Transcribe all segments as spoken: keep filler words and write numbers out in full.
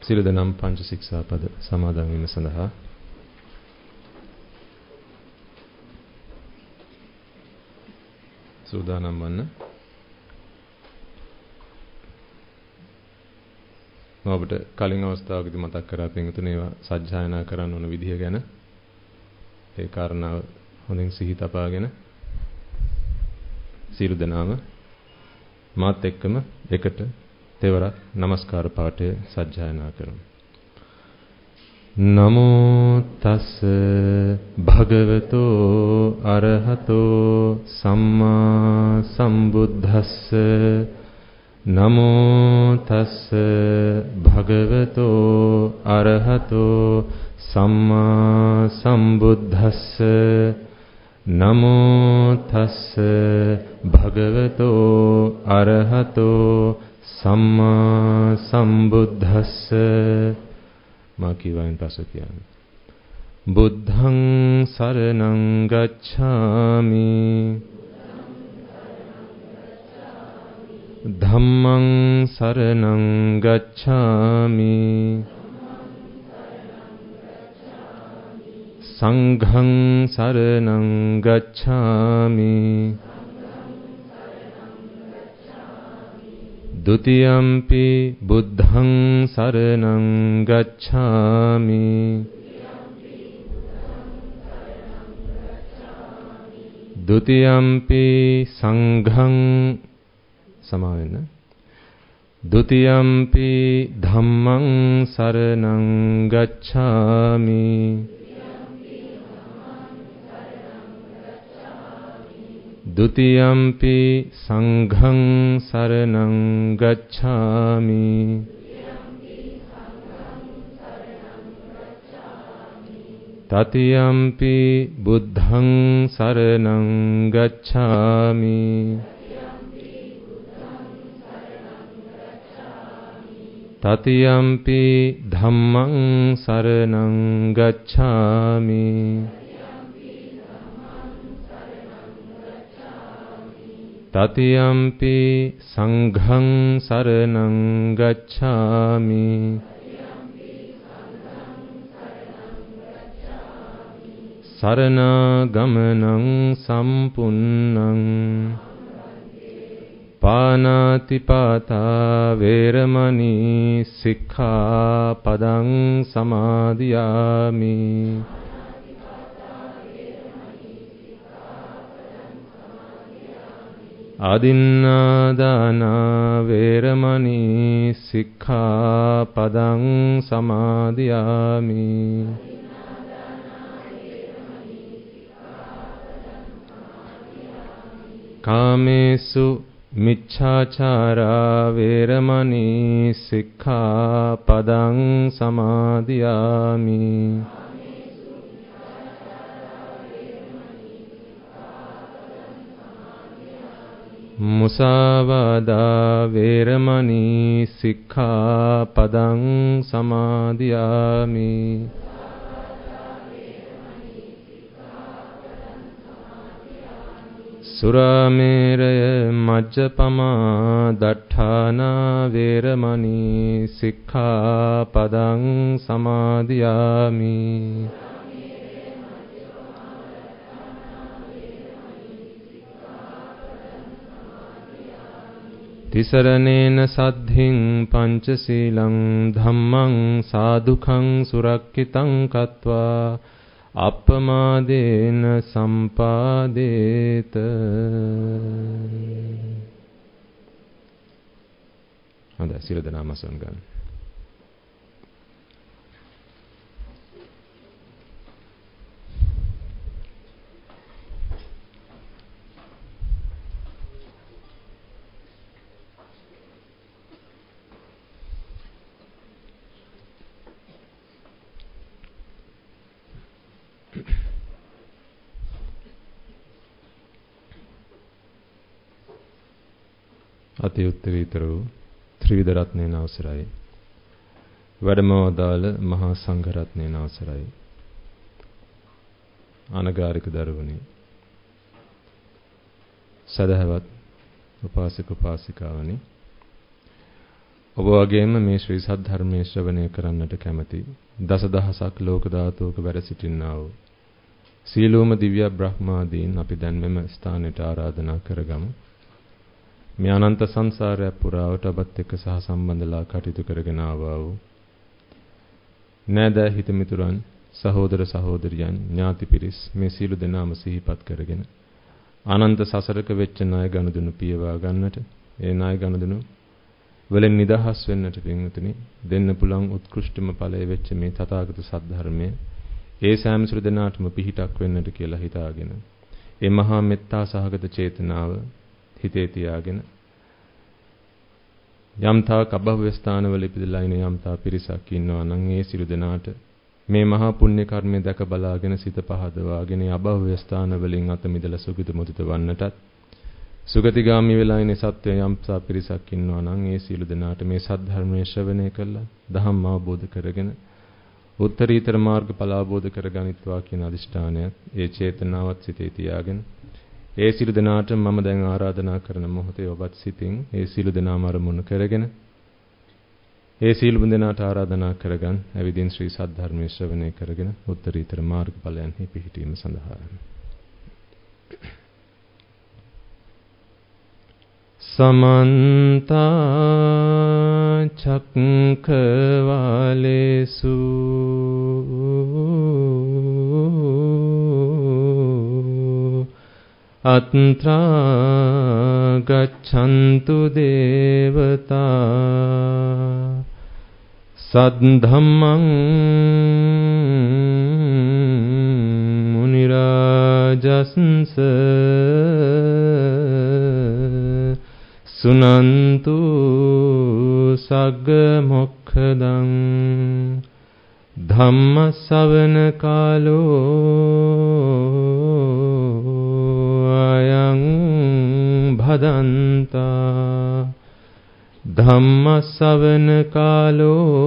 සියලු දෙනාම පංච ශික්ෂාපද සමාදන් වීම සඳහා සූදානම් වන්න. මම ඔබට කලින් අවස්ථාවකදී මතක් කරා පින්තුනේ ඒවා සජ්ජායනා කරන්න ඕන විදිහ ගැන. ඒ කාරණාව හොඳින් සිහි තබාගෙන සියලු දෙනාම මාත් එක්කම එකට තෙවරක් নমස්කාර පාඨය සජ්ජායනා කරමු. නමෝ තස් භගවතෝ අරහතෝ සම්මා සම්බුද්දස්ස නමෝ තස් භගවතෝ අරහතෝ සම්මා සම්බුද්දස්ස නමෝ තස් භගවතෝ අරහතෝ සම්මා සම්බුද්දස්ස මා කියවයින් පසු කියන්නේ බුද්ධං සරණං ගච්ඡාමි ධම්මං සරණං ගච්ඡාමි සංඝං සරණං ගච්ඡාමි ဒ ුතියම්පි බුද්ධං සරණං ගච්ඡාමි ဒ ුතියම්පි සංඝං සමාවෙන්න ဒ ුතියම්පි ධම්මං සරණං ගච්ඡාමි ဒ ුතියම්පි සංඝං සරණං ගච්ඡාමි တ තියම්පි බුද්ධං සරණං ගච්ඡාමි တ තියම්පි ධම්මං සරණං ගච්ඡාමි တ තියම්පි සංඝං සරණං ගච්ඡාමි สรณගමනං සම්පුන්නං පානාතිපාතා වේරමණී සික්ඛාපදං සමාදියාමි ආදින්නාදාන වේරමණී සික්ඛාපදං සමාදියාමි කාමේසු මිච්ඡාචාරා වේරමණී සික්ඛාපදං සමාදියාමි මුසාවාදා වේරමණී සික්ඛාපදං සමාදියාමි සුරාමේරය මජ්ජපමා දට්ඨානා වේරමණී සික්ඛාපදං සමාදියාමි තිසරණේන සද්ධින් පංචශීලං ධම්මං සාදුකං සුරක්ඛිතං කତ୍වා අප්පමාදේන සම්පාදේත හොඳයි සියලු දෙනාම අසන් ගන්න. අති උත්තරීතර වූ ත්‍රිවිධ රත්නයන් අවසරයි වැඩමවදාළ මහා සංඝ රත්නයන් අවසරයි අනගාരിക දරුවනි සදහවත් උපාසක උපාසිකාවනි ඔබ වගේම මේ ශ්‍රී සද්ධර්මයේ ශ්‍රවණය කරන්නට කැමැති දසදහසක් ලෝක ධාතුවක වැඩ සිටින්නා වූ සීලෝම දිව්‍ය බ්‍රහ්මාදීන් අපි දැන් මෙම ස්ථානයට ආරාධනා කරගමු. මේ අනන්ත සංසාරය පුරාවට ඔබත් එක්ක සහ සම්බන්ධලා කටයුතු කරගෙන ආවා වූ නෑදෑ හිතමිතුරන් සහෝදර සහෝදරියන් ඥාති පිරිස් මේ සීල දෙනාම සිහිපත් කරගෙන අනන්ත සසරක වෙච්ච ණය ගනුදෙනු පියවා ගන්නට ඒ ණය ගනුදෙනු වලින් නිදහස් වෙන්නට පින්විතනි දෙන්න පුළුවන් උත්කෘෂ්ඨම ඵලය වෙච්ච මේ තථාගත සද්ධර්මයේ ඒ සෑම සුළු දෙනාටම පිහිටක් වෙන්නට කියලා හිතාගෙන ඒ මහා මෙත්තා සහගත චේතනාව හිතේ තියාගෙන යම්තා කබහුව ස්ථානවල ඉපදලා ඉන යම්තා පිරිසක් ඉන්නවා නම් ඒ සිළු දෙනාට මේ මහා පුණ්‍ය කර්මය දැක බලාගෙන සිත පහදවාගෙන අබහුව ස්ථානවලින් අත මිදලා සුගත මුදිත වන්නටත් සුගතිගාමි වෙලා ඉන සත්වය යම්තා පිරිසක් ඉන්නවා නම් ඒ සිළු දෙනාට මේ සද්ධර්මයේ ශ්‍රවණය කළා දහම් අවබෝධ කරගෙන උත්තරීතර මාර්ගඵල අවබෝධ කරගනිත්වා කියන අදිෂ්ඨානයත් ඒ චේතනාවත් සිතේ තියාගෙන ඒ සිළු දෙනාට මම දැන් ආරාධනා කරන මොහොතේ ඔබත් සිතින් ඒ සිළු දෙනාම අරමුණු කරගෙන ඒ සිළු දෙනාට ආරාධනා කරගන් ඇවිදින් ශ්‍රී සද්ධර්මයේ ශ්‍රවණය කරගෙන උත්තරීතර මාර්ගඵලයන්හි පිහිටීම සඳහා සමන්ත චක්ඛවාලේසු අත්‍රා ගච්ඡන්තු දේවතා සද්ධම්මං මුනි රාජස්ස සුනන්තු සග්ග මොක්ඛදං ධම්ම ශ්‍රවණ කාලෝ අයං භදන්තා ධම්ම ශ්‍රවණ කාලෝ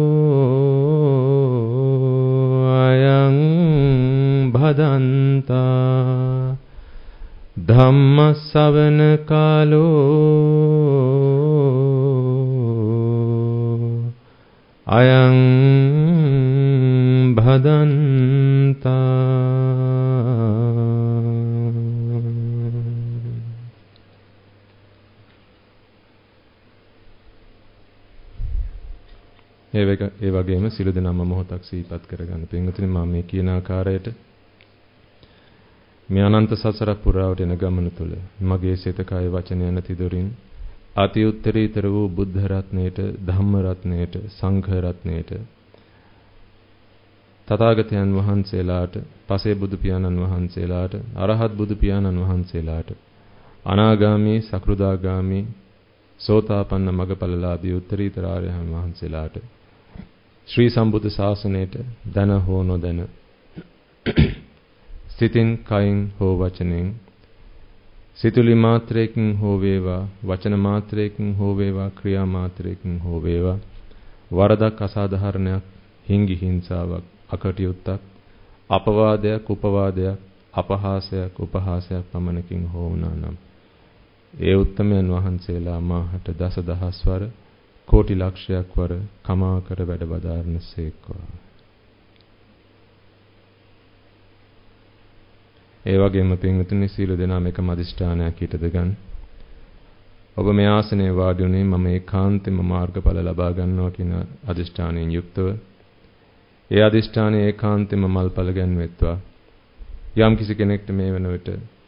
අයං භදන්තා ධම්ම ශ්‍රවණ කාලෝ අයං භදන්තා. ඒ වගේම සිළු දෙනාම මොහොතක් සිහිපත් කරගන්න. පින්වතුනි මම මේ කියන ආකාරයට මේ අනන්ත සසර පුරාවට එන ගමන තුළ මගේ සිත කය වචන යන තිදොරින් අති උත්තරීතර වූ බුද්ධ රත්නයේට ධම්ම රත්නයේට සංඝ රත්නයේට තථාගතයන් වහන්සේලාට පසේ බුදු පියාණන් වහන්සේලාට අරහත් බුදු පියාණන් වහන්සේලාට අනාගාමී සකෘදාගාමී සෝතාපන්න මගපලලාභී උත්තරීතර ආර්යයන් වහන්සේලාට ශ්‍රී සම්බුද්ධ ශාසනයට දන හෝ නොදන සිතින් කයින් හෝ වචනෙන් සිතුලි මාත්‍රයකින් හෝ වේවා වචන මාත්‍රයකින් හෝ වේවා ක්‍රියා මාත්‍රයකින් හෝ වේවා වරදක් අසාධාරණයක් හිංගි හිංසාවක් අකටයුත්තක් අපවාදයක් උපවාදයක් අපහාසයක් උපහාසයක් පමණකින් හෝ වුණා නම් ඒ උත්තමයන් වහන්සේලා මාහට දස දහස් වර කෝටි ලක්ෂයක් වර කමා කර වැඩ වදාරනසේක්වා. ඒ වගේම පින්වතුනි සීල දෙනාම එකම අදිෂ්ඨානයක් හිටද ගන්න. ඔබ මේ ආසනයේ වාඩි වුණේ මම ඒකාන්තයෙන්ම මාර්ගඵල ලබා ගන්නවා කියන අදිෂ්ඨානයෙන් යුක්තව. ඒ අදිෂ්ඨානය ඒකාන්තයෙන්ම මල්ඵල ගැන්වෙත්වා. යම් කිසි කෙනෙක්ට මේ වෙන විට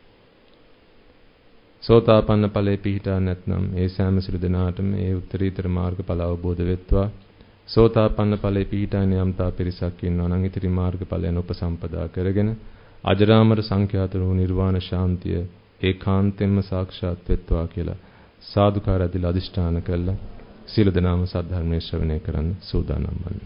සෝතාපන්න ඵලයේ පිහිටා නැත්නම් ඒ සෑම සිළු දෙනාටම ඒ උත්තරීතර මාර්ගඵල අවබෝධ වෙත්වා. සෝතාපන්න ඵලයේ පිහිටාන යම්තා පිරිසක් ඉන්නවා නම් ඉතිරි මාර්ගඵලයන් උපසම්පදා කරගෙන අජරාමර සංඛ්‍යාත වූ නිර්වාණ ශාන්තිය ඒකාන්තයෙන්ම සාක්ෂාත් වෙත්වා කියලා සාදුකාර ඇදිලා අදිෂ්ඨාන කළා. සීල දනාම සද්ධර්මයේ ශ්‍රවණය කරන්න සූදානම් වන්න.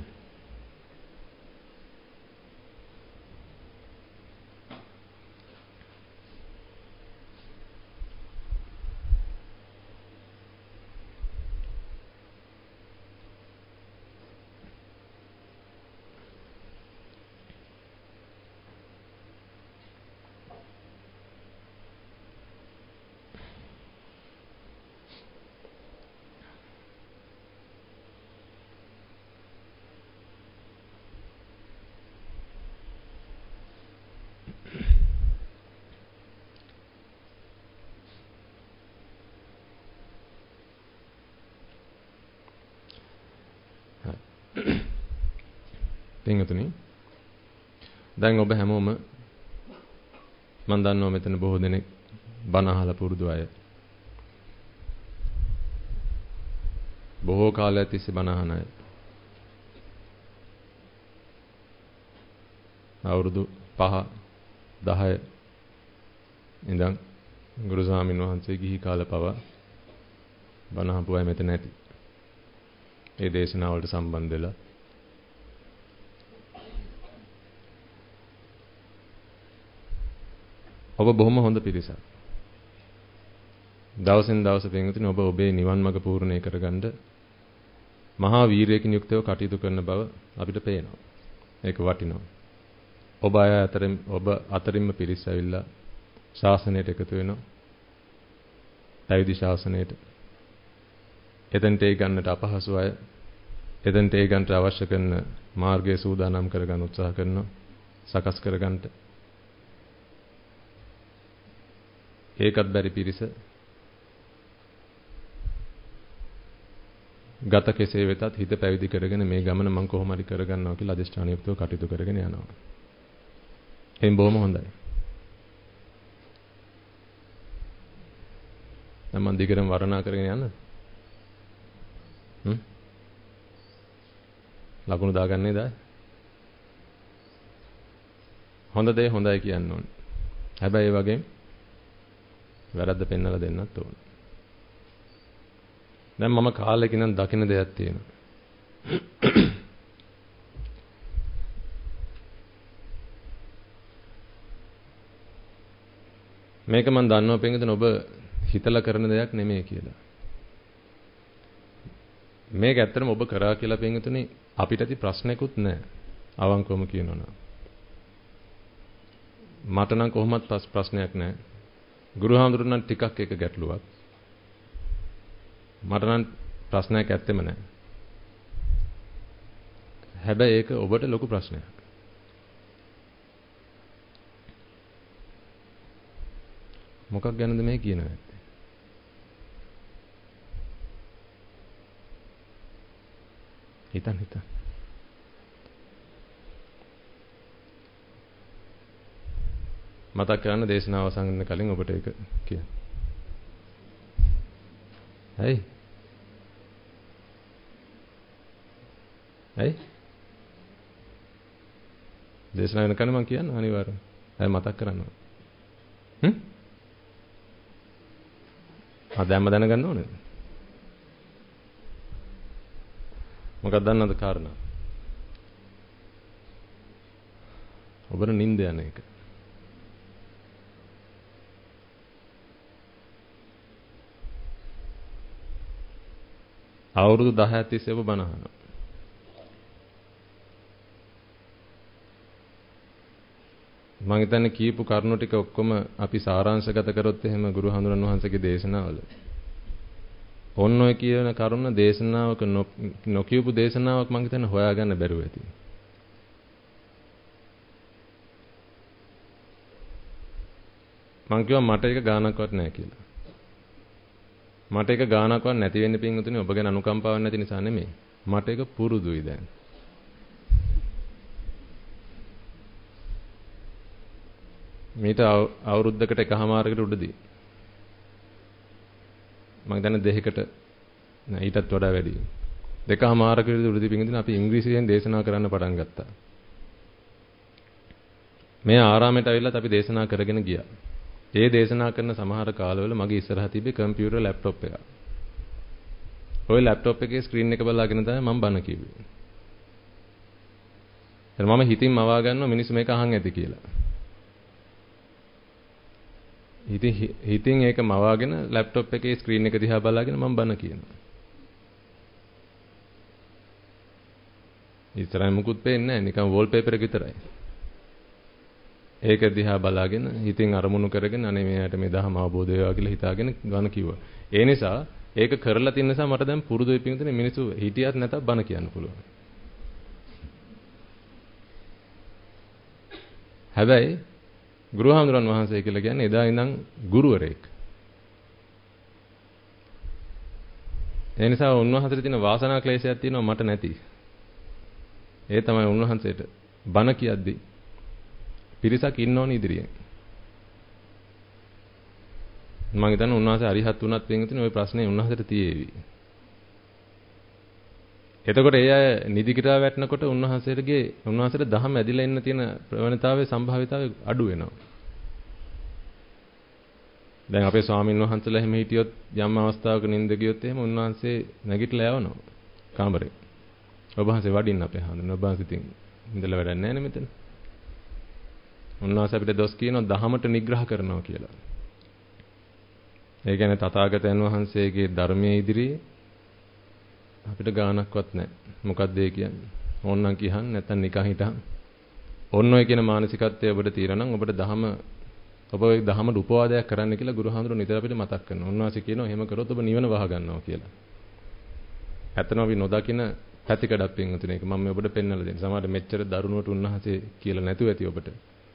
පින්වතුනි දැන් ඔබ හැමෝම මම දන්නවා මෙතන බොහෝ දෙනෙක් බණ අහලා පුරුදු අය. බොහෝ කාලයක් තිස්සේ බණ අහන අය. අවුරුදු පහ දහය ඉඳන් ගුරු ස්වාමීන් වහන්සේ ගිහි කාල පවා බණ අහපු අය මෙතන ඇති. ඒ දේශනාවලට සම්බන්ධ වෙලා ඔබ බොහොම හොඳ පිරිසක්. දවසින් දවස පින්වතුනි ඔබ ඔබේ නිවන් මඟ පූර්ණේ කරගන්න මහා වීරියකින් යුක්තව කටයුතු කරන බව අපිට පේනවා. ඒක වටිනවා. ඔබ අය අතරින් ඔබ අතරින්ම පිරිස් ඇවිල්ලා ශාසනයට එකතු වෙනවා. පැවිදි ශාසනයට. එතෙන්ට ඒ ගන්නට අපහසු අය එතෙන්ට ඒ ගන්නට අවශ්‍ය කරන මාර්ගය සූදානම් කරගන්න උත්සාහ කරනවා. සකස් කරගන්නට. ඒකත් බැරි පිරිස ගත කෙසේ වෙතත් හිත පැවිදි කරගෙන මේ ගමන මම කොහොම හරි කරගන්නවා කියලා අදිෂ්ඨාන යුක්තව කටයුතු කරගෙන යනවා. එයින් බොහොම හොඳයි. දැන් මම දිගටම වර්ණනා කරගෙන යන්න. හ්ම්. ලකුණු දාගන්නේ දායි. හොඳ දේ හොඳයි කියන්න ඕනේ. හැබැයි ඒ වගේම වැරද්ද පෙන්වලා දෙන්නත් ඕනේ. දැන් මම කාලෙක ඉඳන් දකින්න දෙයක් තියෙනවා. මේක මම දන්නවා පින්විතන ඔබ හිතලා කරන දෙයක් නෙමෙයි කියලා. මේක ඇත්තටම ඔබ කරා කියලා පින්විතනේ අපිට ඇති ප්‍රශ්නයක්වත් නැහැ. අවංකවම කියනවා නම්. මට නම් කොහොමත් ප්‍රශ්නයක් නැහැ. ගුරුහාමුදුරන් නම් ටිකක් එක ගැටලුවක්. මට නම් ප්‍රශ්නයක් ඇත්තෙම නැහැ. හැබැයි ඒක ඔබට ලොකු ප්‍රශ්නයක්. මොකක් ගැනද මේ කියනවා? හිතන්න හිතන්න. මතක් කරන්න දේශනාව අවසන් වෙන කලින් ඔබට ඒක කියන්න. ඇයි? ඇයි? දේශනාව වෙනකන් මම කියන්න අනිවාර්යෙන්. ඇයි මතක් කරන්න ඕන. හ්ම්? ආ දැම්ම දැනගන්න ඕනේ. මොකක්ද දන්නවද කාරණා? ඔබට නිින්ද යන එක. අවුරුදු දහයක් තිස්සේ ඔබ බණ අහනවා. මම හිතන්නේ කියපු කරුණු ටික ඔක්කොම අපි සාරාංශගත කරොත් එහෙම ගුරු හඳුනන වහන්සේගේ දේශනාවල. ඔන්න ඔය කියන කරුණ දේශනාවක නොකියපු දේශනාවක් මම හිතන්නේ හොයාගන්න බැරුව ඇති. මං කිව්වා මට ඒක ගානක්වත් නැහැ කියලා. මට ඒක ගානක්වත් නැති වෙන්න පින්වතුනි ඔබ ගැන අනුකම්පාවක් නැති නිසා නෙමෙයි. මට ඒක පුරුදුයි දැන්. මේට අවුරුද්දකට එකහමාරකට උඩදී මම දැන් දෙකකට නෑ ඊටත් වඩා වැඩි. දෙකහමාරකට උඩදී පින්වතුනි අපි ඉංග්‍රීසියෙන් දේශනා කරන්න පටන් ගත්තා. මේ ආරාමයට අවිල්ලත් අපි දේශනා කරගෙන ගියා. ඒ දේශනා කරන සමහර කාලවල මගේ ඉස්සරහ තිබ්බේ කම්පියුටර් ලැප්ටොප් එක. ওই ලැප්ටොප් එකේ ස්ක්‍රීන් එක බලාගෙන තමයි මම බණ කිව්වේ. එතන මම හිතින් මවා ගන්නවා මිනිස්සු මේක අහන් ඇති කියලා. ඉතින් හිතින් ඒක මවාගෙන ලැප්ටොප් එකේ ස්ක්‍රීන් එක දිහා බලාගෙන මම බණ කියනවා. ඉස්සරහින් මුකුත් පේන්නේ නැහැ නිකන් වෝල්පේපර් එක විතරයි. ඒක දිහා බලාගෙන හිතින් අරමුණු කරගෙන අනේ මෙයාට මේ දහම අවබෝධ වේවා කියලා හිතාගෙන ගණ කිව්වා. ඒ නිසා ඒක කරලා තියෙන නිසා මට දැන් පුරුදුයි පිටින් මිනිස්සු හිටියත් නැතත් බණ කියන්න පුළුවන්. හැබැයි ගුරුහාමුදුරන් වහන්සේ කියලා කියන්නේ එදා ඉඳන් ගුරුවරයෙක්. ඒ නිසා උන්වහන්සේට තියෙන වාසනා ක්ලේශයක් තියෙනවා මට නැති. ඒ තමයි උන්වහන්සේට බණ කියද්දී පිරිසක් ඉන්න ඕන ඉදිරියෙන්. මම හිතන්නේ උන්වහන්සේ අරිහත් වුණත් වෙන ওই ප්‍රශ්නේ උන්වහන්සේට තියෙවි. එතකොට ඒ අය නිදි කිරා වැටෙනකොට උන්වහන්සේගේ උන්වහන්සේට දහම ඇදිලා ඉන්න තියෙන ප්‍රවණතාවයේ සම්භාවිතාවය අඩු වෙනවා. දැන් අපේ ස්වාමීන් වහන්සේලා එහෙම හිටියොත් යම් අවස්ථාවක නිින්ද ගියොත් එහෙම උන්වහන්සේ නැගිටලා යවනවා කාමරේ. ඔබ වහන්සේ වඩින්න අපේ හාමුදුරනේ. ඔබ වහන්සේ ඉතින් ඉඳලා වැඩක් නැහැ නේ මෙතන. උන්වහන්සේ අපිට දොස් කියනවා දහමට නිග්‍රහ කරනවා කියලා. ඒ කියන්නේ තථාගතයන් වහන්සේගේ ධර්මයේ ඉදිරියේ අපිට ගානක්වත් නැහැ. මොකක්ද ඒ කියන්නේ? ඕන්නම් කියහන් නැත්නම් නිකන් හිටහන්. ඕන්න ඔය කියන මානසිකත්වය ඔබට තියෙනවා නම් ඔබට දහම ඔබ ඒ දහමට උපවාදයක් කරන්න කියලා ගුරුහාමුදුරුවෝ නිතර අපිට මතක් කරනවා. උන්වහන්සේ කියනවා එහෙම කරොත් ඔබ නිවන වහ ගන්නවා කියලා. ඇත්තම අපි නොදකින පැතිකඩක් පින්වතුනි ඒක මම ඔබට පෙන්වලා දෙන්න. සමහරවිට මෙච්චර දරුණුවට උන්වහන්සේ කියලා නැතුව ඇති ඔබට.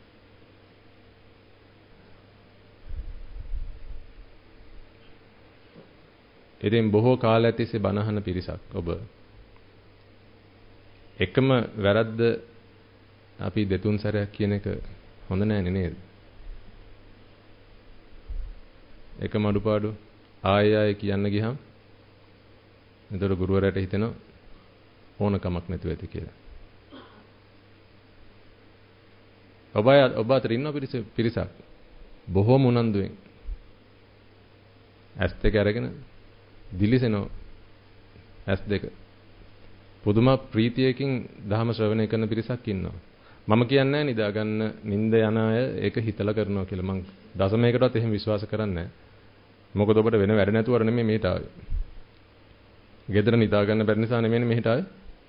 ඉතින් බොහෝ කාලයක් තිස්සේ බණ අහන පිරිසක් ඔබ එකම වැරද්ද අපි දෙතුන් සැරයක් කියන එක හොඳ නෑනේ නේද? එකම අඩුපාඩු ආයෙ ආයෙ කියන්න ගියහම එතකොට ගුරුවරයාට හිතෙනවා ඕනකමක් නැතුව ඇති කියලා. ඔබ ඔබ අතර ඉන්න පිරිසක් බොහෝම උනන්දුවෙන් ඇස් දෙක අරගෙන දිලිසෙනවා ඇස් දෙක. පුදුම ප්‍රීතියකින් ධර්ම ශ්‍රවණය කරන පිරිසක් ඉන්නවා. මම කියන්නේ නැහැ නිදා ගන්න නිින්ද යන අය ඒක හිතලා කරනවා කියලා. මං දශමයකටවත් එහෙම විශ්වාස කරන්නේ නැහැ. මොකද ඔබට වෙන වැඩ නැතුවර නෙමෙයි මෙහෙට ආවේ. ගෙදර නිදා ගන්න බැරි නිසා නෙමෙයි මෙහෙට ආවේ.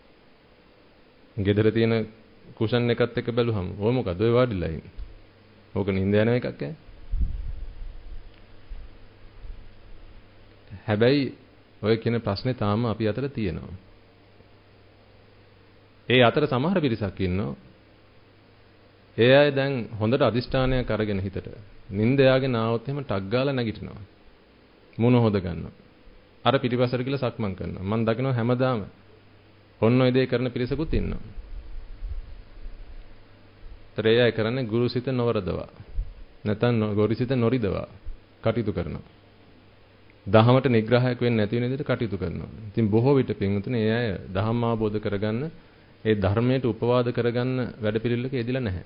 ගෙදර තියෙන කුෂන් එකත් එක්ක බැලුවම ඔය මොකද ඔය වාඩිලා ඉන්නේ. ඕක නිින්ද යන එකක් ඈ. හැබැයි ඔය කියන ප්‍රශ්නේ තාම අපි අතර තියෙනවා. ඒ අතර සමහර පිරිසක් ඉන්නවා. ඒ අය දැන් හොඳට අදිෂ්ඨානයක් අරගෙන හිතට නිින්ද යාගෙන ආවොත් එහෙම ටක් ගාලා නැගිටිනවා. මුණ හොද ගන්නවා. අර පිටිපස්සට ගිහලා සක්මන් කරනවා. මම දකිනවා හැමදාම ඔන්න ඔය දේ කරන පිරිසකුත් ඉන්නවා. තරේ අය කරන්නේ ගුරුසිත නොවරදවා. නැත්නම් ගොරිසිත නොරිදවා කටයුතු කරනවා. දහමට නිග්‍රහයක් වෙන්නේ නැති වෙන විදිහට කටයුතු කරනවා. ඉතින් බොහෝ විට පින්වතුනි ඒ අය දහම අවබෝධ කරගන්න ඒ ධර්මයට උපවාද කරගන්න වැඩපිළිවෙලක යෙදිලා නැහැ.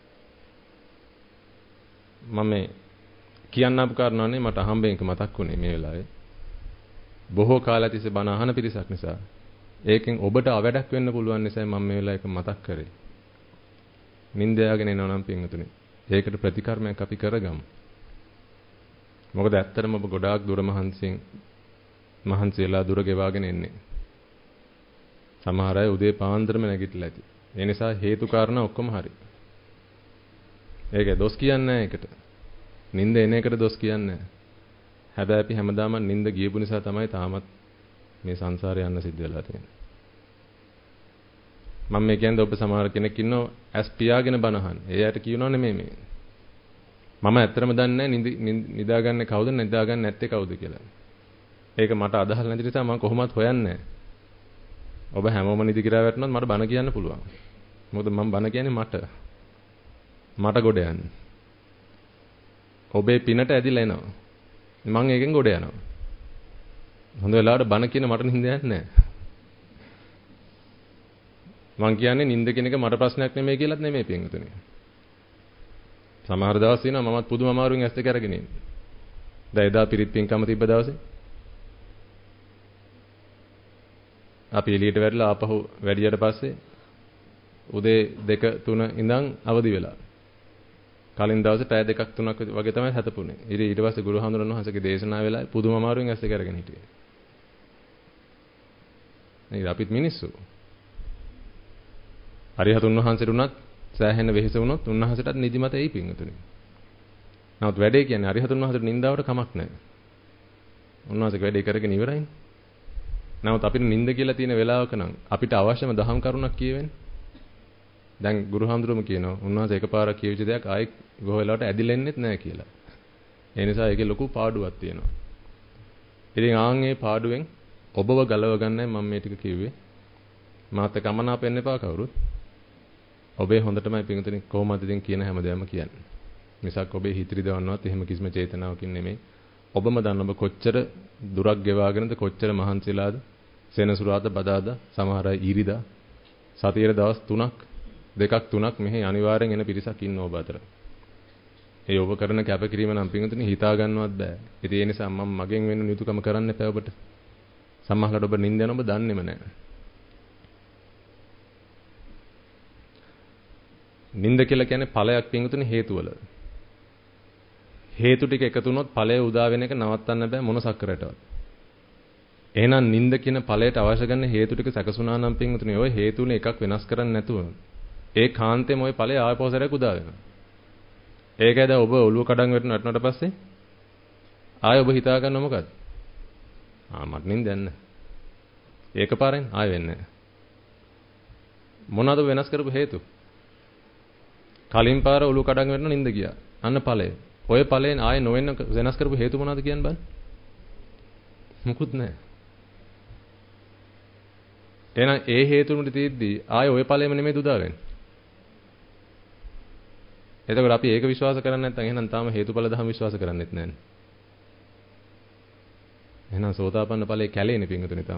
මම කියන්න අප කාරණානේ මට අහම්බෙන්ක මතක් වුණේ මේ වෙලාවේ. බොහෝ කාලයක් තිස්සේ බණ අහන පිරිසක් නිසා ඒකෙන් ඔබට අවඩක් වෙන්න පුළුවන් නිසා මම මේ වෙලාවේක මතක් කරේ. නින්ද යාගෙන එනවා නම් පින්වතුනි. ඒකට ප්‍රතිකර්මයක් අපි කරගමු. මොකද ඇත්තටම ඔබ ගොඩාක් දුර මහන්සියෙන් මහන්සියලා දුර ගෙවාගෙන එන්නේ. සමහර අය උදේ පාන්දරම නැගිටලා ඇති. ඒ නිසා හේතු කාරණා ඔක්කොම හරි. ඒක දොස් කියන්නේ නැහැ ඒකට. නිින්ද එන එකට දොස් කියන්නේ නැහැ. හැබැයි අපි හැමදාම නිින්ද ගියපු නිසා තමයි තාමත් මේ සංසාරේ යන්න සිද්ධ වෙලා තියෙන්නේ. මම මේ කියන්නේ ඔබ සමහර කෙනෙක් ඉන්නව ඇස් පියාගෙන බනහන්. ඒ ඇයට කියනව නෙමෙයි මේ. මම ඇත්තටම දන්නේ නැහැ නිදාගන්නේ කවුද නිදාගන්නේ නැත්තේ කවුද කියලා. ඒක මට අදහල් නැති නිසා මම කොහොමවත් හොයන්නේ නැහැ. ඔබ හැමෝම නිදි කිරා වැටුණත් මට බන කියන්න පුළුවන්. මොකද මම බන කියන්නේ මට. මට ගොඩ යන්න. ඔබේ පිනට ඇදිලා එනවා. මම ඒකෙන් ගොඩ යනවා. හොඳ වෙලාවට බන කියන මට නිින්ද යන්නේ නැහැ. මම කියන්නේ නිින්ද කියන එක මට ප්‍රශ්නයක් නෙමෙයි කියලාත් නෙමෙයි පින්වතුනි. සමහර දවස් තියෙනවා මමත් පුදුම අමාරුවෙන් ඇස් දෙක අරගෙන ඉන්නේ. දැන් එදා පිරිත් පින්කම තිබ්බ දවසේ අපි එළියට වැටලා ආපහු වැඩියට පස්සේ උදේ දෙක තුන ඉඳන් අවදි වෙලා. කලින් දවසේ පැය දෙකක් තුනක් වගේ තමයි හැතපුනේ. ඊට ඊට පස්සේ ගුරු හඳුනන වහන්සේගේ දේශනාව වෙලා පුදුම අමාරුවෙන් ඇස් දෙක අරගෙන හිටියේ. නේද අපිත් මිනිස්සු. අරිහතුන් වහන්සේට උනත් සෑහෙන වෙහෙස වුණොත් උන්වහන්සේටත් නිදිමත එයි පිංගුතුනි. නමුත් වැඩේ කියන්නේ අරිහතුන් වහන්සේට නින්දාවට කමක් නැහැ. උන්වහන්සේ වැඩේ කරගෙන ඉවරයිනේ. නමුත් අපිට නිින්ද කියලා තියෙන වෙලාවක නම් අපිට අවශ්‍යම දහම් කරුණක් කියවෙන්නේ. දැන් ගුරුහාමුදුරුවෝ කියනවා උන්වහන්සේ එකපාරක් කියවිච්ච දෙයක් ආයෙත් ගොහ වෙලාවට ඇදිලා එන්නෙත් නැහැ කියලා. ඒ නිසා ඒකේ ලොකු පාඩුවක් තියෙනවා. ඉතින් ආන් මේ පාඩුවෙන් ඔබව ගලව ගන්නයි මම මේ ටික කිව්වේ. මාත් එක්ක අමනාප වෙන්න එපා කවුරුත්. ඔබේ හොඳටමයි පිටුතුනි කොහොමද ඉතින් කියන හැමදේම කියන්නේ. මිසක් ඔබේ හිතිරි දවන්නවත් එහෙම කිසිම චේතනාවකින් නෙමෙයි. ඔබම දන්න ඔබ කොච්චර දුරක් ගෙවාගෙනද කොච්චර මහන්සිලාද සෙනසුරාදා බදාදා සමහර අය ඊරිදා සතියේ දවස් තුනක් දෙකක් තුනක් මෙහි අනිවාර්යෙන් එන පිරිසක් ඉන්න ඔබ අතර. ඒ ඔබ කරන කැපකිරීම නම් පිටුතුනි හිතා ගන්නවත් බෑ. ඉතින් ඒ නිසා මම මගෙන් වෙන යුතුයකම කරන්න එපා ඔබට. සමහරවිට ඔබ නිින්ද යන ඔබ දන්නේම නැහැ. නිින්ද කියලා කියන්නේ ඵලයක් පිටුතුනි හේතුවල. හේතු ටික එකතු වුණොත් ඵලය උදා වෙන එක නවත්තන්න බෑ මොන සක්කරයටවත්. එහෙනම් නිින්ද කියන ඵලයට අවශ්‍ය කරන හේතු ටික සැකසුණා නම් පිටුතුනි ඔය හේතුන එකක් වෙනස් කරන්නේ නැතුව ඒ කාන්තේම ඔය ඵලය ආපෞසරයක් උදා වෙනවා. ඒකයි දැන් ඔබ ඔළුව කඩන් වැටුණාට පස්සේ ආයෙ ඔබ හිතා ගන්න මොකද්ද? ආ මට නිින්ද යන්නේ. ඒකපාරෙන් ආයෙ වෙන්නේ නැහැ. මොනවද වෙනස් කරපු හේතු? කලින් පාර ඔළුව කඩන් වැටුණා නිින්ද ගියා. අන්න ඵලය. ඔය ඵලයෙන් ආයෙ නොවෙන්න වෙනස් කරපු හේතු මොනවද කියන්න බෑ. මුකුත් නැහැ. එහෙනම් ඒ හේතුන් තියෙද්දි ආයෙ ඔය ඵලෙම නෙමෙයි උදාගන්නේ. එතකොට අපි ඒක විශ්වාස කරන්නේ නැත්නම් එහෙනම් තාම හේතුඵල ධර්ම විශ්වාස කරන්නේත් නැන්නේ. එහෙනම් සෝතාපන්න ඵලයේ කැලේනේ පිංගුතුනි තාම.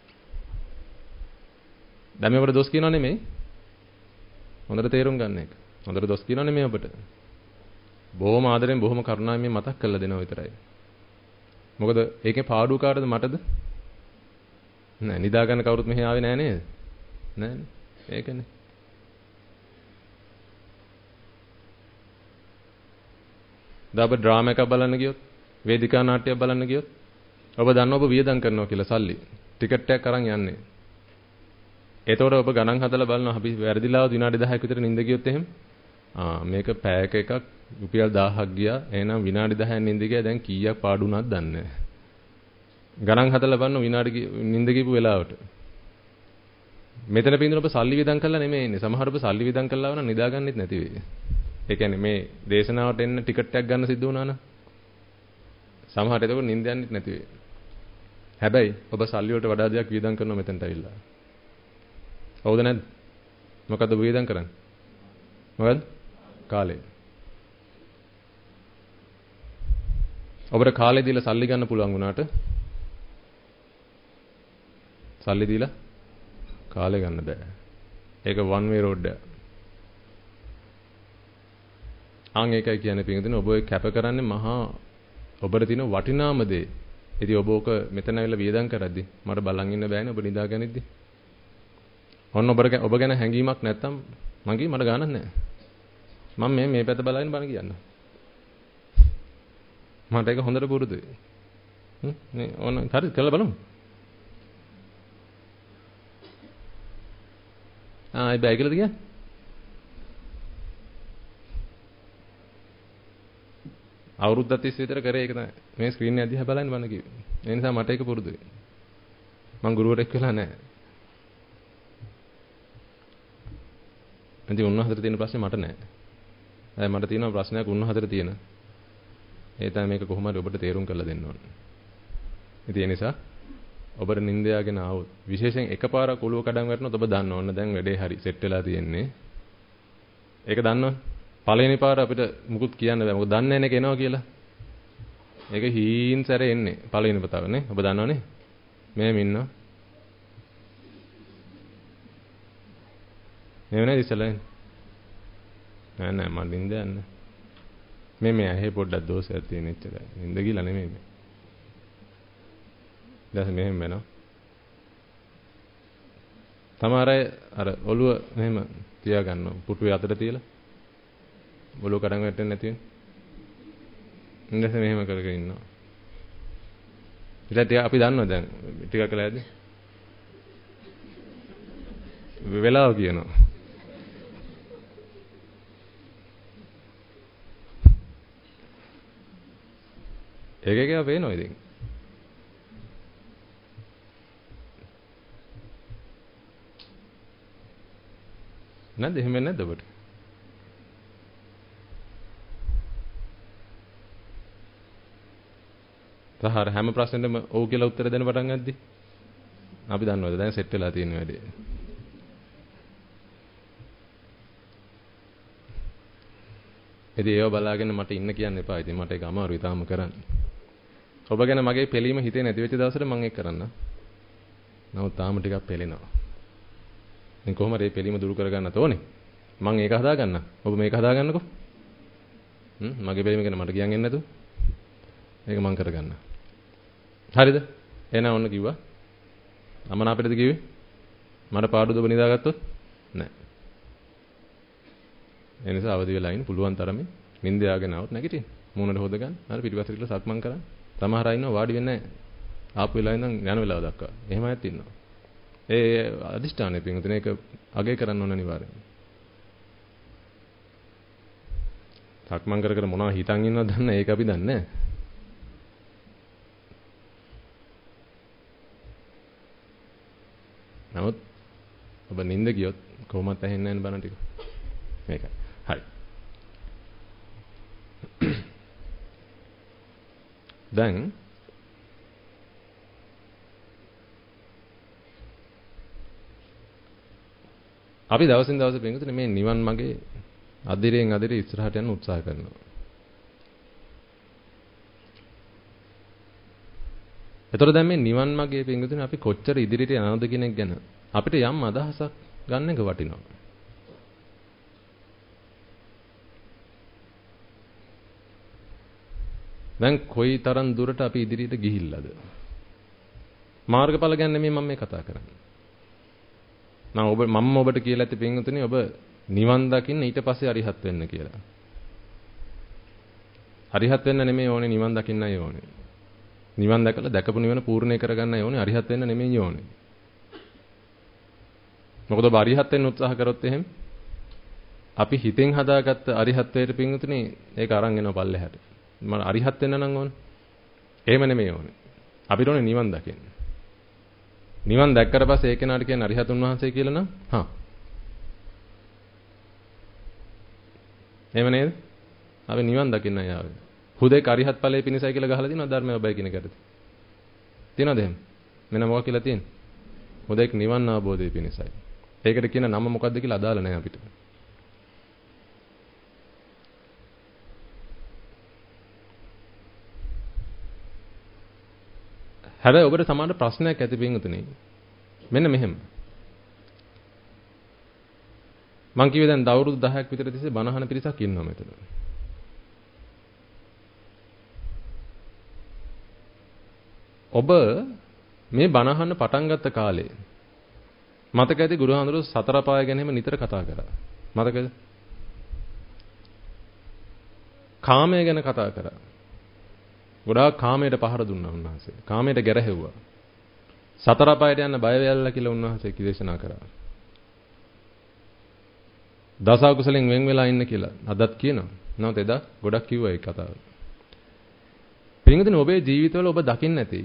දැන් මේ ඔබට දොස් කියනව නෙමෙයි. හොඳට තේරුම් ගන්න එක. හොඳට දොස් කියනව නෙමෙයි ඔබට. බොහොම ආදරෙන් බොහොම කරුණාවෙන් මේ මතක් කරලා දෙනවා විතරයි. මොකද ඒකේ පාඩුව කාටද මටද? නෑ නිදා ගන්න කවුරුත් මෙහි ආවේ නෑ නේද? නෑනේ. ඒකනේ. දාබ ඩ්‍රාමා එකක් බලන්න ගියොත්, වේදිකා නාට්‍යයක් බලන්න ගියොත්, ඔබ දන්නවා ඔබ වියදම් කරනවා කියලා සල්ලි. ටිකට් එකක් අරන් යන්නේ. එතකොට ඔබ ගණන් හදලා බලනවා අපි වැරදිලාව විනාඩි දහයක් විතර නිින්ද ගියොත් එහෙම ආ මේක පැයක එකක් රුපියල් දහයක් ගියා. එහෙනම් විනාඩි දහයක් නිින්ද ගියා. දැන් කීයක් පාඩු වුණාද දන්නේ නැහැ. ගණන් හදලා බලන්න විනාඩි නිින්ද ගිහපු වෙලාවට. මෙතන පින්දුන ඔබ සල්ලි වියදම් කළා නෙමෙයි ඉන්නේ. සමහර ඔබ සල්ලි වියදම් කළා වුණා නිදාගන්නෙත් නැති වෙයි. ඒ කියන්නේ මේ දේශනාවට එන්න ටිකට් එකක් ගන්න සිද්ධ වුණා නම් සමහරට ඒක නිින්ද යන්නෙත් නැති වෙයි. හැබැයි ඔබ සල්ලි වලට වඩා දෙයක් වියදම් කරනවා මෙතනට ඇවිල්ලා. හවුද නැද්ද? මොකද්ද ඔබ වියදම් කරන්නේ? මොකද්ද? කාලය. ඔබට කාලය දීලා සල්ලි ගන්න පුළුවන් වුණාට සල්ලි දීලා කාලය ගන්න බෑ. ඒක වන් වේ රෝඩ් එක. ආන් ඒකයි කියන්නේ පිටින් ඔබ ඔය කැප කරන්නේ මහා ඔබට තියෙන වටිනාම දේ. ඉතින් ඔබ ඕක මෙතන ඇවිල්ලා වියදම් කරද්දි මට බලන් ඉන්න බෑනේ ඔබ නිදාගනිද්දි. ඔන්න ඔබට ඔබ ගැන හැඟීමක් නැත්තම් මගේ මට ගානක් නැහැ. මම මේ මේ පැත්ත බලගෙන බණ කියන්න. මට ඒක හොඳට පුරුදුයි. හ්ම් මේ ඕන හරි කළා බලමු. ආ ඒ බෑ කියලාද කියන්නේ? අවුරුද්දක් තිස්සේ විතර කරේ ඒක තමයි. මේ ස්ක්‍රීන් එක දිහා බලන්න බණ කිව්වේ. ඒ නිසා මට ඒක පුරුදුයි. මම ගුරුවරයෙක් වෙලා නැහැ. ඉතින් උන්වහන්සේට තියෙන ප්‍රශ්නේ මට නැහැ. දැන් මට තියෙන ප්‍රශ්නයක් උන්වහන්සේට තියෙන. ඒ තමයි මේක කොහොමද ඔබට තේරුම් කරලා දෙන්න ඕන. ඉතින් ඒ නිසා ඔබට නිින්ද යගෙන ආවොත් විශේෂයෙන් එකපාරක් ඔළුව කඩන් වැටුණොත් ඔබ දන්න ඕන දැන් වැඩේ හරි සෙට් වෙලා තියෙන්නේ. ඒක දන්නවනේ. පළවෙනි පාර අපිට මුකුත් කියන්න බෑ. මොකද දන්නේ නැහැ නේ කෙනවා කියලා. ඒක හීන් සැරේ එන්නේ පළවෙනි පතාව නේ. ඔබ දන්නවනේ. මෙහෙම ඉන්නවා. මේ වෙන්නේ ඉස්සලා නෑ නෑ මම නිින්ද යන්නේ. මේ මේ ඇහි පොඩ්ඩක් දෝෂයක් තියෙන ඉච්චරයි. නිින්ද ගිහලා නෙමෙයි මේ. දැන් මෙහෙම වෙනවා. සමහර අය අර ඔළුව මෙහෙම තියා ගන්නවා. පුටුවේ අතට තියලා. ඔළුව කඩන් වැටෙන්නේ නැති වෙන. ඉඳලා මෙහෙම කරගෙන ඉන්නවා. ඊට අපි දන්නවා දැන් ටිකක් කළාද? වෙලාව කියනවා. ඒක එක පේනවා ඉතින්. නැද්ද එහෙම නැද්ද ඔබට? සහර හැම ප්‍රශ්නෙටම ඔව් කියලා උත්තර දෙන්න පටන් ගද්දි අපි දන්නවද දැන් සෙට් වෙලා තියෙන වැඩේ. ඉතින් ඒව බලාගෙන මට ඉන්න කියන්න එපා. ඉතින් මට ඒක අමාරුයි තාම කරන්න. ඔබ ගැන මගේ පෙළීම හිතේ නැති වෙච්ච දවසට මම ඒක කරන්න. නමුත් තාම ටිකක් පෙළෙනවා. ඉතින් කොහොමද මේ පෙළීම දුරු කරගන්නත් ඕනේ? මම ඒක හදාගන්න. ඔබ මේක හදාගන්නකෝ. හ්ම් මගේ පෙළීම ගැන මට කියන් එන්නේ නැතු. ඒක මම කරගන්න. හරිද? එහෙනම් ඔන්න කිව්වා. අමන අපිටද කිව්වේ? මට පාඩුවද ඔබ නිදාගත්තොත්? නැහැ. ඒ නිසා අවදි වෙලා ඉන්න පුළුවන් තරමේ නිින්ද යාගෙන આવත් නැගිටින්න. මූණට හොද ගන්න. අර පිටිපස්සට ගිහලා සක්මන් කරන්න. සමහර අය ඉන්නවා වාඩි වෙන්නේ නැහැ. ආපු වෙලාවෙ ඉඳන් යන වෙලාව දක්වා. එහෙම අයත් ඉන්නවා. ඒ අදිෂ්ඨානය පිටුතුන ඒක අගය කරන්න ඕන අනිවාර්යයෙන්. සක්මන් කර කර මොනවා හිතන් ඉන්නවද දන්නේ ඒක අපි දන්නේ නැහැ. නමුත් ඔබ නිින්ද ගියොත් කොහොමත් ඇහෙන්නේ නැහැ බණ ටික. මේකයි. හරි. දැන් අපි දවසින් දවස පින්විතනේ මේ නිවන් මාගේ අදිරෙන් අදිරේ ඉස්සරහට යන්න උත්සාහ කරනවා. එතකොට දැන් මේ නිවන් මාගේ පින්විතනේ අපි කොච්චර ඉදිරියට යනවද කියන එක ගැන අපිට යම් අදහසක් ගන්න එක වටිනවා. දැන් කොයි තරම් දුරට අපි ඉදිරියට ගිහිල්ලාද? මාර්ගඵල ගැන නෙමෙයි මම මේ කතා කරන්නේ. මම ඔබ මම ඔබට කියලා ඇති පින්වතුනි ඔබ නිවන් දකින්න ඊට පස්සේ අරිහත් වෙන්න කියලා. අරිහත් වෙන්න නෙමෙයි ඕනේ නිවන් දකින්නයි ඕනේ. නිවන් දැකලා දැකපු නිවන පූර්ණේ කරගන්නයි ඕනේ අරිහත් වෙන්න නෙමෙයි ඕනේ. මොකද ඔබ අරිහත් වෙන්න උත්සාහ කරොත් එහෙම අපි හිතෙන් හදාගත්ත අරිහත්ත්වයට පින්වතුනි ඒක අරන් එනවා පල්ලෙහාට. මම අරිහත් වෙන්න නම් ඕනේ. එහෙම නෙමෙයි ඕනේ. අපිට ඕනේ නිවන් දකින්න. නිවන් දැක්කට පස්සේ ඒ කෙනාට කියන්නේ අරිහතුන් වහන්සේ කියලා නම් හා. එහෙම නේද? අපි නිවන් දකින්න යාවේ. හුදෙක් අරිහත් ඵලයේ පිණිසයි කියලා ගහලා දිනනවා ධර්මය ඔබයි කියන එකට. තියනවද එහෙම? මෙන්න මොකක් කියලා තියෙන්නේ? හුදෙක් නිවන් අවබෝධයේ පිණිසයි. ඒකට කියන නම මොකද්ද කියලා අදාළ නැහැ අපිට. හැබැයි ඔබට සමාන ප්‍රශ්නයක් ඇති පින්වතුනි. මෙන්න මෙහෙම. මං කිව්වේ දැන් දවුරුදු දහයක් විතර තිස්සේ බණ අහන පිරිසක් ඉන්නවා මෙතන. ඔබ මේ බණ අහන්න පටන් ගත්ත කාලේ මතක ඇති ගුරුහාඳුරු සතර පාය ගැනීම නිතර කතා කරා. මතකද? කාමය ගැන කතා කරා. ගොඩාක් කාමයට පහර දුන්නා උන්වහන්සේ. කාමයට ගැරහෙව්වා. සතර පායට යන්න බය වෙයල්ලා කියලා උන්වහන්සේ දේශනා කරා. දස අකුසලෙන් වෙන් වෙලා ඉන්න කියලා අදත් කියනවා. නැවත එදා ගොඩක් කිව්වා ඒ කතාව. පින්වතුනි ඔබේ ජීවිතවල ඔබ දකින්න නැති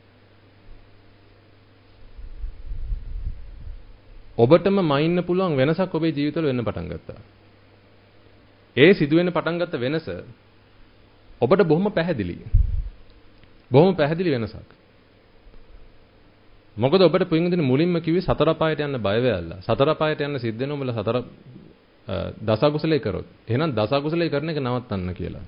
ඔබටම මයින්න පුළුවන් වෙනසක් ඔබේ ජීවිතවල වෙන්න පටන් ගත්තා. ඒ සිදුවෙන්න පටන් ගත්ත වෙනස ඔබට බොහොම පැහැදිලි. බොහොම පැහැදිලි වෙනසක්. මොකද ඔබට පින්වතුනි මුලින්ම කිව්වේ සතර පායට යන්න බය වෙයල්ලා. සතර පායට යන්න සිද්ධ වෙනවා උඹලා සතර දස අකුසලයේ කරොත්. එහෙනම් දස අකුසලයේ කරන එක නවත්තන්න කියලා.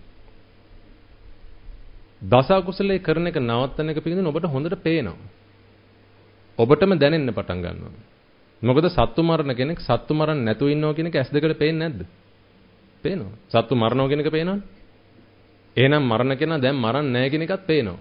දස අකුසලයේ කරන එක නවත්තන එක පිළිබඳව ඔබට හොඳට පේනවා. ඔබටම දැනෙන්න පටන් ගන්නවා. මොකද සත්තු මරණ කෙනෙක් සත්තු මරන්න නැතුව ඉන්නවා කියන එක ඇස් දෙකට පේන්නේ නැද්ද? පේනවා. සත්තු මරනවා කියන එක පේනවනේ. එහෙනම් මරණ කෙනා දැන් මරන්නේ නැහැ කියන එකත් පේනවා.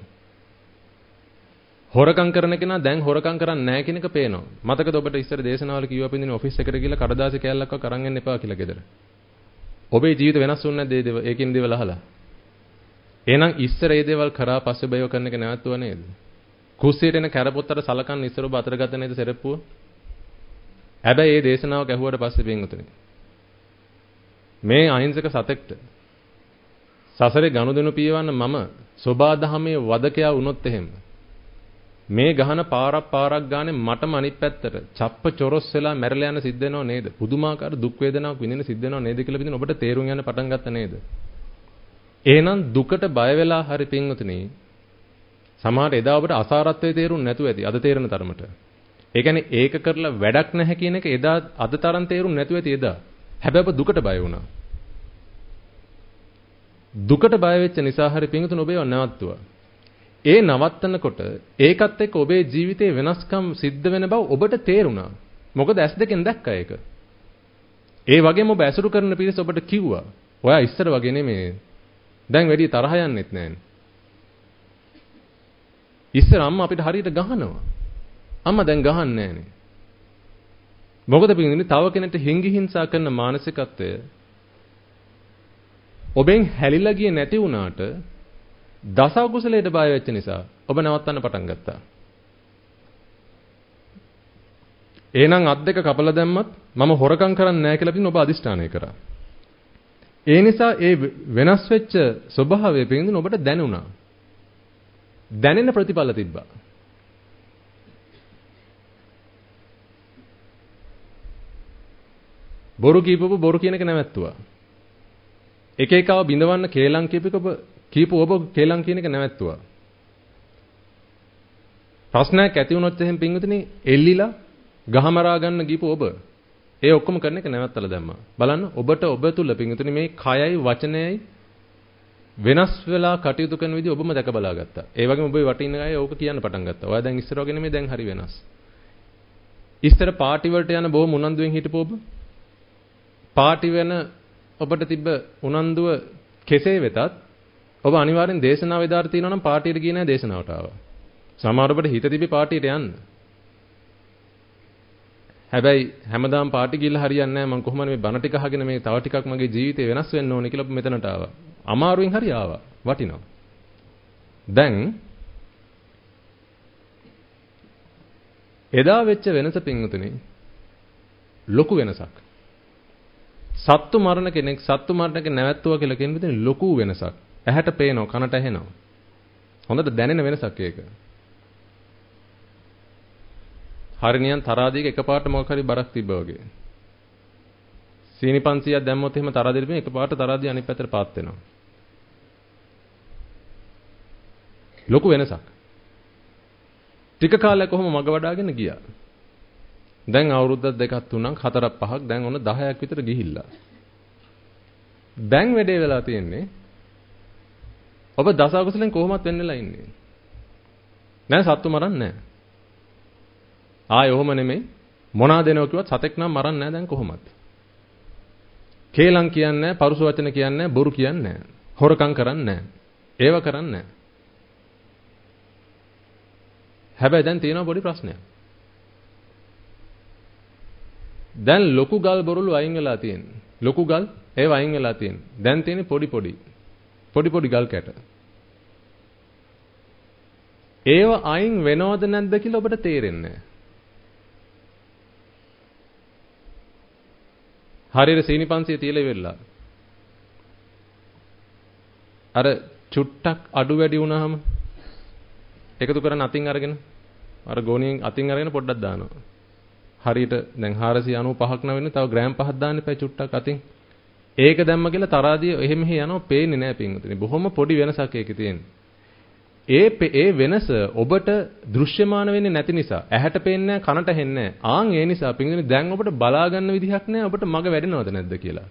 හොරකම් කරන කෙනා දැන් හොරකම් කරන්නේ නැහැ කියන එක පේනවා. මතකද ඔබට ඉස්සර දේශනාවල කිව්වා පින්දින ඔෆිස් එකට ගිහලා කඩදාසි කෑල්ලක්ව කරන් යන්න එපා කියලා ගෙදර. ඔබේ ජීවිත වෙනස් වුනේ නැද්ද ඒ දේවල්? ඒකින් දේවල් අහලා. එහෙනම් ඉස්සර ඒ දේවල් කරා පස්සේ බයව කරන එක නැවතුවා නේද? කුස්සියට එන කැරපොත්තට සලකන්න ඉස්සර ඔබ අතර ගත නේද සෙරප්පුව? හැබැයි මේ දේශනාව ඇහුවට පස්සේ පින්වතුනි මේ අහිංසක සතෙක්ට සසරේ ගනුදෙනු පියවන්න මම සෝබා දහමේ වදකයා වුණොත් එහෙම මේ ගහන පාරක් පාරක් ගානේ මටම අනිත් පැත්තට චප්ප චොරොස් වෙලා මැරලා යන සිද්ධ වෙනව නේද? පුදුමාකාර දුක් වේදනාවක් විඳින සිද්ධ වෙනව නේද කියලා බින්දින ඔබට තේරුම් යන්න පටන් ගත්ත නේද? එහෙනම් දුකට බය වෙලා හරි පින්වතුනි සමහර එදා ඔබට අසාරත්වයේ තේරුම් නැතුව ඇති අද තේරෙන තරමට. ඒ කියන්නේ ඒක කරලා වැඩක් නැහැ කියන එක එදා අද තරම් තේරුම් නැතුව ඇති එදා. හැබැයි ඔබ දුකට බය වුණා. දුකට බය වෙච්ච නිසා හරි පිංගුතුන් ඔබ ඒව නවත්තුවා. ඒ නවත්තනකොට ඒකත් එක්ක ඔබේ ජීවිතේ වෙනස්කම් සිද්ධ වෙන බව ඔබට තේරුණා. මොකද ඇස් දෙකෙන් දැක්කා ඒක. ඒ වගේම ඔබ ඇසුරු කරන පිරිස ඔබට කිව්වා. ඔයා ඉස්සර වගේ නෙමෙයි. දැන් වැඩි තරහ යන්නෙත් නෑනේ. ඉස්සර අම්මා අපිට හරියට ගහනවා. අම්මා දැන් ගහන්නේ නෑනේ. මොකද පිටින් තව කෙනෙක්ට හිංගි හිංසා කරන මානසිකත්වය ඔබෙන් හැලිලා ගියේ නැති වුණාට දස අකුසලයට බය වෙච්ච නිසා ඔබ නවත්තන්න පටන් ගත්තා. එහෙනම් අත් දෙක කපලා දැම්මත් මම හොරකම් කරන්නේ නැහැ කියලා පිටින් ඔබ අදිෂ්ඨානය කරා. ඒ නිසා ඒ වෙනස් වෙච්ච ස්වභාවය පිටින් ඔබට දැනුණා. දැනෙන ප්‍රතිඵල තිබ්බා. බොරු කීපව බොරු කියන එක නැවැත්තුවා. එක එකව බිඳවන්න කේලම් කීපක ඔබ කීප ඔබ කේලම් කියන එක නැවැත්තුවා. ප්‍රශ්නයක් ඇති වුණොත් එහෙම පින්විතනේ එල්ලිලා ගහමරා ගන්න ගීප ඔබ ඒ ඔක්කොම කරන එක නැවැත්තලා දැම්මා. බලන්න ඔබට ඔබ තුල පින්විතනේ මේ කයයි වචනයයි වෙනස් වෙලා කටයුතු කරන විදිහ ඔබම දැක බලා ගත්තා. ඒ වගේම ඔබේ වටින අය ඕක කියන්න පටන් ගත්තා. ඔයා දැන් ඉස්සර වගේ නෙමෙයි දැන් හරි වෙනස්. ඉස්සර පාටි වලට යන බොහොම උනන්දුවෙන් හිටපු ඔබ පාටි වෙන ඔබට තිබ්බ උනන්දුව කෙසේ වෙතත් ඔබ අනිවාර්යෙන් දේශනාව එදාට තියෙනවා නම් පාටියට ගියේ නැහැ දේශනාවට ආවා. සමහර ඔබට හිත තිබි පාටියට යන්න. හැබැයි හැමදාම පාටි ගිහිල්ලා හරියන්නේ නැහැ. මම කොහොමද මේ බණ ටික අහගෙන මේ තව ටිකක් මගේ ජීවිතේ වෙනස් වෙන්න ඕනේ කියලා ඔබ මෙතනට ආවා. අමාරුවෙන් හරි ආවා. වටිනවා. දැන් එදා වෙච්ච වෙනස පින්වතුනි ලොකු වෙනසක්. සත්තු මරණ කෙනෙක් සත්තු මරණ කෙනෙක් නැවැත්තුවා කියලා කියන විදිහේ ලොකු වෙනසක්. ඇහැට පේනවා, කනට ඇහෙනවා. හොඳට දැනෙන වෙනසක් ඒක. හරිනියන් තරාදියක එකපාරට මොකක් හරි බරක් තිබ්බා වගේ. සීනි පන්සියක් දැම්මොත් එහෙම තරාදියෙ පිටින් එකපාරට තරාදිය අනිත් පැත්තට පාත් වෙනවා. ලොකු වෙනසක්. ටික කාලයක් කොහොම මග වඩාගෙන ගියා. දැන් අවුරුද්දක් දෙකක් තුනක් හතරක් පහක් දැන් ඔන්න දහයක් විතර ගිහිල්ලා. දැන් වැඩේ වෙලා තියෙන්නේ ඔබ දස අකුසලෙන් කොහොමවත් වෙන්නලා ඉන්නේ. නෑ සත්තු මරන්නේ නෑ. ආයෙ ඔහොම නෙමෙයි මොනා දෙනව කිව්වත් සතෙක් නම් මරන්නේ නෑ දැන් කොහොමත්. කේලම් කියන්නේ නෑ, පරුස වචන කියන්නේ නෑ, බොරු කියන්නේ නෑ. හොරකම් කරන්නේ නෑ. ඒව කරන්නේ නෑ. හැබැයි දැන් තියෙනවා පොඩි ප්‍රශ්නයක්. දැන් ලොකු ගල් බොරළු අයින් වෙලා තියෙන්නේ. ලොකු ගල් ඒව අයින් වෙලා තියෙන්නේ. දැන් තියෙන්නේ පොඩි පොඩි. පොඩි පොඩි ගල් කැට. ඒව අයින් වෙනවද නැද්ද කියලා ඔබට තේරෙන්නේ නැහැ. හරියට සීනි පන්සිය තියලා ඉවරලා. අර චුට්ටක් අඩු වැඩි වුණාම එකතු කරන් අතින් අරගෙන අර ගෝණියෙන් අතින් අරගෙන පොඩ්ඩක් දානවා. හරියට දැන් හාරසිය අනූපහක් න වෙන්නේ තව ග්‍රෑම් පහක් දාන්න එපා චුට්ටක් අතින්. ඒක දැම්ම කියලා තරාදිය එහෙම මෙහෙ යනවා පේන්නේ නැහැ පින්වතුනි. බොහොම පොඩි වෙනසක් ඒකේ තියෙන්නේ. ඒ ඒ වෙනස ඔබට දෘශ්‍යමාන වෙන්නේ නැති නිසා ඇහැට පේන්නේ නැහැ කනට හෙන්නේ නැහැ. ආන් ඒ නිසා පින්වතුනි දැන් ඔබට බලා ගන්න විදිහක් නැහැ ඔබට මග වැඩෙනවද නැද්ද කියලා.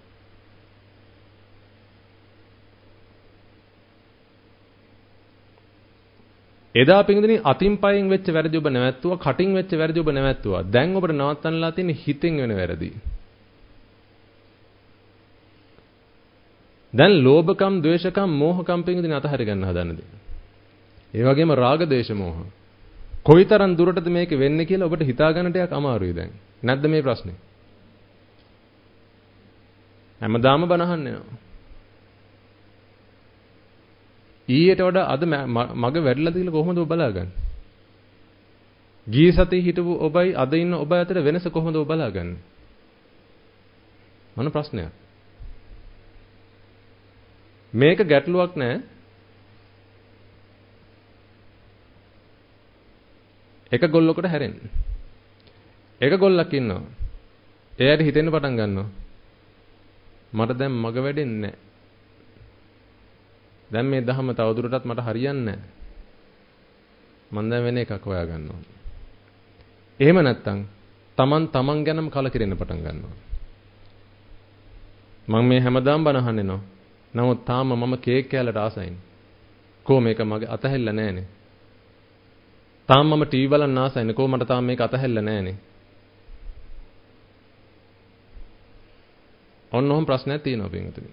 එදා පින්වතුනි අතින් පයෙන් වෙච්ච වැරදි ඔබ නැවැත්තුවා, කටින් වෙච්ච වැරදි ඔබ නැවැත්තුවා. දැන් ඔබට නවත්තන්නලා තියෙන්නේ හිතෙන් වෙන වැරදි. දැන් ලෝභකම්, ද්වේෂකම්, මෝහකම් පින්වතුනි අතහැර ගන්න හදන්නද? ඒ වගේම රාග, දේශ, මෝහ. කොයිතරම් දුරටද මේක වෙන්නේ කියලා ඔබට හිතා ගන්න ටිකක් අමාරුයි දැන්. නැද්ද මේ ප්‍රශ්නේ? හැමදාම බනහන්නේ නෝ. ඊට වඩා අද මග වැඩිලාද කියලා කොහොමද ඔබ බලාගන්නේ? ගිය සතියේ හිටපු ඔබයි අද ඉන්න ඔබ අතර වෙනස කොහොමද ඔබ බලාගන්නේ? මොන ප්‍රශ්නයක්? මේක ගැටලුවක් නෑ. එක ගොල්ලකට හැරෙන්න. එක ගොල්ලක් ඉන්නවා. එයාට හිතෙන්න පටන් ගන්නවා. මට දැන් මග වැඩෙන්නේ නෑ. දැන් මේ ධහම තවදුරටත් මට හරියන්නේ නැහැ. මම දැන් වෙන එකක් හොයා ගන්නවා. එහෙම නැත්තම් Taman Taman ගැනම කලකිරෙන්න පටන් ගන්නවා. මම මේ හැමදාම බණ අහන්නේ නෝ. නමුත් තාම මම කේක් කෑල්ලට ආසයිනේ. කොහොම මේක මගේ අතහැල්ල නැහනේ. තාම මම ටීවී බලන්න ආසයිනේ. කොහොම මට තාම මේක අතහැල්ල නැහනේ. ඔන්න ඔහොම ප්‍රශ්නයක් තියෙනවා පින්වතුනි.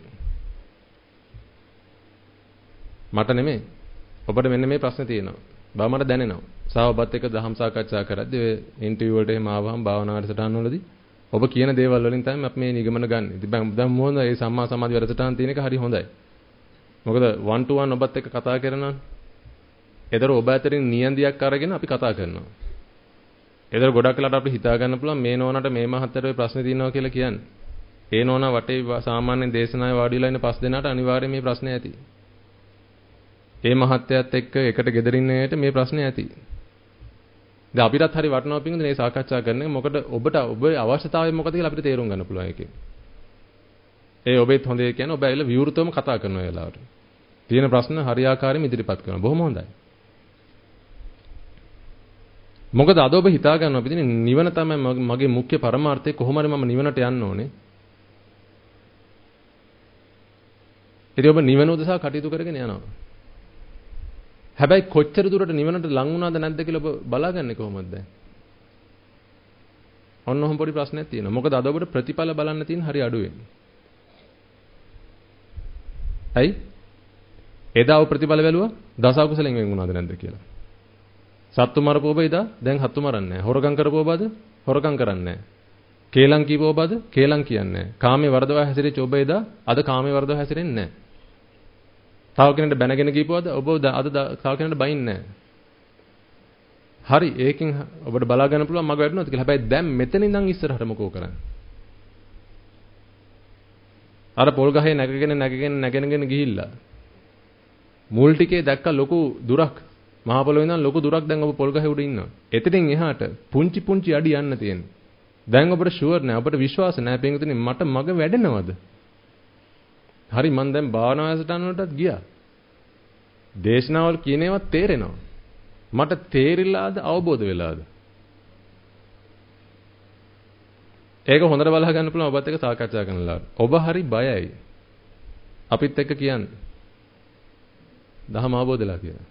මට නෙමෙයි. ඔබට මෙන්න මේ ප්‍රශ්නේ තියෙනවා. බා මට දැනෙනවා. සාව ඔබත් එක්ක දහම් සාකච්ඡා කරද්දී ඔය ඉන්ටර්විව් වලට එහෙම ආවහම භාවනා වැඩසටහන් වලදී ඔබ කියන දේවල් වලින් තමයි අපි මේ නිගමන ගන්න. ඉතින් දැන් මොනවද මේ සම්මා සමාධි වැඩසටහන් තියෙන එක හරි හොඳයි. මොකද one to one ඔබත් එක්ක කතා කරනවා. ඒතර ඔබ අතරින් නියන්දියක් අරගෙන අපි කතා කරනවා. ඒතර ගොඩක් වෙලාවට අපිට හිතා ගන්න පුළුවන් මේ නෝනාට මේ මහත්තයාට ඔය ප්‍රශ්නේ තියෙනවා කියලා කියන්නේ. ඒ නෝනා වටේ සාමාන්‍ය දේශනාවේ වාඩිලා ඉන්න පස් දෙනාට අනිවාර්යයෙන් මේ ප්‍රශ්නේ ඇති. ඒ මහත්තයාත් එක්ක එකට ගෙදරින් ඉන්නේට මේ ප්‍රශ්නේ ඇති. දැන් අපිටත් හරි වටනවා පිටින් මේ සාකච්ඡා කරන එක. මොකද ඔබට ඔබේ අවශ්‍යතාවය මොකද කියලා අපිට තේරුම් ගන්න පුළුවන් එකේ. ඒ ඔබෙත් හොඳේ කියන්නේ ඔබ ඇවිල්ලා විවෘතවම කතා කරන වෙලාවට. තියෙන ප්‍රශ්න හරියාකාරයෙන් ඉදිරිපත් කරනවා. බොහොම හොඳයි. මොකද අද ඔබ හිතා ගන්නවා පිටින් නිවන තමයි මගේ මුඛ්‍ය පරමාර්ථය. කොහොම හරි මම නිවනට යන්න ඕනේ. ඉතින් ඔබ නිවන උදෙසා කටයුතු කරගෙන යනවා. හැබැයි කොච්චර දුරට නිවනට ලං වුණාද නැද්ද කියලා ඔබ බලාගන්නේ කොහොමද දැන්? ඔන්න ඔහොම පොඩි ප්‍රශ්නයක් තියෙනවා. මොකද අද ඔබට ප්‍රතිඵල බලන්න තියෙන හරි අඩුවෙන්. ඇයි? එදා ඔබ ප්‍රතිඵල බැලුවා දස අකුසලෙන් වෙන් වුණාද නැද්ද කියලා. සත්තු මරපු ඔබ එදා දැන් හත්තු මරන්නේ නැහැ. හොරකම් කරපු ඔබද හොරකම් කරන්නේ නැහැ. කේලම් කීපු ඔබද කේලම් කියන්නේ නැහැ. කාමයේ වර්ධව හැසිරෙච්ච ඔබ එදා අද කාමයේ වර්ධව හැසිරෙන්නේ නැහැ. තව කෙනෙක්ට බැනගෙන ගිහපුවද ඔබ අද තව කෙනෙක්ට බයින්නේ නැහැ. හරි ඒකෙන් ඔබට බලා ගන්න පුළුවන් මග වැඩනවද කියලා. හැබැයි දැන් මෙතන ඉඳන් ඉස්සරහට මොකෝ කරන්නේ? අර පොල් ගහේ නැගගෙන නැගගෙන නැගෙනගෙන ගිහිල්ලා මුල් ටිකේ දැක්ක ලොකු දුරක් මහ පොළොවේ ඉඳන් ලොකු දුරක් දැන් ඔබ පොල් ගහේ උඩ ඉන්නවා. එතනින් එහාට පුංචි පුංචි අඩි යන්න තියෙනවා. දැන් ඔබට ෂුවර් නෑ ඔබට විශ්වාස නෑ පින්විතනේ මට මග වැඩෙනවද? හරි මම දැන් භාවනා වැඩසටහන වලටත් ගියා. දේශනාවල් කියන ඒවා තේරෙනවා. මට තේරිලාද අවබෝධ වෙලාද? ඒක හොඳට බලා ගන්න පුළුවන් ඔබත් එක්ක සාකච්ඡා කරනලා. ඔබ හරි බයයි. අපිත් එක්ක කියන්නේ. දහම අවබෝධලා කියලා.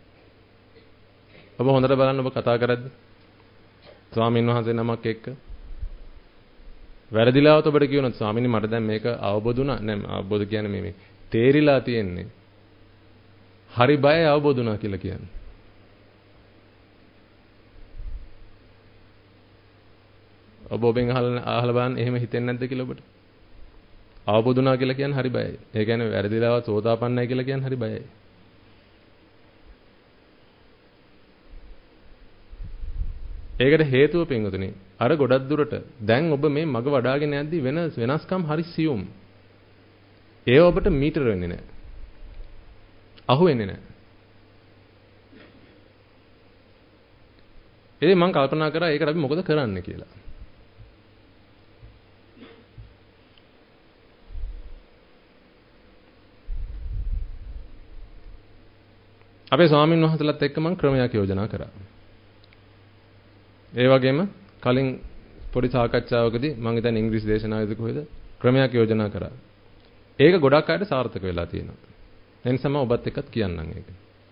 ඔබ හොඳට බලන්න ඔබ කතා කරද්දි ස්වාමීන් වහන්සේ නමක් එක්ක වැරදිලාවත් ඔබට කියනවා ස්වාමීනි මට දැන් මේක අවබෝධ වුණා නෑ අවබෝධ කියන්නේ මේ මේ තේරිලා තියෙන්නේ හරි බයයි අවබෝධ වුණා කියලා කියන්නේ ඔබ ඔබෙන් අහලා අහලා බලන්න එහෙම හිතෙන්නේ නැද්ද කියලා ඔබට අවබෝධ වුණා කියලා කියන්නේ හරි බයයි ඒ කියන්නේ වැරදිලාවත් සෝතාපන්නයි කියලා කියන්නේ හරි බයයි ඒකට හේතුව පින්වතුනි අර ගොඩක් දුරට දැන් ඔබ මේ මග වඩාගෙන යද්දි වෙන වෙනස්කම් හරි සියුම්. ඒ ඔබට මීටර වෙන්නේ නැහැ. අහු වෙන්නේ නැහැ. ඒ මම කල්පනා කරා ඒකට අපි මොකද කරන්න කියලා. අපේ ස්වාමීන් වහන්සේලාත් එක්ක මම ක්‍රමයක් යෝජනා කරා. ඒ වගේම කලින් පොඩි සාකච්ඡාවකදී මම හිතන්නේ ඉංග්‍රීසි දේශනාවේදී කොහෙද ක්‍රමයක් යෝජනා කරා. ඒක ගොඩක් අයට සාර්ථක වෙලා තියෙනවා. ඒ නිසා මම ඔබත් එක්කත් කියන්නම් ඒක.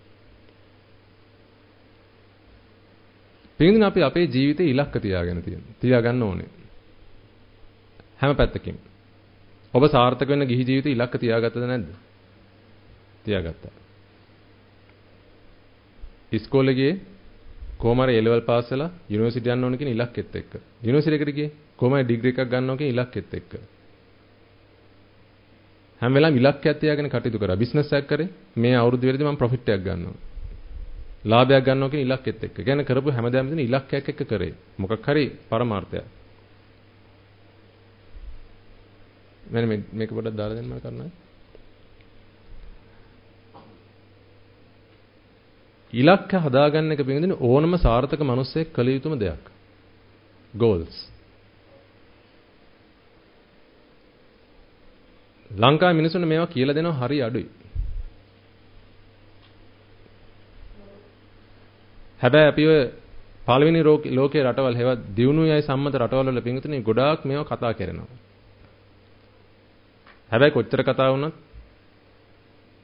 පින්දින අපි අපේ ජීවිතේ ඉලක්ක තියාගෙන තියෙනවා. තියාගන්න ඕනේ. හැම පැත්තකින්. ඔබ සාර්ථක වෙන්න ගිහි ජීවිතේ ඉලක්ක තියාගත්තද නැද්ද? තියාගත්තා. ඉස්කෝලේ ගියේ කොහොම හරි A level පාස් වෙලා යුනිවර්සිටි යන්න ඕන කියන ඉලක්කෙත් එක්ක. යුනිවර්සිටි එකට ගියේ කොහොම හරි ඩිග්‍රී එකක් ගන්න ඕන කියන ඉලක්කෙත් එක්ක. හැම වෙලාවෙම ඉලක්කයක් තියාගෙන කටයුතු කරා. බිස්නස් එකක් කරේ මේ අවුරුදු වෙලදී මම ප්‍රොෆිට් එකක් ගන්නවා. ලාභයක් ගන්නවා කියන ඉලක්කෙත් එක්ක. කියන්නේ කරපු හැමදාම තියෙන ඉලක්කයක් එක්ක කරේ. මොකක් හරි පරමාර්ථයක්. මම මේක පොඩ්ඩක් දාලා දෙන්න මම කරනවා. ඉලක්ක හදාගන්න එක පිළිබඳව ඕනම සාර්ථක මිනිස්සෙක් කළ යුතුම දෙයක්. goals. ලංකාවේ මිනිස්සුන්ට මේවා කියලා දෙනවා හරි අඩුයි. හැබැයි අපි ඔය පළවෙනි ලෝකයේ රටවල් හේවත් දියුණුවයි සම්මත රටවල් වල පිඟුතුනේ ගොඩාක් මේවා කතා කරනවා. හැබැයි කොච්චර කතා වුණත්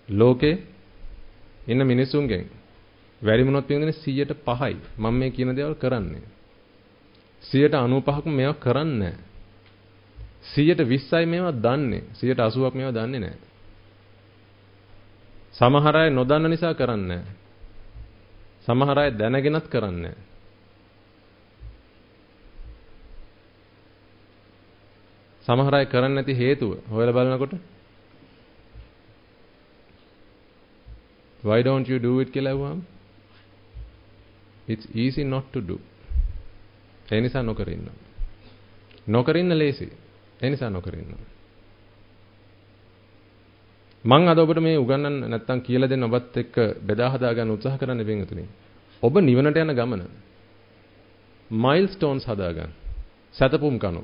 ලෝකේ ඉන්න මිනිසුන්ගෙන් වැඩි මොනොත් පින්වතුනි සියයට පහයි මම මේ කියන දේවල් කරන්නේ. සියයට අනූපහක් මේවා කරන්නේ නැහැ. සියයට විස්සයි මේවා දන්නේ. සියයට අසූවක් මේවා දන්නේ නැහැ. සමහර අය නොදන්න නිසා කරන්නේ නැහැ. සමහර අය දැනගෙනත් කරන්නේ නැහැ. සමහර අය කරන්නේ නැති හේතුව හොයලා බලනකොට why don't you do it කියලා අහුවාම it's easy not to do. ඒ නිසා නොකර ඉන්නවා. නොකර ඉන්න ලේසි. ඒ නිසා නොකර ඉන්නවා. මම අද ඔබට මේ උගන්වන්න නැත්තම් කියලා දෙන්න ඔබත් එක්ක බෙදා හදා ගන්න උත්සාහ කරන්න වෙනුතුනේ. ඔබ නිවනට යන ගමන මයිල්ස්ටෝන්ස් හදා ගන්න. සතපුම් කනෝ.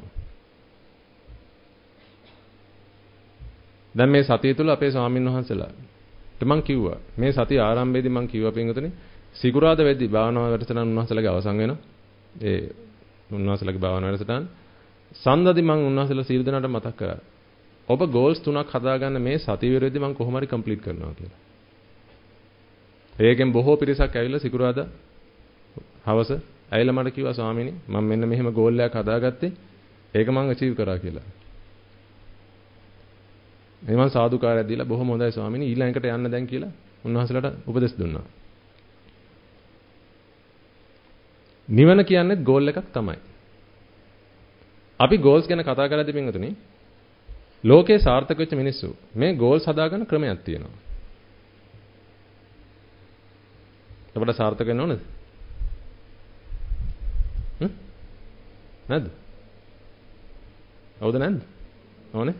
දැන් මේ සතිය තුල අපේ ස්වාමීන් වහන්සේලා මම කිව්වා මේ සතිය ආරම්භයේදී මම කිව්වා පින්වතුනි සිකුරාද වෙද්දී භාවනාව වැඩසටහන උන්වහන්සේලාගේ අවසන් වෙනවා. ඒ උන්වහන්සේලාගේ භාවනාව වැඩසටහන සඳදී මම උන්වහන්සේලා සීල දනට මතක් කරා. ඔබ ගෝල්ස් තුනක් හදාගන්න මේ සතිය විරෙද්දී මම කොහොම හරි කම්ප්ලීට් කරනවා කියලා. ඒකෙන් බොහෝ පිරිසක් ඇවිල්ලා සිකුරාදා හවස ඇවිල්ලා මට කිව්වා ස්වාමීනි මම මෙන්න මෙහෙම ගෝල් එකක් හදාගත්තේ ඒක මම අචීව් කරා කියලා. මේ මම සාදුකාරයක් දීලා බොහොම හොඳයි ස්වාමීනි ඊළඟට යන්න දැන් කියලා උන්වහන්සේලාට උපදෙස් දුන්නා. නිවන කියන්නේ ගෝල් එකක් තමයි. අපි ගෝල්ස් ගැන කතා කරද්දී පින්වතුනි ලෝකේ සාර්ථක වෙච්ච මිනිස්සු මේ ගෝල්ස් හදාගන්න ක්‍රමයක් තියෙනවා. අපිට සාර්ථක වෙන්න ඕනද? හ්ම්? නැද්ද? හවුද නැද්ද? ඕනේ?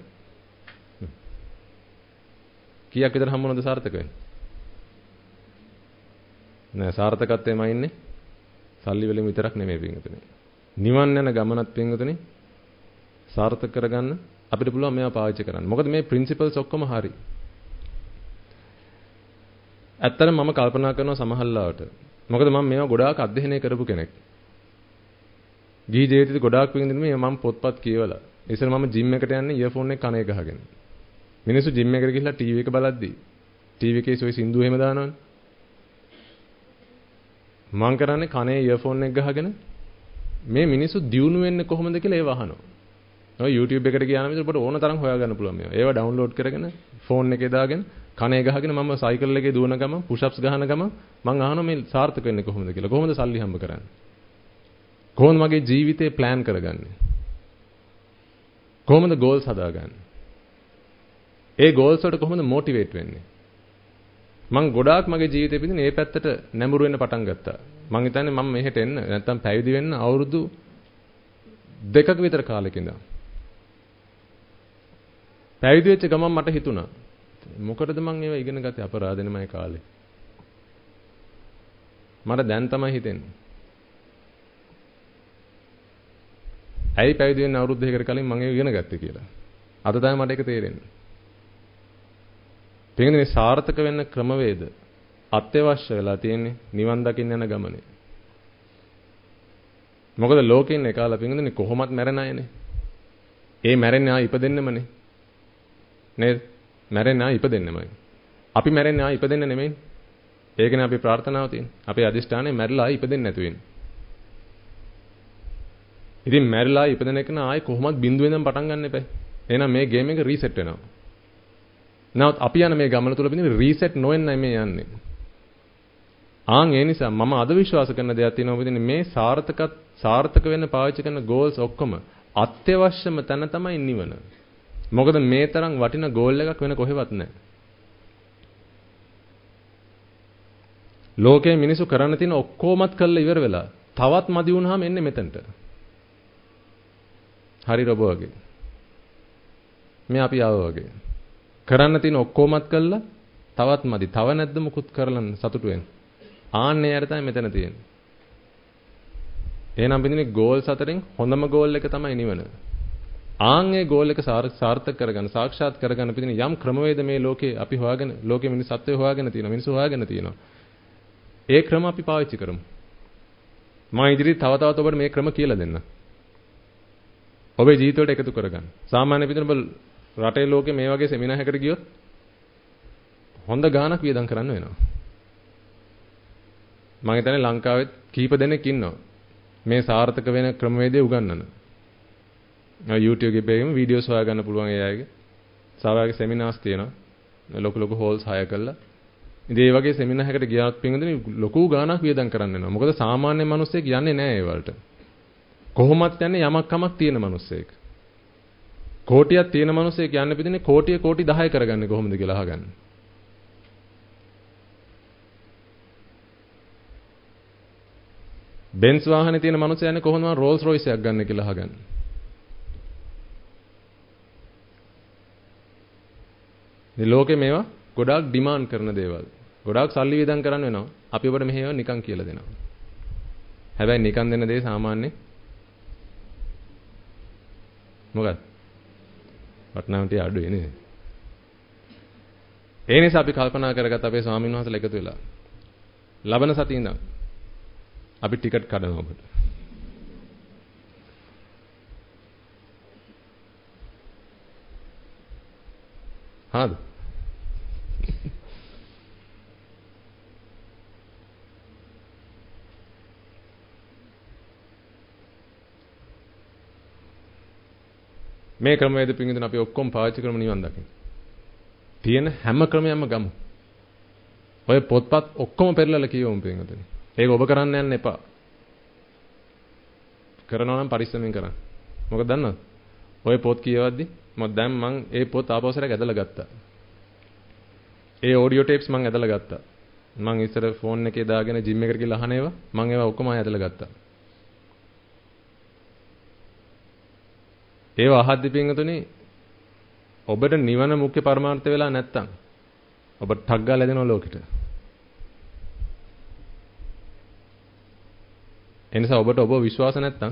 කීයක් විතර හම්බුනොද සාර්ථක වෙන්නේ? නෑ සාර්ථකත්වයේම ඉන්නේ. සල්ලි වලින් විතරක් නෙමෙයි පින්වතුනි. නිවන් යන ගමනත් පින්වතුනි සාර්ථක කරගන්න අපිට පුළුවන් මේවා පාවිච්චි කරන්න. මොකද මේ ප්‍රින්සිපල්ස් ඔක්කොම හරි. ඇත්තටම මම කල්පනා කරනවා සමහරවිට. මොකද මම මේවා ගොඩාක් අධ්‍යයනය කරපු කෙනෙක්. ගිහි ජීවිතේ ගොඩාක් පින්වතුනි මේ මම පොත්පත් කියවලා. ඉතින් මම ජිම් එකට යන්නේ ඉයර්ෆෝන් එක කනේ ගහගෙන. මිනිස්සු ජිම් එකට ගිහිල්ලා ටීවී එක බලද්දි ටීවී එකේ සොයි සින්දු එහෙම දානවනේ. මං කරන්නේ කනේ ඉයර්ෆෝන් එක ගහගෙන මේ මිනිස්සු දියුණු වෙන්නේ කොහොමද කියලා ඒව අහනවා. ඔය YouTube එකට ගියාම ඉතින් ඔබට ඕන තරම් හොයාගන්න පුළුවන් මේවා. ඒවා ඩවුන්ලෝඩ් කරගෙන ෆෝන් එකේ දාගෙන කනේ ගහගෙන මම සයිකල් එකේ දුවන ගමන් පුෂ් අප්ස් ගහන ගමන් මං අහනවා මේ සාර්ථක වෙන්නේ කොහොමද කියලා. කොහොමද සල්ලි හම්බ කරන්නේ? කොහොමද මගේ ජීවිතේ ප්ලෑන් කරගන්නේ? කොහොමද ගෝල්ස් හදාගන්නේ? ඒ ගෝල්ස් වලට කොහොමද මොටිවේට් වෙන්නේ? මං ගොඩාක් මගේ ජීවිතේ පිටින් මේ පැත්තට නැඹුරු වෙන්න පටන් ගත්තා. මං හිතන්නේ මම මෙහෙට එන්න නැත්තම් පැවිදි වෙන්න අවුරුදු දෙකක විතර කාලෙක ඉඳන්. පැවිදි වෙච්ච ගමන් මට හිතුණා මොකටද මං ඒවා ඉගෙන ගත්තේ අපරාධෙනමයි කාලේ. මට දැන් තමයි හිතෙන්නේ. ඇයි පැවිදි වෙන්න අවුරුදු දෙකකට කලින් මං ඒක ඉගෙන ගත්තේ කියලා. අද තමයි මට ඒක තේරෙන්නේ. පිටින් සාර්ථක වෙන්න ක්‍රමවේද අත්‍යවශ්‍ය වෙලා තියෙන්නේ නිවන් දකින්න යන ගමනේ. මොකද ලෝකේ ඉන්න කාලා පිටින් කොහොමත් මැරෙන අයනේ. ඒ මැරෙන්නේ ආ ඉපදෙන්නෙමනේ. නේද? මැරෙන්නේ ආ ඉපදෙන්නෙමයි. අපි මැරෙන්නේ ආ ඉපදෙන්න නෙමෙයි. ඒකනේ අපි ප්‍රාර්ථනාව තියෙන්නේ. අපේ අදිෂ්ඨානය මැරිලා ආ ඉපදෙන්න නැතු වෙන්නේ. ඉතින් මැරිලා ඉපදෙන එක නා ආයි කොහොමත් බිඳුවෙන් ඉඳන් පටන් ගන්න එපා. එහෙනම් මේ ගේම් එක රීසෙට් වෙනවා. නමුත් අපි යන මේ ගමන තුල බින්දින රීසෙට් නොවෙන්නයි මේ යන්නේ. ආන් ඒ නිසා මම අද විශ්වාස කරන දෙයක් තියෙනවා බින්දින මේ සාර්ථක සාර්ථක වෙන්න පාවිච්චි කරන ගෝල්ස් ඔක්කොම අත්‍යවශ්‍යම තැන තමයි නිවන. මොකද මේ තරම් වටින ගෝල් එකක් වෙන කොහෙවත් නැහැ. ලෝකේ මිනිස්සු කරන්න තියෙන ඔක්කොමත් කළා ඉවර වෙලා තවත් මදි වුණාම එන්නේ මෙතනට. හරි රොබෝ වගේ. මේ අපි ආව වගේ. කරන්න තියෙන ඔක්කොමත් කළා තවත් මදි. තව නැද්ද මුකුත් කරලා සතුටු වෙන්න. ආන්නේ යට තමයි මෙතන තියෙන්නේ. එහෙනම් බින්දිනේ ගෝල්ස් අතරින් හොඳම ගෝල් එක තමයි නිවන. ආන්ගේ ගෝල් එක සාර්ථක කරගන්න සාක්ෂාත් කරගන්න බින්දිනේ යම් ක්‍රමවේද මේ ලෝකේ අපි හොයාගෙන ලෝකේ මිනිස් සත්වය හොයාගෙන තියෙනවා. මිනිස්සු හොයාගෙන තියෙනවා. ඒ ක්‍රම අපි පාවිච්චි කරමු. මම ඉදිරියට තව තවත් ඔබට මේ ක්‍රම කියලා දෙන්න. ඔබේ ජීවිතයට එකතු කරගන්න. සාමාන්‍ය පිටුන ඔබ රටේ ලෝකේ මේ වගේ සෙමිනාර් එකකට ගියොත් හොඳ ගාණක් වියදම් කරන්න වෙනවා. මම හිතන්නේ ලංකාවෙත් කීප දෙනෙක් ඉන්නවා. මේ සාර්ථක වෙන ක්‍රමවේදය උගන්වන. YouTube එකේම වීඩියෝස් හොයාගන්න පුළුවන් ඒ අයගේ. සාවාගේ සෙමිනාර්ස් තියෙනවා. ලොකු ලොකු හෝල්ස් හය කරලා. ඉතින් මේ වගේ සෙමිනාර් එකකට ගියාත් පින්වතුනි ලොකු ගාණක් වියදම් කරන්න වෙනවා. මොකද සාමාන්‍ය මිනිස්සෙක් යන්නේ නැහැ ඒ වලට. කොහොමත් යන්නේ යමක් කමක් තියෙන මිනිස්සෙක්. කෝටියක් තියෙන මිනිස්සෙක් යන්න පිටින්නේ කෝටිය කෝටි දහය කරගන්නේ කොහොමද කියලා අහගන්න. බෙන්ස් වාහනේ තියෙන මිනිස්සයා යන්නේ කොහොමද රෝල්ස් රොයිස් එකක් ගන්න කියලා අහගන්න. මේ ලෝකේ මේවා ගොඩාක් ඩිමාන්ඩ් කරන දේවල්. ගොඩාක් සල්ලි වියදම් කරන්න වෙනවා. අපි ඔබට මෙහෙම නිකන් කියලා දෙනවා. හැබැයි නිකන් දෙන දේ සාමාන්‍ය මොකක්ද? වටනාම ටික අඩුයි නේද? ඒ නිසා අපි කල්පනා කරගත්ත අපේ ස්වාමීන් වහන්සේලා එකතු වෙලා ලබන සතියේ ඉඳන් අපි ටිකට් කඩනවා ඔබට. හරිද? මේ ක්‍රමවේද පිටින් අපි ඔක්කොම පාවිච්චි කරමු නිවන් දකින්න. තියෙන හැම ක්‍රමයක්ම ගමු. ඔය පොත්පත් ඔක්කොම පෙරලලා කියවමු පිටින්. ඒක ඔබ කරන්න යන්න එපා. කරනවා නම් පරිස්සමෙන් කරන්න. මොකද දන්නවද? ඔය පොත් කියවද්දි මම දැන් මං ඒ පොත් ආපස්සට ඇදලා ගත්තා. ඒ ඔඩියෝ ටේප්ස් මං ඇදලා ගත්තා. මං ඉස්සර ෆෝන් එකේ දාගෙන ජිම් එකට ගිහලා අහන ඒවා මං ඒවා ඔක්කොම ඇදලා ගත්තා. ඒවා අහද්දි පින්තුනේ ඔබට නිවන මුඛ්‍ය පරමාර්ථය වෙලා නැත්තම් ඔබ ටක් ගාලා දෙනවා ලෝකෙට. එනිසා ඔබට ඔබ විශ්වාස නැත්තම්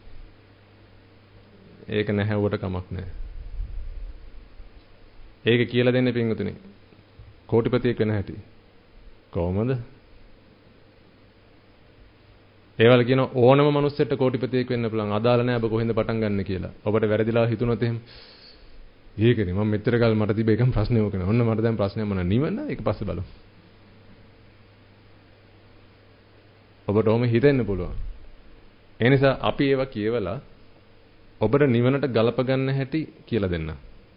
ඒක නැහැ ඔබට කමක් නැහැ. ඒක කියලා දෙන්නේ පින්තුනේ කෝටිපතියෙක් වෙන හැටි. කොහොමද? ඒවල කියන ඕනම මිනිස්සෙක්ට කෝටිපතියෙක් වෙන්න පුළුවන්. අදාළ නැහැ ඔබ කොහෙන්ද පටන් ගන්න කියලා. ඔබට වැරදිලා හිතුනොත් එහෙම ඒකනේ මම මෙච්චර කල් මට තිබ්බ එකම ප්‍රශ්නේ ඕක නේ. ඔන්න මට දැන් ප්‍රශ්නයක් මොනවා නිවන ඒක පස්සේ බලමු. ඔබට ඔහොම හිතෙන්න පුළුවන්. ඒ නිසා අපි ඒවා කියවලා ඔබට නිවනට ගලප ගන්න හැටි කියලා දෙන්න.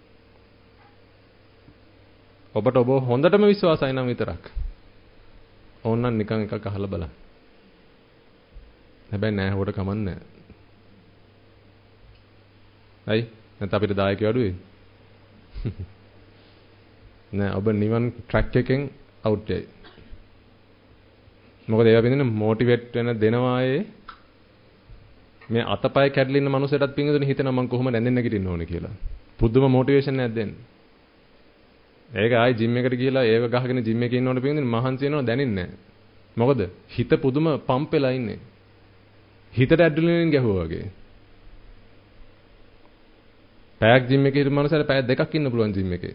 ඔබට ඔබ හොඳටම විශ්වාසයි නම් විතරක්. ඕනනම් නිකන් එකක් අහලා බලන්න. හැබැයි නෑ හොට කමන්නේ. අයි නැත්නම් අපිට දායකයෝ අඩුවේ. නෑ ඔබ නිවන් ට්‍රැක් එකෙන් අවුට් වෙයි. මොකද ඒවා පිටින් මොටිවේට් වෙන දෙනවායේ මේ අතපය කැඩලා ඉන්න මනුස්සයටත් පිටින් හිතෙනවා මම කොහොමද ඇඳෙන්න නැගිටින්න ඕනේ කියලා. පුදුම මොටිවේෂන් එකක් දෙන්න. ඒක ආයි ජිම් එකට ගිහලා ඒව ගහගෙන ජිම් එකේ ඉන්නකොට පිටින් මහන්සි වෙනවා දැනෙන්නේ නෑ. මොකද හිත පුදුම පම්ප් වෙලා ඉන්නේ. හිතට ඇඩ්‍රිනලින් ගැහුවා වගේ. පැයක් ජිම් එකේ ඉන්න මනුස්සයර පැය දෙකක් ඉන්න පුළුවන් ජිම් එකේ.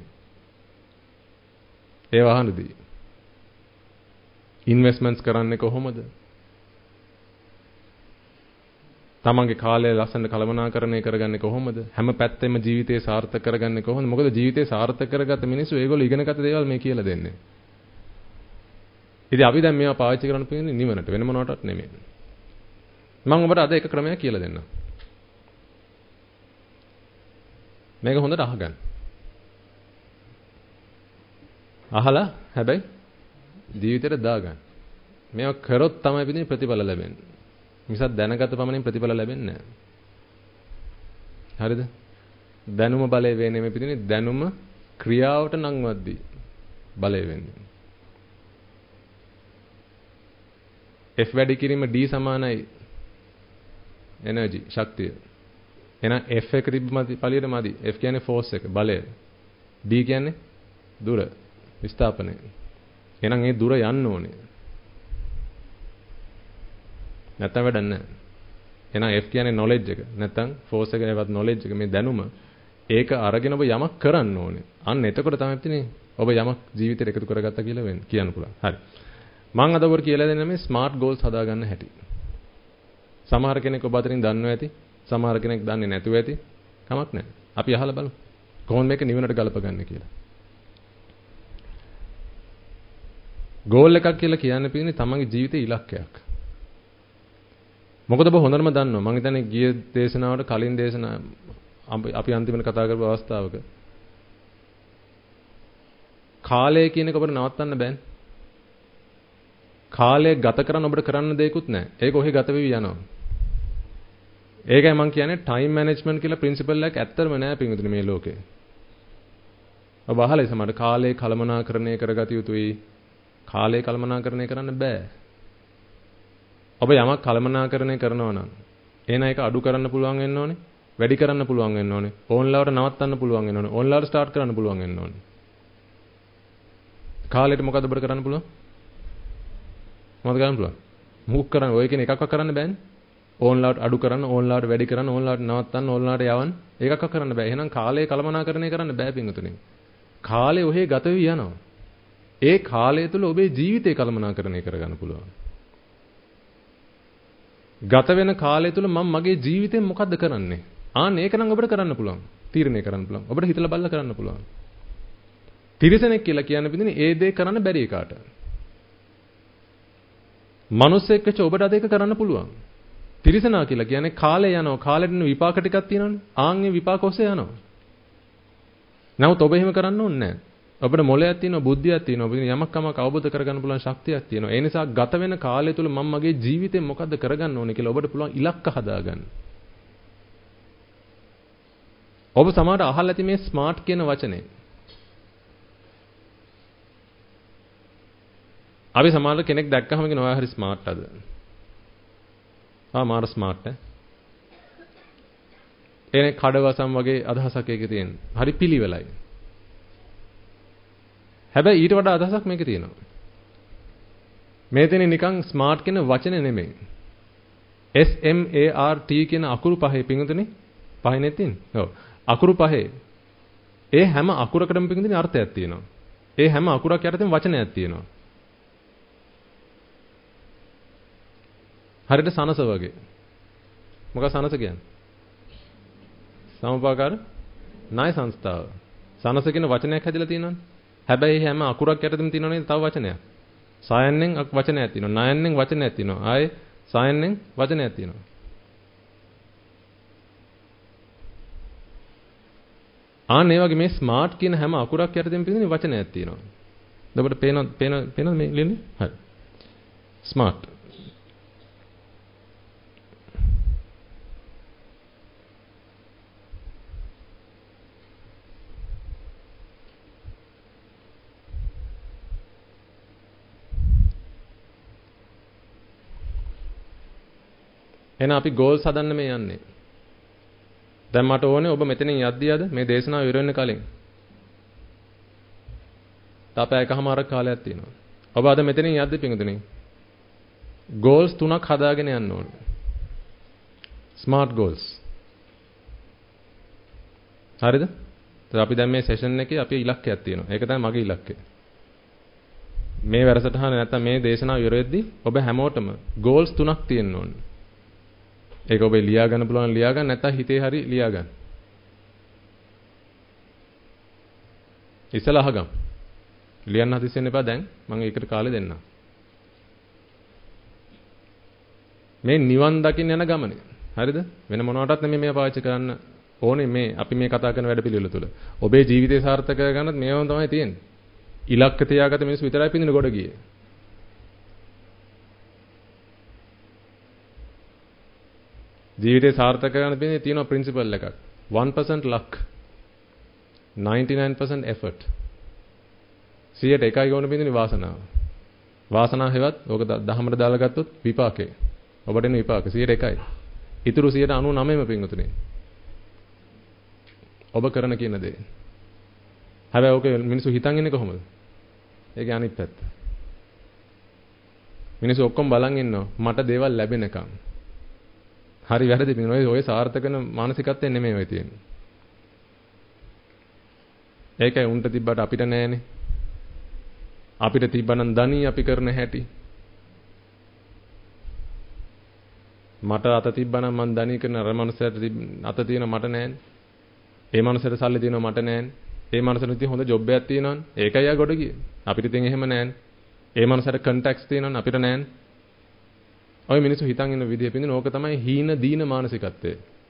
ඒ වහනදී. ඉන්වෙස්ට්මන්ට්ස් කරන්නේ කොහොමද? තමන්ගේ කාලය ලස්සන කළමනාකරණය කරගන්නේ කොහොමද? හැම පැත්තෙම ජීවිතේ සාර්ථක කරගන්නේ කොහොමද? මොකද ජීවිතේ සාර්ථක කරගත්ත මිනිස්සු ඒගොල්ලෝ ඉගෙනගත්ත දේවල් මේ කියලා දෙන්නේ. ඉතින් අපි දැන් මේවා පාවිච්චි කරන්න පින්නේ නිවනට වෙන මොනකටවත් නෙමෙයි. මම ඔබට අද එක ක්‍රමයක් කියලා දෙන්නම්. මේක හොඳට අහගන්න. අහලා හැබැයි ජීවිතේට දාගන්න. මේවා කරොත් තමයි පිටින් ප්‍රතිඵල ලැබෙන්නේ. මිසක් දැනගත පමණින් ප්‍රතිඵල ලැබෙන්නේ නැහැ. හරිද? දැනුම බලය වෙන්නේ මේ පිටින් දැනුම ක්‍රියාවට නංවද්දී බලය වෙන්නේ. F වැඩි කිරීම D සමානයි එනර්ජි ශක්තිය. එහෙනම් F එක තිබ්බමදි පළියට මදි. F කියන්නේ ෆෝස් එක බලය. D කියන්නේ දුර විස්ථාපනය. එහෙනම් ඒ දුර යන්න ඕනේ. නැත්තම් වැඩක් නැහැ. එහෙනම් F කියන්නේ knowledge එක. නැත්තම් force එක ඒවත් knowledge එක මේ දැනුම ඒක අරගෙන ඔබ යමක් කරන්න ඕනේ. අන්න එතකොට තමයි තියෙන්නේ ඔබ යමක් ජීවිතේට එකතු කරගත්තා කියලා වෙන්නේ කියන්න පුළුවන්. හරි. මම අද ඔබට කියලා දෙන්නේ මේ smart goals හදාගන්න හැටි. සමහර කෙනෙක් ඔබ අතරින් දන්නව ඇති. සමහර කෙනෙක් දන්නේ නැතුව ඇති. කමක් නැහැ. අපි අහලා බලමු. කොහොමද මේක නිවනට ගලපගන්නේ කියලා. ගෝල් එකක් කියලා කියන්නේ පිටින්නේ තමන්ගේ ජීවිතේ ඉලක්කයක්. මොකද ඔබ හොඳටම දන්නවා මම හිතන්නේ ගිය දේශනාවට කලින් දේශනා අපි අන්තිමට කතා කරපු අවස්ථාවක කාලය කියන එක ඔබට නවත්තන්න බෑනේ. කාලය ගත කරන්න ඔබට කරන්න දෙයක්වත් නැහැ. ඒක ඔහේ ගත වෙවි යනවා. ඒකයි මම කියන්නේ ටයිම් මැනේජ්මන්ට් කියලා ප්‍රින්සිපල් එකක් ඇත්තටම නැහැ පිටුතුනේ මේ ලෝකේ. ඔබ අහලා ඉසමඩ කාලේ කළමනාකරණය කරගත යුතුයි. කාලේ කළමනාකරණය කරන්න බෑ. ඔබ යමක් කළමනාකරණය කරනවා නම් එහෙනම් ඒක අඩු කරන්න පුළුවන් වෙන්න ඕනේ. වැඩි කරන්න පුළුවන් වෙන්න ඕනේ. ඕන්ලාවට නවත්තන්න පුළුවන් වෙන්න ඕනේ. ඕන්ලාවට ස්ටාර්ට් කරන්න පුළුවන් වෙන්න ඕනේ. කාලෙට මොකද ඔබට කරන්න පුළුවන්? මොකද කරන්න පුළුවන්? මුක් කරන්න ඔය කියන එකක්වත් කරන්න බෑනේ. ඕන්ලාවට අඩු කරන්න, ඕන්ලාවට වැඩි කරන්න, ඕන්ලාවට නවත්තන්න, ඕන්ලාවට යවන්න. ඒකක්වත් කරන්න බෑ. එහෙනම් කාලය කළමනාකරණය කරන්න බෑ පින්වතුනි. කාලය ඔහේ ගත වෙවි යනවා. ඒ කාලය තුළ ඔබේ ජීවිතේ කළමනාකරණය කරගන්න පුළුවන්. ගත වෙන කාලය තුළ මම මගේ ජීවිතේ මොකද්ද කරන්නේ? ආන්න ඒක නම් ඔබට කරන්න පුළුවන්. තීරණය කරන්න පුළුවන්. ඔබට හිතලා බලලා කරන්න පුළුවන්. තිරිසනෙක් කියලා කියන්නේ පිටින් ඒ දේ කරන්න බැරි එකාට. මිනිස්සෙක් වෙච්ච ඔබට අද ඒක කරන්න පුළුවන්. තිරිසනා කියලා කියන්නේ කාලය යනවා. කාලෙට විපාක ටිකක් තියෙනවනේ. ආන්ගේ විපාක ඔස්සේ යනවා. නමුත් ඔබ එහෙම කරන්න ඕනේ නැහැ. ඔබට මොළයක් තියෙනවා, බුද්ධියක් තියෙනවා. ඔබ යමක් කමක් අවබෝධ කරගන්න පුළුවන් ශක්තියක් තියෙනවා. ඒ නිසා ගත වෙන කාලය තුල මම මගේ ජීවිතේ මොකද්ද කරගන්න ඕනේ කියලා ඔබට පුළුවන් ඉලක්ක හදාගන්න. ඔබ සමහරට අහලා ඇති මේ ස්මාර්ට් කියන වචනේ. අපි සමහර කෙනෙක් දැක්කහම කියන ඔයා හරි ස්මාර්ට් අද. ආ මාර ස්මාර්ට් ඈ. එනේ කඩවසම් වගේ අදහසක් එකේ තියෙන. හරි පිළිවෙලයි. හැබැයි ඊට වඩා අදහසක් මේකේ තියෙනවා. මේ තැනේ නිකන් ස්මාර්ට් කියන වචනේ නෙමෙයි. S M A R T කියන අකුරු පහේ පිංගුතුනේ පහේ තියෙන්නේ. ඔව්. අකුරු පහේ ඒ හැම අකුරකටම පිංගුතුනේ අර්ථයක් තියෙනවා. ඒ හැම අකුරක් යටතේම වචනයක් තියෙනවා. හරියට සනස වගේ. මොකක්ද සනස කියන්නේ? සමපාකාර ණය සංස්ථාව. සනස කියන වචනයක් හැදිලා තියෙනවනේ. හැබැයි හැම අකුරක් යටතේම තියෙනවනේ තව වචනයක්. සායන්නෙන් වචනයක් තියෙනවා. ණයෙන්ෙන් වචනයක් තියෙනවා. ආයේ සායන්නෙන් වචනයක් තියෙනවා. ආන්නේ වගේ මේ ස්මාර්ට් කියන හැම අකුරක් යටතේම තියෙන වචනයක් තියෙනවා. එතකොට පේන පේන පේන මේ ලියන්නේ? හරි. ස්මාර්ට්. එහෙනම් අපි ගෝල්ස් හදන්න මේ යන්නේ. දැන් මට ඕනේ ඔබ මෙතනින් යද්දී අද මේ දේශනාව ඉවර වෙන්න කලින්. තාපය එකමාරක් කාලයක් තියෙනවා. ඔබ අද මෙතනින් යද්දී පිඟුතුනේ. ගෝල්ස් තුනක් හදාගෙන යන්න ඕනේ. Smart goals. හරිද? ඒත් අපි දැන් මේ සෙෂන් එකේ අපේ ඉලක්කයක් තියෙනවා. ඒක තමයි මගේ ඉලක්කය. මේ වැඩසටහන නැත්තම් මේ දේශනාව ඉවර වෙද්දී ඔබ හැමෝටම ගෝල්ස් තුනක් තියෙන්න ඕනේ. ඒක ඔබ ලියා ගන්න පුළුවන් ලියා ගන්න නැත්නම් හිතේ හරි ලියා ගන්න. ඉස්සලා අහගම්. ලියන්න හදිස්සෙන්න එපා දැන් මම ඒකට කාලේ දෙන්නම්. මේ නිවන් දකින්න යන ගමනේ. හරිද? වෙන මොනවටත් නෙමෙයි මේ පාවිච්චි කරන්න ඕනේ මේ අපි මේ කතා කරන වැඩ පිළිවෙල තුළ. ඔබේ ජීවිතය සාර්ථක කරගන්නත් මේවම තමයි තියෙන්නේ. ඉලක්ක තියාගත මිනිස්සු විතරයි පින්දින ගොඩ ගියේ. ජීවිතේ සාර්ථක කරගන්න පින්නේ තියෙන ප්‍රින්සිපල් එකක්. one percent luck. ninety-nine percent effort. සියයට එකයි ගොන පින්නේ වාසනාව. වාසනාව හැවත් ඕක දහමකට දාලා ගත්තොත් විපාකේ. ඔබට එන විපාක සියයට එකයි. ඊටු සියයට අනූනවයම පින්වතුනි. ඔබ කරන කියන දේ. හැබැයි ඕක මිනිස්සු හිතන් ඉන්නේ කොහොමද? ඒකේ අනිත් පැත්ත. මිනිස්සු ඔක්කොම බලන් ඉන්නවා මට දේවල් ලැබෙනකම්. හරි වැරදි පින් ඔය ඔය සාර්ථක වෙන මානසිකත්වය නෙමෙයි ඔය තියෙන්නේ. ඒකයි උන්ට තිබ්බට අපිට නෑනේ. අපිට තිබ්බනම් ධනී අපි කරන හැටි. මට අත තිබ්බනම් මං ධනී කරන අර මනුස්සයට අත තියෙන මට නෑනේ. ඒ මනුස්සයට සල්ලි තියෙනවා මට නෑනේ. ඒ මනුස්සයට ඉතින් හොඳ ජොබ් එකක් තියෙනවනේ. ඒකයි ආ ගොඩ ගියේ. අපිට ඉතින් එහෙම නෑනේ. ඒ මනසට කන්ටැක්ට්ස් තියෙනවනේ අපිට නෑනේ. ඔය මිනිස්සු හිතන් ඉන්න විදිය පින්දින ඕක තමයි හීන දීන මානසිකත්වය.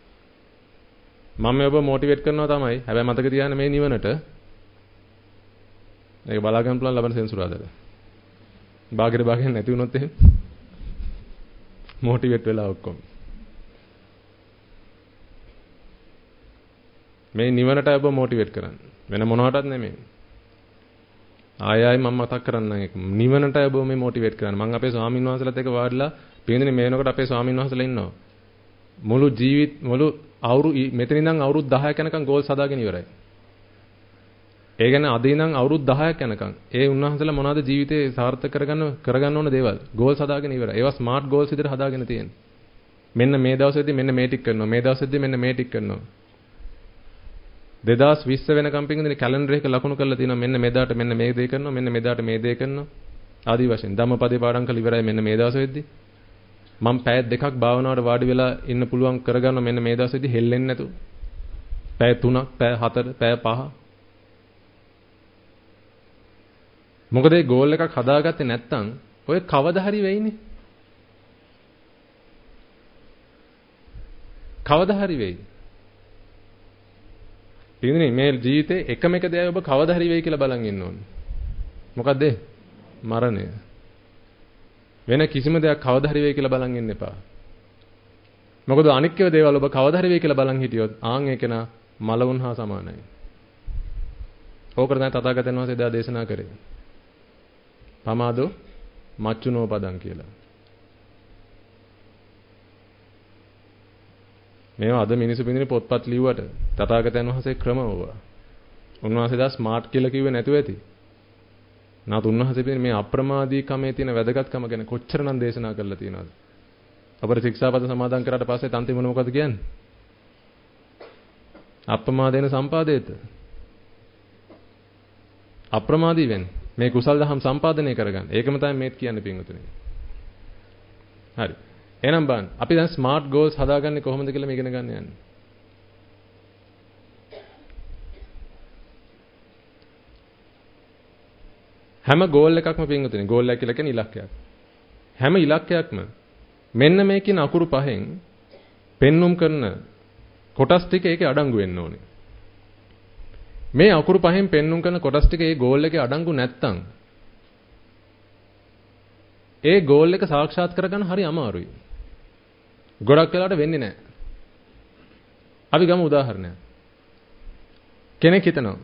මම ඔබ මොටිවේට් කරනවා තමයි. හැබැයි මතක තියාගන්න මේ නිවනට මේක බලා ගන්න පුළුවන් ලබන සෙන්සුරාදාට. බාගෙට බාගෙන් නැති වුණොත් එහෙම මොටිවේට් වෙලා ඔක්කොම. මේ නිවනට ඔබ මොටිවේට් කරන්න. වෙන මොනවටත් නෙමෙයි. ආය ආය මම මතක් කරන්නම් ඒක. නිවනට ඔබ මේ මොටිවේට් කරන්න. මම අපේ ස්වාමීන් වහන්සේලාත් එක්ක වාඩිලා පින්දිනේ මේ වෙනකොට අපේ ස්වාමීන් වහන්සේලා ඉන්නවා. මුළු ජීවිත මුළු අවුරු මෙතන ඉඳන් අවුරුදු දහයක් යනකම් ගෝල්ස් හදාගෙන ඉවරයි. ඒ කියන්නේ අද ඉඳන් අවුරුදු දහයක් යනකම් ඒ උන්වහන්සේලා මොනවද ජීවිතේ සාර්ථක කරගන්න කරගන්න ඕන දේවල් ගෝල්ස් හදාගෙන ඉවරයි. ඒවා ස්මාර්ට් ගෝල්ස් විදිහට හදාගෙන තියෙනවා. මෙන්න මේ දවසේදී මෙන්න මේ ටික කරනවා. මේ දවසේදී මෙන්න මේ ටික කරනවා. දෙදාස් විස්ස වෙනකම් පින්දිනේ කැලෙන්ඩර් එක ලකුණු කරලා තියෙනවා. මෙන්න මෙදාට මෙන්න මේ දේ කරනවා. මෙන්න මෙදාට මේ දේ කරනවා. ආදි වශයෙන් ධම්මපදේ පාඩම් කරලා ඉවරයි මෙන්න මේ දවසේදී. මම පැය දෙකක් භාවනාවට වාඩි වෙලා ඉන්න පුළුවන් කරගන්න මෙන්න මේ දවසේදී හෙල්ලෙන්නේ නැතුව. පැය තුනක්, පැය හතර, පැය පහ. මොකද ඒ ගෝල් එකක් හදාගත්තේ නැත්නම් ඔය කවදා හරි වෙයිනේ. කවදා හරි වෙයි. ඉතින් මේ ජීවිතේ එකම එක දේ ඔබ කවදා හරි වෙයි කියලා බලන් ඉන්න ඕනේ. මොකද්ද? මරණය. වෙන කිසිම දෙයක් කවදා හරි වෙයි කියලා බලන් ඉන්න එපා. මොකද අනික්කව දේවල් ඔබ කවදා හරි වෙයි කියලා බලන් හිටියොත් ආන් ඒකන මලවුන් හා සමානයි. ඕකට තමයි තථාගතයන් වහන්සේ දා දේශනා කරේ. පමාදෝ මච්චුනෝ පදං කියලා. මේවා අද මිනිස්සු පිටින් පොත්පත් ලිව්වට තථාගතයන් වහන්සේ ක්‍රම ඕවා. උන්වහන්සේ දා ස්මාර්ට් කියලා කිව්වේ නැතුව ඇති. නාත් උන්වහන්සේ පිටින් මේ අප්‍රමාදීකමේ තියෙන වැදගත්කම ගැන කොච්චරනම් දේශනා කරලා තියෙනවද? අපර ශික්ෂාපද සමාදන් කරාට පස්සේ තන්ති මොන මොකද කියන්නේ? අප්‍රමාදේන සම්පාදේත. අප්‍රමාදී වෙන්න. මේ කුසල් දහම් සම්පාදනය කරගන්න. ඒකම තමයි මේත් කියන්නේ පින්වතුනි. හරි. එහෙනම් බලන්න. අපි දැන් ස්මාර්ට් ගෝල්ස් හදාගන්නේ කොහොමද කියලා මේ ඉගෙන ගන්න යන්නේ. හැම ගෝල් එකක්ම පින්වතුනි ගෝල් එක කියලා කියන්නේ ඉලක්කයක්. හැම ඉලක්කයක්ම මෙන්න මේ කියන අකුරු පහෙන් පෙන්눔 කරන කොටස් ටික ඒකේ අඩංගු වෙන්න ඕනේ. මේ අකුරු පහෙන් පෙන්눔 කරන කොටස් ටික ඒ ගෝල් එකේ අඩංගු නැත්තම් ඒ ගෝල් එක සාක්ෂාත් කරගන්න හරි අමාරුයි. ගොඩක් වෙලාවට වෙන්නේ නැහැ. අපි ගමු උදාහරණයක්. කෙනෙක් හිතනවා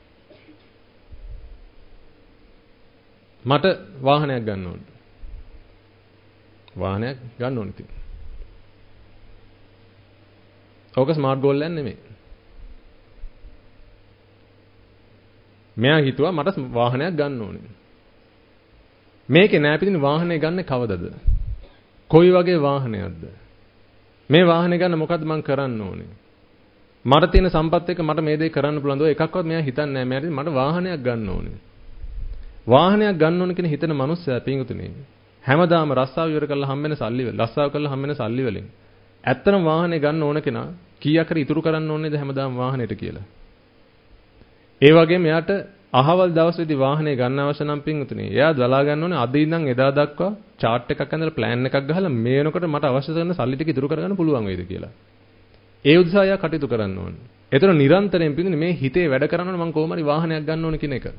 මට වාහනයක් ගන්න ඕන. වාහනයක් ගන්න ඕන ඉතින්. ඕක ස්මාර්ට් ගෝල් එකක් නෙමෙයි. මෙයා හිතුවා මට වාහනයක් ගන්න ඕනේ. මේකේ නෑ පිටින් වාහනේ ගන්න කවදද? කොයි වගේ වාහනයක්ද? මේ වාහනේ ගන්න මොකද්ද මං කරන්න ඕනේ? මට තියෙන සම්පත් එක්ක මට මේ දේ කරන්න පුළුවන්ද? ඔය එකක්වත් මෙයා හිතන්නේ නෑ. මෙයාට මට වාහනයක් ගන්න ඕනේ. වාහනයක් ගන්න ඕන කියන හිතන මනුස්සයා පිංගුතුනේ හැමදාම රස්සාව ඉවර කරලා හම්බෙන සල්ලි වල රස්සාව කරලා හම්බෙන සල්ලි වලින් ඇත්තටම වාහනේ ගන්න ඕන කෙනා කීයක් හරි ඉතුරු කරන්න ඕනේද හැමදාම වාහනේට කියලා. ඒ වගේම එයාට අහවල් දවසේදී වාහනේ ගන්න අවශ්‍ය නම් පිංගුතුනේ එයා බලා ගන්න ඕනේ අද ඉඳන් එදා දක්වා chart එකක් අඳලා plan එකක් ගහලා මේ වෙනකොට මට අවශ්‍ය කරන සල්ලි ටික ඉතුරු කරගන්න පුළුවන් වේද කියලා. ඒ උදෙසා එයා කටයුතු කරන්න ඕනේ. ඒතර නිරන්තරයෙන් පිංගුනේ මේ හිතේ වැඩ කරනවනේ මම කොහොම හරි වාහනයක් ගන්න ඕනේ කියන එක.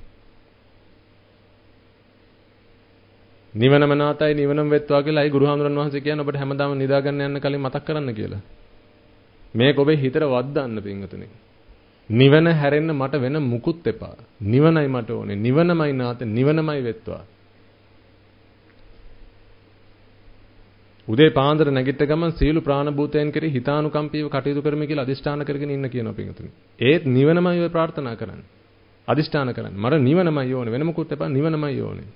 නිවනම නාතයි නිවනම වෙත්වා කියලා අයි ගුරුහාමුදුරන් වහන්සේ කියන්නේ ඔබට හැමදාම නිදා ගන්න යන්න කලින් මතක් කරන්න කියලා. මේක ඔබේ හිතට වද්දාන්න පිංගුතුනේ. නිවන හැරෙන්න මට වෙන මුකුත් එපා. නිවනයි මට ඕනේ. නිවනමයි නාත නිවනමයි වෙත්වා. උදේ පාන්දර නැගිට ගමන් සීළු ප්‍රාණ භූතයන් කෙරෙහි හිතානුකම්පීව කටයුතු කරමි කියලා අදිෂ්ඨාන කරගෙන ඉන්න කියනවා පිංගුතුනේ. ඒත් නිවනමයි ඔය ප්‍රාර්ථනා කරන්නේ. අදිෂ්ඨාන කරන්නේ. මට නිවනමයි ඕනේ. වෙන මුකුත් එපා. නිවනමයි ඕනේ.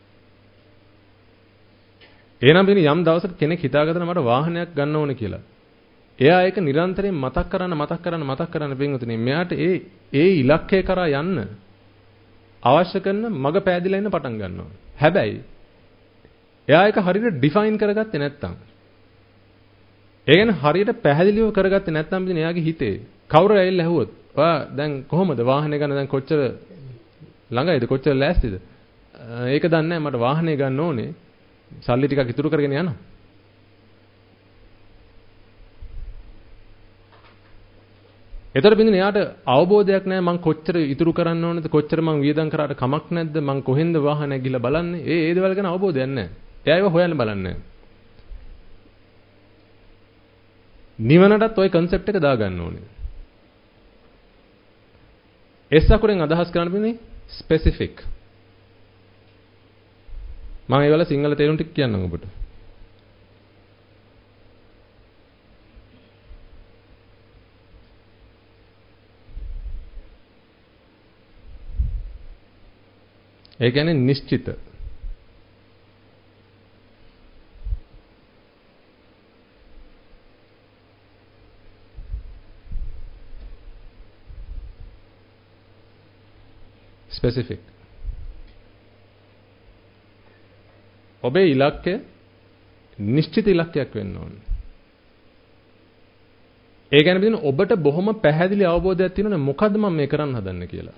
එහෙනම් බිනි යම් දවසක කෙනෙක් හිතාගත්තා මට වාහනයක් ගන්න ඕනේ කියලා. එයා ඒක නිරන්තරයෙන් මතක් කරන්න මතක් කරන්න මතක් කරන්න පින්වතුනි මෙයාට ඒ ඒ ඉලක්කය කරා යන්න අවශ්‍ය කරන මග පෑදිලා ඉන්න පටන් ගන්නවා. හැබැයි එයා ඒක හරියට ඩිෆයින් කරගත්තේ නැත්නම් ඒ කියන්නේ හරියට පැහැදිලිව කරගත්තේ නැත්නම් බිනි එයාගේ හිතේ කවුරු ඇවිල්ලා ඇහුවොත් ඔයා දැන් කොහොමද වාහනේ ගන්න දැන් කොච්චර ළඟයිද කොච්චර ලෑස්තිද ඒක දන්නේ නැහැ මට වාහනේ ගන්න ඕනේ. සල්ලි ටිකක් ඉතුරු කරගෙන යනවා. එතකොට බින්දින එයාට අවබෝධයක් නැහැ මං කොච්චර ඉතුරු කරන්න ඕනද කොච්චර මං වියදම් කරාට කමක් නැද්ද මං කොහෙන්ද වාහනයක් ගිහලා බලන්නේ ඒ ඒ දේවල් ගැන අවබෝධයක් නැහැ. එයා ඒව හොයන්න බලන්නේ. නිවනටත් ওই concept එක දාගන්න ඕනේ. එස් අකුරෙන් අදහස් කරන්න බින්දිනේ specific. මම ඒවල සිංහල තේරුම් ටික කියන්නම් ඔබට. ඒ කියන්නේ නිශ්චිත. specific. ඔබේ ඉලක්කය නිශ්චිත ඉලක්කයක් වෙන්න ඕනේ. ඒ කියන්නේ බින්දින ඔබට බොහොම පැහැදිලි අවබෝධයක් තියෙනවනේ මොකද්ද මම මේ කරන්න හදන්නේ කියලා.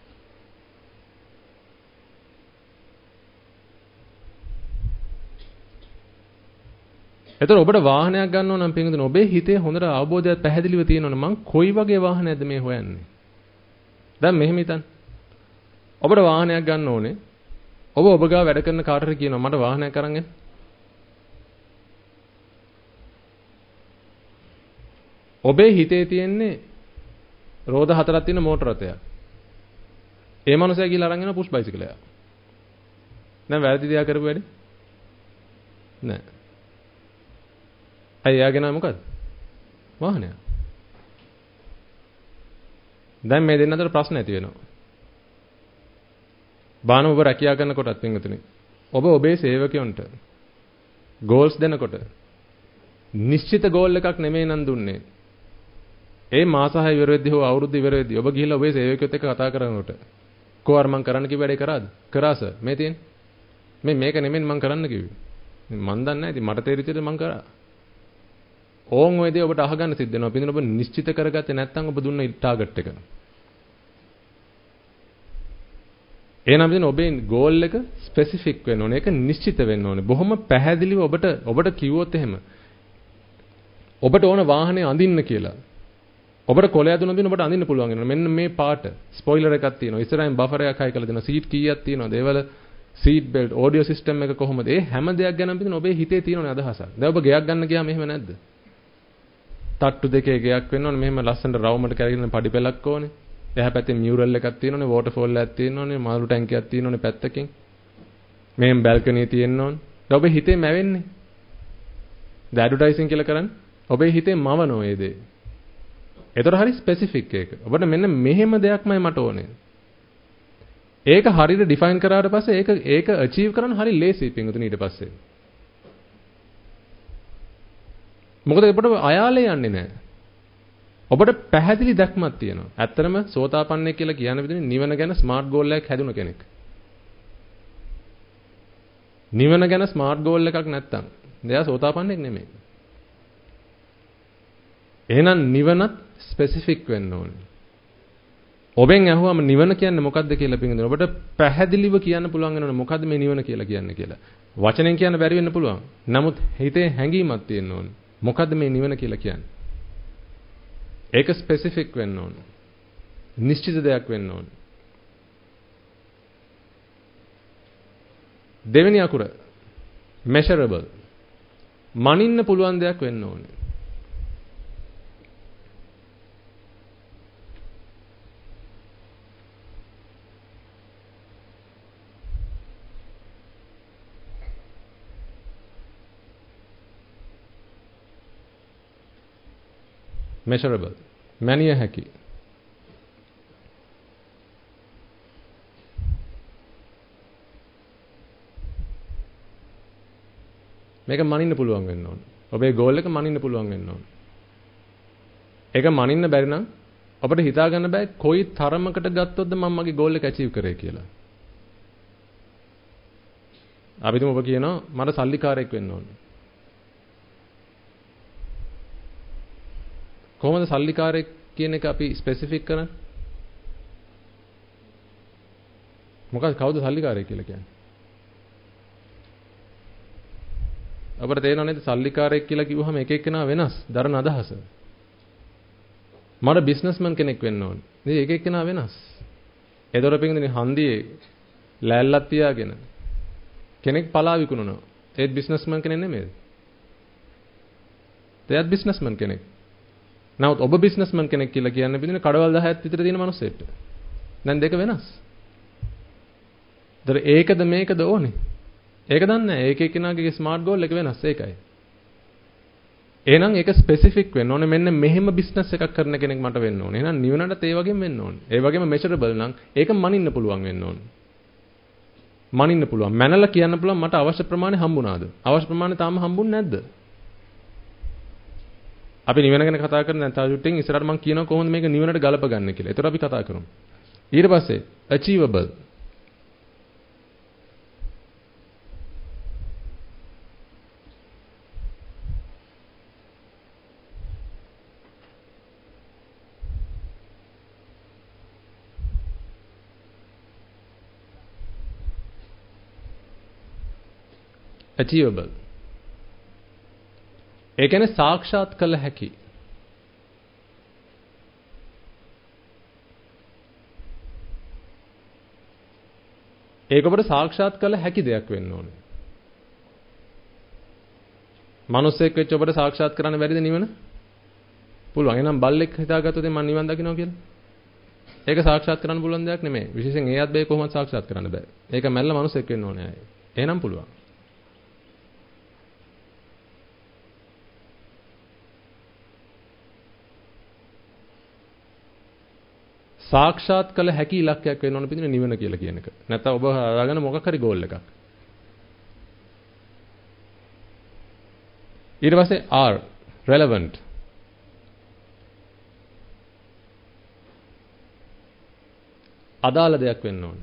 එතකොට ඔබට වාහනයක් ගන්න ඕන නම් පින්වතුනි ඔබේ හිතේ හොඳට අවබෝධයක් පැහැදිලිව තියෙනවනේ මං කොයි වගේ වාහනයක්ද මේ හොයන්නේ. දැන් මෙහෙම හිතන්න. ඔබට වාහනයක් ගන්න ඕනේ. ඔබ ඔබ ගාව වැඩ කරන කාටට කියනවා මට වාහනයක් අරන් එන්න. ඔබේ හිතේ තියෙන්නේ රෝද හතරක් තියෙන මෝටර රථයක්. ඒ මනුස්සයා ගිහලා අරන් එන පුෂ් බයිසිකලයක්. දැන් වැරදි දෙයක් කරපු වැඩි? නෑ. අය යාගෙන මොකද? වාහනයක්. දැන් මේ දෙන්න අතර ප්‍රශ්න ඇති වෙනවා. බාන ඔබ රැකියා කරනකොටත් පින්වතුනි ඔබ ඔබේ සේවකයන්ට ගෝල්ස් දෙනකොට නිශ්චිත ගෝල් එකක් නෙමෙයි නම් දුන්නේ. ඒ මාස හය ඉවර වෙද්දී හෝ අවුරුද්ද ඉවර වෙද්දී ඔබ ගිහිල්ලා ඔබේ සේවකයොත් එක්ක කතා කරනකොට කොහොම අර මං කරන්න කිව්ව වැඩේ කරාද? කරා සර්. මේ තියෙන්නේ. මේ මේක නෙමෙයි මං කරන්න කිව්වේ. මං දන්නේ නැහැ. ඉතින් මට තේරිච්ච දේ මං කරා. ඕන් ඔය දේ ඔබට අහගන්න සිද්ධ වෙනවා. පිටින් ඔබ නිශ්චිත කරගත්තේ නැත්නම් ඔබ දුන්න ටාගට් එක. එහෙනම් ඉතින් ඔබේ ගෝල් එක ස්පෙસિෆික් වෙන්න ඕනේ. ඒක නිශ්චිත වෙන්න ඕනේ. බොහොම පැහැදිලිව ඔබට ඔබට කිව්වොත් එහෙම ඔබට ඕන වාහනේ අඳින්න කියලා. ඔබට කොලය දුන්නොත් දින ඔබට අඳින්න පුළුවන් වෙනවා. මෙන්න මේ පාට ස්පොයිලර් එකක් තියෙනවා. ඉස්සරහින් බෆර් එකක් හයි කරලා දෙනවා. සීට් කීයක් තියෙනවද? ඒවල සීට් බෙල්ට්, ඔඩියෝ සිස්ටම් එක කොහොමද? ඒ හැම දෙයක් ගැනම ඉතින් ඔබේ හිතේ තියෙනවනේ අදහසක්. දැන් ඔබ ගෙයක් ගන්න ගියාම එහෙම නැද්ද? තට්ටු දෙකේ ගෙයක් වෙන්න ඕනේ. මෙහෙම ලස්සනට රවුමට කැරගෙන පඩි පෙලක් ඕනේ. එහා පැත්තේ මියුරල් එකක් තියෙනවනේ, වෝටර්ෆෝල් එකක් තියෙනවනේ, මාළු ටැංකියක් තියෙනවනේ පැත්තකින්. මෙහෙම බැල්කනි තියෙන්න ඕනේ. දැන් ඔබේ හිතේ මැවෙන්නේ. ද ඇඩ්වර්ටයිසින් කියලා කරන්නේ. ඔබේ හිතේ මවනෝ ඒ දේ. ඒතර හරි ස්පෙસિෆික් එක. ඔබට මෙන්න මෙහෙම දෙයක්මයි මට ඕනේ. ඒක හරියට ඩිෆයින් කරාට පස්සේ ඒක ඒක අචීව් කරන්න හරි ලේසි පින්වතුනි ඊට පස්සේ. මොකද ඔබට අයාලේ යන්නේ නැහැ. ඔබට පැහැදිලි දැක්මක් තියෙනවා. ඇත්තටම සෝතාපන්නය කියලා කියන විදිහේ නිවන ගැන ස්මාර්ට් ගෝල් එකක් හැදුන කෙනෙක්. නිවන ගැන ස්මාර්ට් ගෝල් එකක් නැත්තම් එයා සෝතාපන්නෙක් නෙමෙයි. එහෙනම් නිවනත් ස්පෙસિෆික් වෙන්න ඕනේ. ඔබෙන් අහුවම නිවන කියන්නේ මොකක්ද කියලා පිළිගන්න. ඔබට පැහැදිලිව කියන්න පුළුවන් වෙනවනේ මොකද්ද මේ නිවන කියලා කියන්නේ කියලා. වචනෙන් කියන්න බැරි වෙන්න පුළුවන්. නමුත් හිතේ හැඟීමක් තියෙන්න ඕනේ. මොකද්ද මේ නිවන කියලා කියන්නේ? ඒක ස්පෙસિෆික් වෙන්න ඕනේ. නිශ්චිත දෙයක් වෙන්න ඕනේ. දෙවෙනි අකුර measurable. මනින්න පුළුවන් දෙයක් වෙන්න ඕනේ. measurable මැනිය හැකි. මේක මනින්න පුළුවන් වෙන්න ඕන. ඔබේ ගෝල් එක මනින්න පුළුවන් වෙන්න ඕන. ඒක මනින්න බැරි නම් අපිට හිතා ගන්න බෑ කොයි තරමකට ගත්තොත්ද මම මගේ ගෝල් එක අචීව් කරේ කියලා. අපි තුමු ඔබ කියනවා මට සල්ලිකාරයෙක් වෙන්න ඕන. කොහොමද සල්ලිකාරයෙක් කියන එක අපි ස්පෙસિෆික් කරන්නේ? මොකක්ද කවුද සල්ලිකාරයෙක් කියලා කියන්නේ? අපිට තේරෙනව නේද සල්ලිකාරයෙක් කියලා කිව්වහම එක එක්කෙනා වෙනස්, දරන අදහස. මට බිස්නස්මන් කෙනෙක් වෙන්න ඕනේ. ඉතින් එක එක්කෙනා වෙනස්. ඒතර පිටින් හන්දියේ ලෑල්ලක් තියාගෙන කෙනෙක් පලා විකුණනවා. ඒත් බිස්නස්මන් කෙනෙක් නෙමෙයි. එයාත් බිස්නස්මන් කෙනෙක්. නමුත් ඔබ බිස්නස්මන් කෙනෙක් කියලා කියන්නේ බින්දුනේ කඩවල් දහයක් විතර තියෙන මිනිස්සෙක්ට. දැන් දෙක වෙනස්. ඒතර ඒකද මේකද ඕනේ. ඒක දන්නේ නැහැ. ඒක එක්කෙනාගේ ස්මාර්ට් ගෝල් එක වෙනස්. ඒකයි. එහෙනම් ඒක ස්පෙસિෆික් වෙන්න ඕනේ. මෙන්න මෙහෙම බිස්නස් එකක් කරන කෙනෙක් මට වෙන්න ඕනේ. එහෙනම් නිවනටත් ඒ වගේම වෙන්න ඕනේ. ඒ වගේම මෙෂරබල් නම් ඒක මනින්න පුළුවන් වෙන්න ඕනේ. මනින්න පුළුවන්. මැනලා කියන්න පුළුවන් මට අවශ්‍ය ප්‍රමාණය හම්බුණාද? අවශ්‍ය ප්‍රමාණය තාම හම්බුන්නේ නැද්ද? අපි නිවන ගැන කතා කරන දැන් තාජුට්ටින් ඉස්සරහට මම කියනවා කොහොමද මේක නිවනට ගලප ගන්න කියලා. ඒතර අපි කතා කරමු. ඊට පස්සේ achievable. achievable. ඒ කියන්නේ සාක්ෂාත් කළ හැකි. ඒක ඔබට සාක්ෂාත් කළ හැකි දෙයක් වෙන්න ඕනේ. මිනිස්සෙක් වෙච්ච ඔබට සාක්ෂාත් කරන්න බැරිද නිවන? පුළුවන්. එහෙනම් බල්ලෙක් හිතාගත්තොත් මම නිවන් දකින්නවා කියලා. ඒක සාක්ෂාත් කරන්න පුළුවන් දෙයක් නෙමෙයි. විශේෂයෙන් ඒ අත්බේ කොහොමද සාක්ෂාත් කරන්න බෑ. ඒක මැල්ල මිනිස්සෙක් වෙන්න ඕනේ ආයේ. එහෙනම් පුළුවන්. සාක්ෂාත් කළ හැකි ඉලක්කයක් වෙන්න ඕන පිටින් නිවන කියලා කියන එක. නැත්නම් ඔබ හදාගෙන මොකක් හරි ගෝල් එකක්. ඊට පස්සේ R relevant. අදාළ දෙයක් වෙන්න ඕන.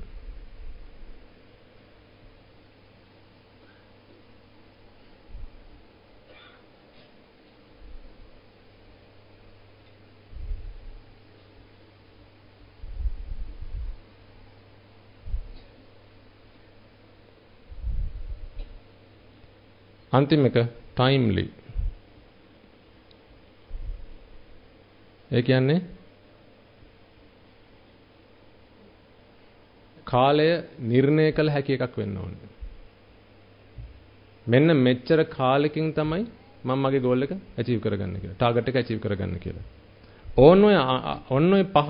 අන්තිම එක timely. ඒ කියන්නේ කාලය නිර්ණය කළ හැකි එකක් වෙන්න ඕනේ. මෙන්න මෙච්චර කාලෙකින් තමයි මම මගේ ගෝල් එක achieve කරගන්න කියලා. ටාගට් එක achieve කරගන්න කියලා. ඕන ඔය ඔන්න ඔය පහ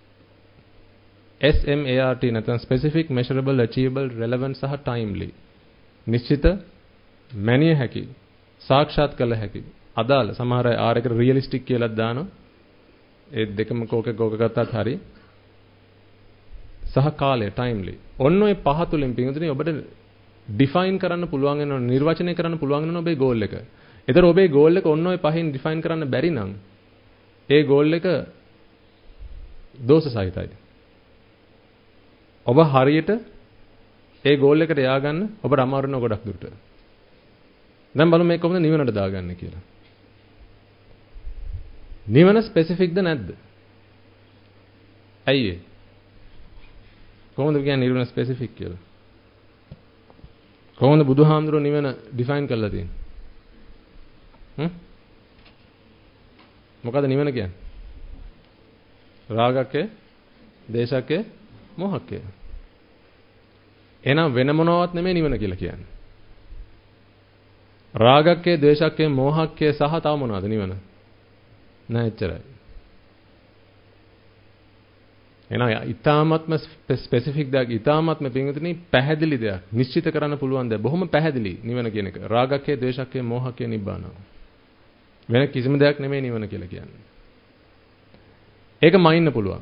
S M A R T නැත්නම් specific, measurable, achievable, relevant සහ timely. නිශ්චිත, මැනිය හැකි, සාක්ෂාත් කළ හැකි, අදාළ, සමහර අය ආර එකට රියලිස්ටික් කියලා දානවා. ඒ දෙකම කෝක කෝක ගත්තත් හරි. සහ කාලය timely. ඔන්න ඔය පහ තුලින් පිටුතුනේ ඔබට ඩිෆයින් කරන්න පුළුවන් වෙන නිර්වචනය කරන්න පුළුවන් වෙන ඔබේ ගෝල් එක. ඒතර ඔබේ ගෝල් එක ඔන්න ඔය පහෙන් ඩිෆයින් කරන්න බැරි නම් ඒ ගෝල් එක දෝෂ සහිතයි. ඔබ හරියට ඒ ගෝල් එකට ය아가න්න ඔබට අමාරු වෙන ගොඩක් දුරට. දැන් බලමු මේක කොහොමද නිවනට දාගන්නේ කියලා. නිවන ස්පෙસિෆික්ද නැද්ද? ඇයි ඒ? කොහොමද කියන්නේ නිවන ස්පෙસિෆික් කියලා? කොහොමද බුදුහාමුදුරුවෝ නිවන ඩිෆයින් කරලා තියෙන්නේ? හ්ම්? මොකද නිවන කියන්නේ? රාගකේ, දේශකේ, මොහකේ. එහෙනම් වෙන මොනවත් නෙමෙයි නිවන කියලා කියන්නේ. රාගකේ, ද්වේෂකේ, මෝහකේ සහ තව මොනවද නිවන? නෑ එච්චරයි. එහෙනම් ඊ타ත්ම ස්පෙસિෆික් දෙයක්, ඊ타ත්ම පින්විතනේ පැහැදිලි දෙයක්, නිශ්චිත කරන්න පුළුවන් දෙයක්. බොහොම පැහැදිලි නිවන කියන එක. රාගකේ, ද්වේෂකේ, මෝහකේ නිබ්බාන. වෙන කිසිම දෙයක් නෙමෙයි නිවන කියලා කියන්නේ. ඒක මයින්න පුළුවන්.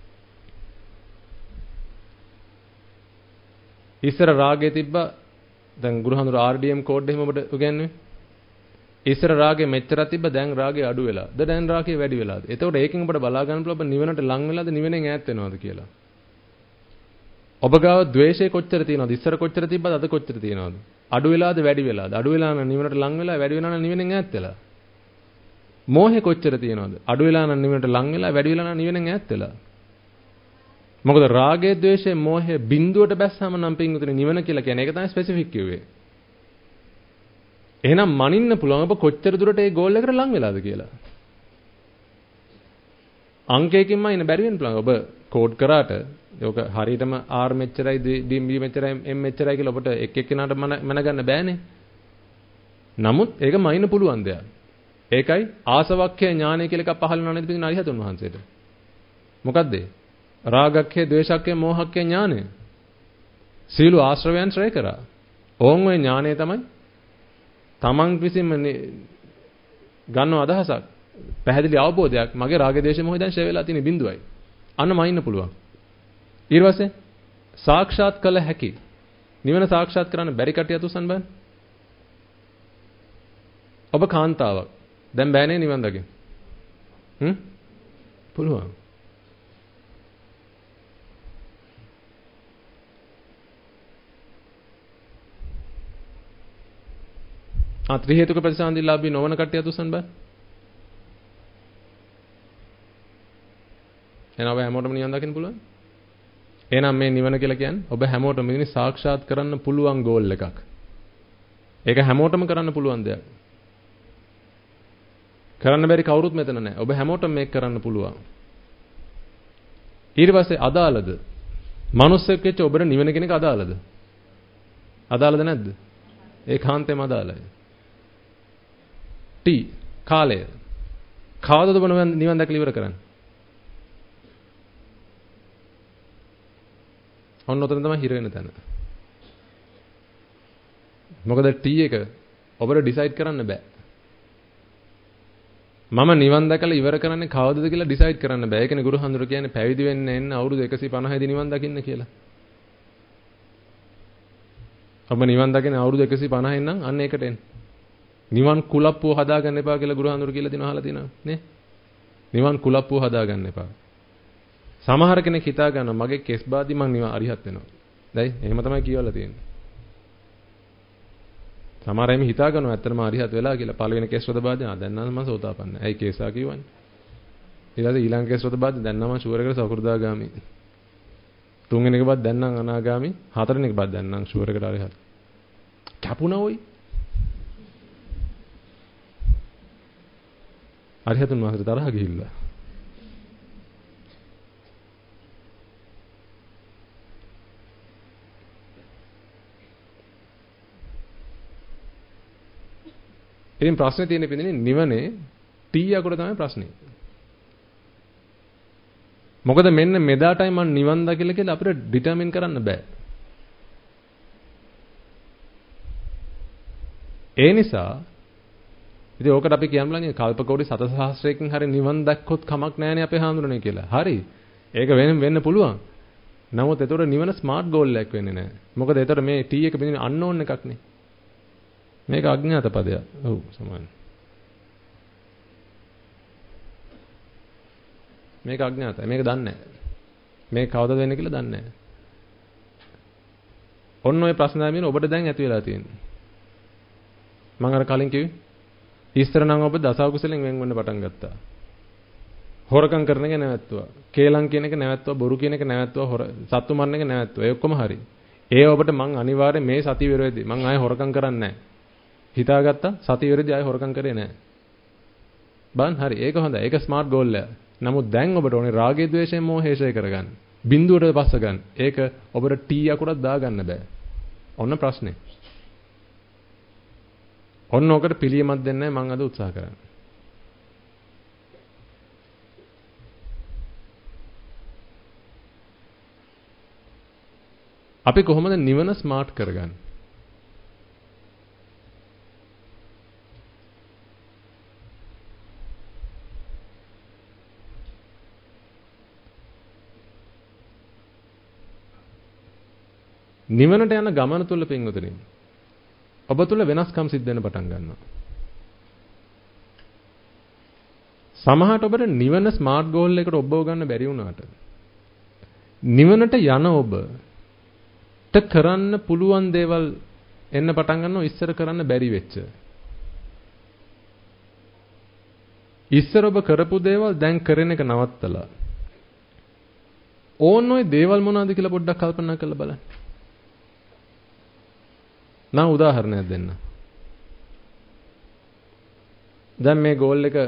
ඉස්සර රාගේ තිබ්බා. දැන් ගුරුහඳුර R D M කෝඩ් එහෙම ඔබට උගන්වන්නේ. ඉස්සර රාගේ මෙච්චරක් තිබ්බ දැන් රාගේ අඩු වෙලා. ද දැන් රාගේ වැඩි වෙලාද? එතකොට ඒකෙන් ඔබට බලා ගන්න පුළුවන් ඔබ නිවනට ලං වෙලාද නිවනෙන් ඈත් වෙනවද කියලා. ඔබ ගාව ද්වේෂය කොච්චර තියෙනවද? ඉස්සර කොච්චර තිබ්බද අද කොච්චර තියෙනවද? අඩු වෙලාද වැඩි වෙලාද? අඩු වෙලා නම් නිවනට ලං වෙලා, වැඩි වෙලා නම් නිවනෙන් ඈත් වෙලා. මෝහේ කොච්චර තියෙනවද? අඩු වෙලා නම් නිවනට ලං වෙලා, වැඩි වෙලා නම් නිවනෙන් ඈත් වෙලා. මොකද රාගය, ද්වේෂය, මෝහය බිඳුවට බැස්සම නම් පින්විතනේ නිවන කියලා කියන්නේ ඒක තමයි ස්පෙસિෆික් කිව්වේ. එහෙනම් මනින්න පුළුවන් ඔබ කොච්චර දුරට ඒ ගෝල් එකට ලං වෙලාද කියලා. අංකයකින්ම ඉන්න බැරි වෙන්න පුළුවන්. ඔබ කෝඩ් කරාට ඒක හරියටම R මෙච්චරයි D මෙච්චරයි M මෙච්චරයි කියලා ඔබට එක් එක්කෙනාට මනගන්න බෑනේ. නමුත් ඒක මනින්න පුළුවන් දෙයක්. ඒකයි ආසවක්ඛය ඥානය කියලා එකක් පහළ වෙනවා නේද පිටින් අරිහතුන් වහන්සේට. මොකද්ද? රාගක්ඛය, ද්වේෂක්ඛය, මෝහක්ඛය ඥානය. සීල ආශ්‍රවයන් ශ්‍රේ කරා. ඕන් ඔය ඥානය තමයි තමන් විසින්ම ගන්න අදහසක්. පැහැදිලි අවබෝධයක් මගේ රාග දේශ මොහොත දැන් ෂේ වෙලා තියෙන බිඳුවයි. අන්න මයින්න පුළුවන්. ඊට පස්සේ සාක්ෂාත් කළ හැකි. නිවන සාක්ෂාත් කරන්න බැරි කටියත් උසන් බෑ. ඔබ කාන්තාවක්. දැන් බෑනේ නිවන් දකින්න. හ්ම්? පුළුවන්. ආ ත්‍රි හේතුක ප්‍රතිසන්දිලාභී නොවන කටියත් උසන් බෑ. එහෙනම් ඔබ හැමෝටම නිවන් දකින්න පුළුවන්. එහෙනම් මේ නිවන කියලා කියන්නේ ඔබ හැමෝටම ඉන්නේ සාක්ෂාත් කරන්න පුළුවන් ගෝල් එකක්. ඒක හැමෝටම කරන්න පුළුවන් දෙයක්. කරන්න බැරි කවුරුත් මෙතන නැහැ. ඔබ හැමෝටම මේක කරන්න පුළුවන්. ඊට පස්සේ අදාළද? මනුස්සයෙක් වෙච්ච ඔබට නිවන කෙනෙක් අදාළද? අදාළද නැද්ද? ඒකාන්තයෙන්ම අදාළයි. ටී කාලය. කවදද ඔබ නිවන් දැකලා ඉවර කරන්නේ? ඔන්න ඔතන තමයි හිර වෙන තැන. මොකද ටී එක ඔබට ඩිසයිඩ් කරන්න බෑ. මම නිවන් දැකලා ඉවර කරන්නේ කවදද කියලා ඩිසයිඩ් කරන්න බෑ. ඒකනේ ගුරු හඳුර කියන්නේ පැවිදි වෙන්න එන්න අවුරුදු එකසිය පනහයි දී නිවන් දකින්න කියලා. ඔබ නිවන් දකින්න අවුරුදු එකසිය පනහයි නම් අන්න ඒකට එන්න. නිවන් කුලප්පුව හදාගන්න එපා කියලා ගුරු හඳුර කියලා දිනව අහලා තියෙනවා නේ? නිවන් කුලප්පුව හදාගන්න එපා. සමහර කෙනෙක් හිතා ගන්නවා මගේ කෙස් බාදි මං නිවන් අරිහත් වෙනවා. දැයි එහෙම තමයි කියවලා තියෙන්නේ. සමහර අය හිතා ගන්නවා ඇත්තටම අරිහත් වෙලා කියලා පළවෙනි කෙස් රොද බාදි ආ දැන් නම් මම සෝතාපන්නයි. ඇයි කේසා කියවන්නේ? ඊළඟ ඊළඟ කෙස් රොද බාදි දැන් නම් මම ෂුවර් එකට සකෘදාගාමි. තුන්වෙනි එක බාදි දැන් නම් අනාගාමි. හතරවෙනි එක බාදි දැන් නම් ෂුවර් එකට අරිහත්. කැපුණා ඔයි. අරිහතුන් වහන්සේ තරහ ගිහිල්ලා. ඉතින් ප්‍රශ්නේ තියෙන්නේ පිටින්නේ නිවනේ ටී අකුර තමයි ප්‍රශ්නේ. මොකද මෙන්න මෙදාටයි මම නිවන් දකිලා කියලා අපිට ඩිටර්මින් කරන්න බෑ. ඒ නිසා ඉතින් ඕකට අපි කියන්නලානේ කල්ප කෝටි සත සහස්‍රයකින් හරි නිවන් දැක්කොත් කමක් නැහැනේ අපේ හාමුදුරනේ කියලා. හරි. ඒක වෙන වෙන්න පුළුවන්. නමුත් ඒතකොට නිවන ස්මාර්ට් ගෝල් එකක් වෙන්නේ නැහැ. මොකද ඒතකොට මේ ටී එක පිටින්නේ අන්නෝන් එකක් නේ. මේක අඥාත පදයක්. ඔව් සමාන. මේක අඥාතයි. මේක දන්නේ නැහැ. මේක කවදද වෙන්නේ කියලා දන්නේ නැහැ. ඔන්න ඔය ප්‍රශ්න දැමීම ඔබට දැන් ඇති වෙලා තියෙනවා. මම අර කලින් කිව්වේ ඉස්තර නම් ඔබ දසකුසලෙන් වෙන් වෙන්න පටන් ගත්තා. හොරකම් කරන එක නැවැත්තුවා. කේලම් කියන එක නැවැත්තුවා. බොරු කියන එක නැවැත්තුවා. හොර සත්තු මරන එක නැවැත්තුවා. ඒ ඔක්කොම හරි. ඒ ඔබට මං අනිවාර්යෙන් මේ සතිය විරෝධී මං ආයෙ හොරකම් කරන්නේ නැහැ. හිතාගත්තා සතිය විරෝධී ආයෙ හොරකම් කරේ නැහැ. බන් හරි. ඒක හොඳයි. ඒක ස්මාර්ට් ගෝල් එක. නමුත් දැන් ඔබට ඕනේ රාගය, ద్వේෂය, මෝහය ෂේ කරගන්න. බිඳුවට පස්ස ගන්න. ඒක ඔබට ටී අකුරක් දාගන්න බෑ. ඔන්න ප්‍රශ්නේ. ඔන්න ඔකට පිළියමක් දෙන්නයි මම අද උත්සාහ කරන්නේ. අපි කොහොමද නිවන ස්මාර්ට් කරගන්නේ? නිවනට යන ගමන තුල පින්වතුනි ඔබ තුල වෙනස්කම් සිද්ධ වෙන පටන් ගන්නවා. සමහරට ඔබට නිවන ස්මාර්ට් ගෝල් එකට ඔබව ගන්න බැරි වුණාට නිවනට යන ඔබට කරන්න පුළුවන් දේවල් එන්න පටන් ගන්නවා ඉස්සර කරන්න බැරි වෙච්ච. ඉස්සර ඔබ කරපු දේවල් දැන් කරන එක නවත්තලා ඕන ඔය දේවල් මොනවද කියලා පොඩ්ඩක් කල්පනා කරලා බලන්න. නම් උදාහරණයක් දෙන්න. දැන් මේ ගෝල් එක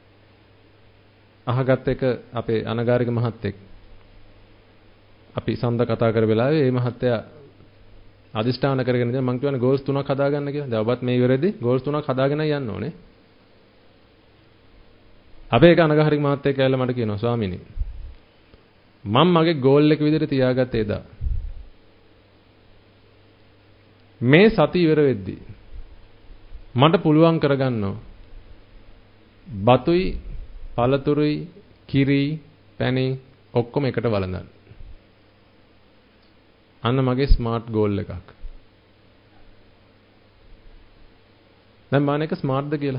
අහගත් එක අපේ අනගාരിക මහත්තයෙක් අපි සඳ කතා කර වෙලාවේ මේ මහත්තයා අදිෂ්ඨාන කරගෙන ඉඳන් මං කියවනේ ගෝල්ස් තුනක් හදාගන්න කියලා. දැන් ඔබත් මේ ඉවරෙදි ගෝල්ස් තුනක් හදාගෙනයි යන්න ඕනේ. අපේ එක අනගාരിക මහත්තයෙක් ඇවිල්ලා මට කියනවා ස්වාමීනි මම මගේ ගෝල් එක විදිහට තියාගත්තේ එදා. මේ සති ඉවර වෙද්දී මට පුළුවන් කරගන්නවා බතුයි පළතුරුයි කිරි පැණි ඔක්කොම එකට වළඳන්න. අන්න මගේ ස්මාර්ට් ගෝල් එකක්. දැන් මාන එක ස්මාර්ට්ද කියලා?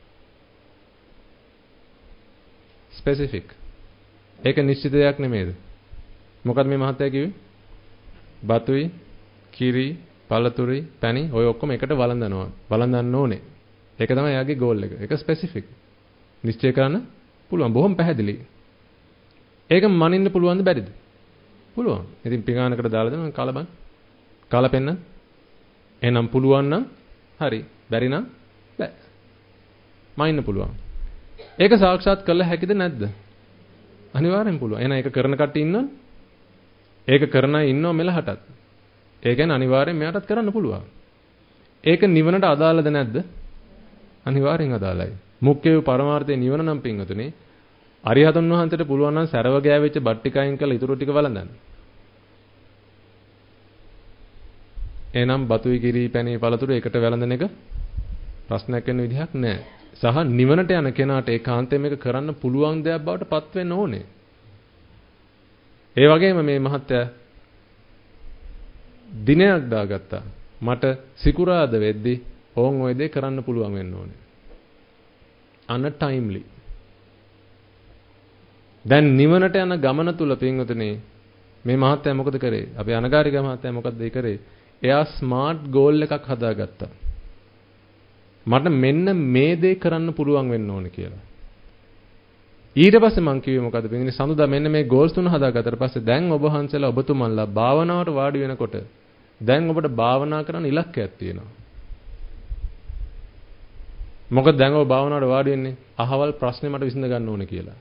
ස්පෙસિෆික්. ඒක නිශ්චිත දෙයක් නෙමෙයිද? මොකද මේ මහත්තයා කිව්වේ? බතුයි කිරි පළතුරුයි පැණි ඔය ඔක්කොම එකට වළඳනවා. වළඳන්න ඕනේ. ඒක තමයි එයාගේ ගෝල් එක. ඒක ස්පෙસિෆික්. නිශ්චය කරන්න පුළුවන්. බොහොම පැහැදිලි. ඒක මනින්න පුළුවන්ද බැරිද? පුළුවන්. ඉතින් පිඟානකට දාලා දෙනවා කාලබන්. කාලා පෙන්න. එහෙනම් පුළුවන් නම් හරි. බැරි නම් බෑ. මනින්න පුළුවන්. ඒක සාක්ෂාත් කළ හැකිද නැද්ද? අනිවාර්යෙන් පුළුවන්. එහෙනම් ඒක කරන කට්ටිය ඉන්නවනේ. ඒක කරන අය ඉන්නව මෙලහටත්. ඒ කියන්නේ අනිවාර්යෙන් මෙයාටත් කරන්න පුළුවන්. ඒක නිවනට අදාළද නැද්ද? අනිවාර්යෙන් අදාළයි. මුඛ්‍ය පරමාර්ථයේ නිවන නම් පින්වතුනි අරිහතුන් වහන්සේට පුළුවන් නම් සරව ගෑවෙච්ච බත් ටිකයින් කරලා ඊටු ටික වළඳන්න. එහෙනම් බතුයි කිරි පැණි පළතුරු එකට වළඳන එක ප්‍රශ්නයක් වෙන විදිහක් නැහැ. සහ නිවනට යන කෙනාට ඒකාන්තයෙන් මේක කරන්න පුළුවන් දෙයක් බවට පත් වෙන්න ඕනේ. ඒ වගේම මේ මහත්තයා දිනයක් දාගත්තා. මට සිකුරාද වෙද්දි ඕන් ඔය දේ කරන්න පුළුවන් වෙන්න ඕනේ. අන ටයිම්ලි. දැන් නිවනට යන ගමන තුල පින්වතුනි මේ මහත්තයා මොකද කරේ? අපේ අනගාരിക මහත්තයා මොකද ඒ කරේ? එයා ස්මාර්ට් ගෝල් එකක් හදාගත්තා. මට මෙන්න මේ දේ කරන්න පුළුවන් වෙන්න ඕනේ කියලා. ඊට පස්සේ මං කිව්වේ මොකද? පින්වතුනි සඳුදා මෙන්න මේ ගෝල්ස් තුන හදාගත්තට පස්සේ දැන් ඔබ වහන්සේලා ඔබතුමන්ලා භාවනාවට වාඩි වෙනකොට දැන් ඔබට භාවනා කරන්න ඉලක්කයක් තියෙනවා. මොකද දැන් ඔබ භාවනාවට වාඩි වෙන්නේ අහවල් ප්‍රශ්නේ මට විසඳ ගන්න ඕනේ කියලා.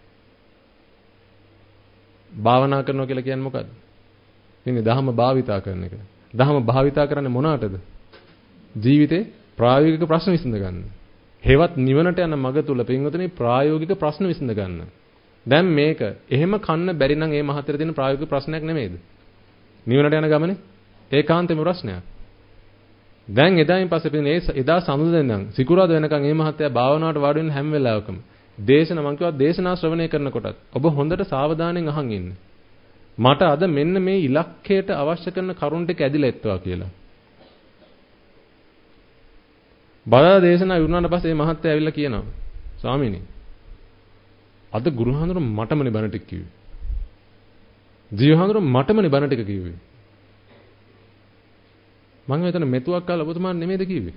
භාවනා කරනවා කියලා කියන්නේ මොකද්ද? ඉන්නේ ධර්ම භාවිතා කරන එක. ධර්ම භාවිතා කරන්නේ මොනකටද? ජීවිතේ ප්‍රායෝගික ප්‍රශ්න විසඳ ගන්න. හේවත් නිවනට යන මඟ තුල පින්වතුනි ප්‍රායෝගික ප්‍රශ්න විසඳ ගන්න. දැන් මේක එහෙම කන්න බැරි නම් ඒ මහතර තියෙන ප්‍රායෝගික ප්‍රශ්නයක් නෙමෙයිද? නිවනට යන ගමනේ ඒකාන්තෙම ප්‍රශ්නයක්. දැන් එදායින් පස්සේ පින්නේ එදා සමුදෙන්නම් සිකුරාද වෙනකන් මේ මහත්තයා භාවනාවට වාඩි වෙන හැම වෙලාවකම දේශන මං කියවා දේශනා ශ්‍රවණය කරනකොටත් ඔබ හොඳට සාවධානයෙන් අහන් ඉන්න. මට අද මෙන්න මේ ඉලක්කයට අවශ්‍ය කරන කරුණ ටික ඇදිලා එත්වා කියලා. බාලා දේශනා ඉවරනාට පස්සේ මේ මහත්තයා ඇවිල්ලා කියනවා ස්වාමීනි අද ගුරුහාඳුරු මටමනේ බණ ටික කිව්වේ. ජීවහාඳුරු මටමනේ බණ ටික කිව්වේ. මම හිතන මෙතුවක් කාලා ඔබතුමාන් නෙමෙයිද කිව්වේ?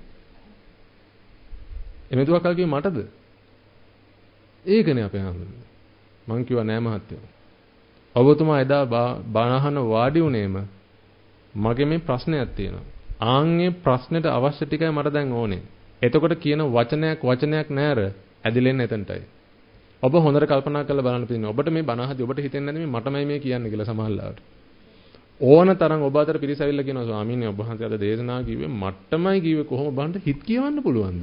ඒ මෙතුවක් කාලා කිව්වේ මටද? ඒකනේ අපේ හාමුදුරුවෝ. මං කිව්වා නෑ මහත්තයෝ. ඔබතුමා එදා බණහන වාඩි උනේම මගේ මේ ප්‍රශ්නයක් තියෙනවා. ආන්ගේ ප්‍රශ්නෙට අවශ්‍ය ටිකයි මට දැන් ඕනේ. එතකොට කියන වචනයක් වචනයක් නෑර ඇදිලෙන්න එතනටයි. ඔබ හොඳට කල්පනා කරලා බලන්න පිටින් ඔබට මේ බණහදී ඔබට හිතෙන්නේ නැද්ද මේ මටමයි මේ කියන්නේ කියලා සමහරවිට. ඕන තරම් ඔබ අතර පිරිස ඇවිල්ලා කියනවා ස්වාමීනි ඔබ වහන්සේ අද දේශනා කිව්වේ මට්ටමයි කිව්වේ කොහොම බණ්ඩ හිත කියවන්න පුළුවන්ද?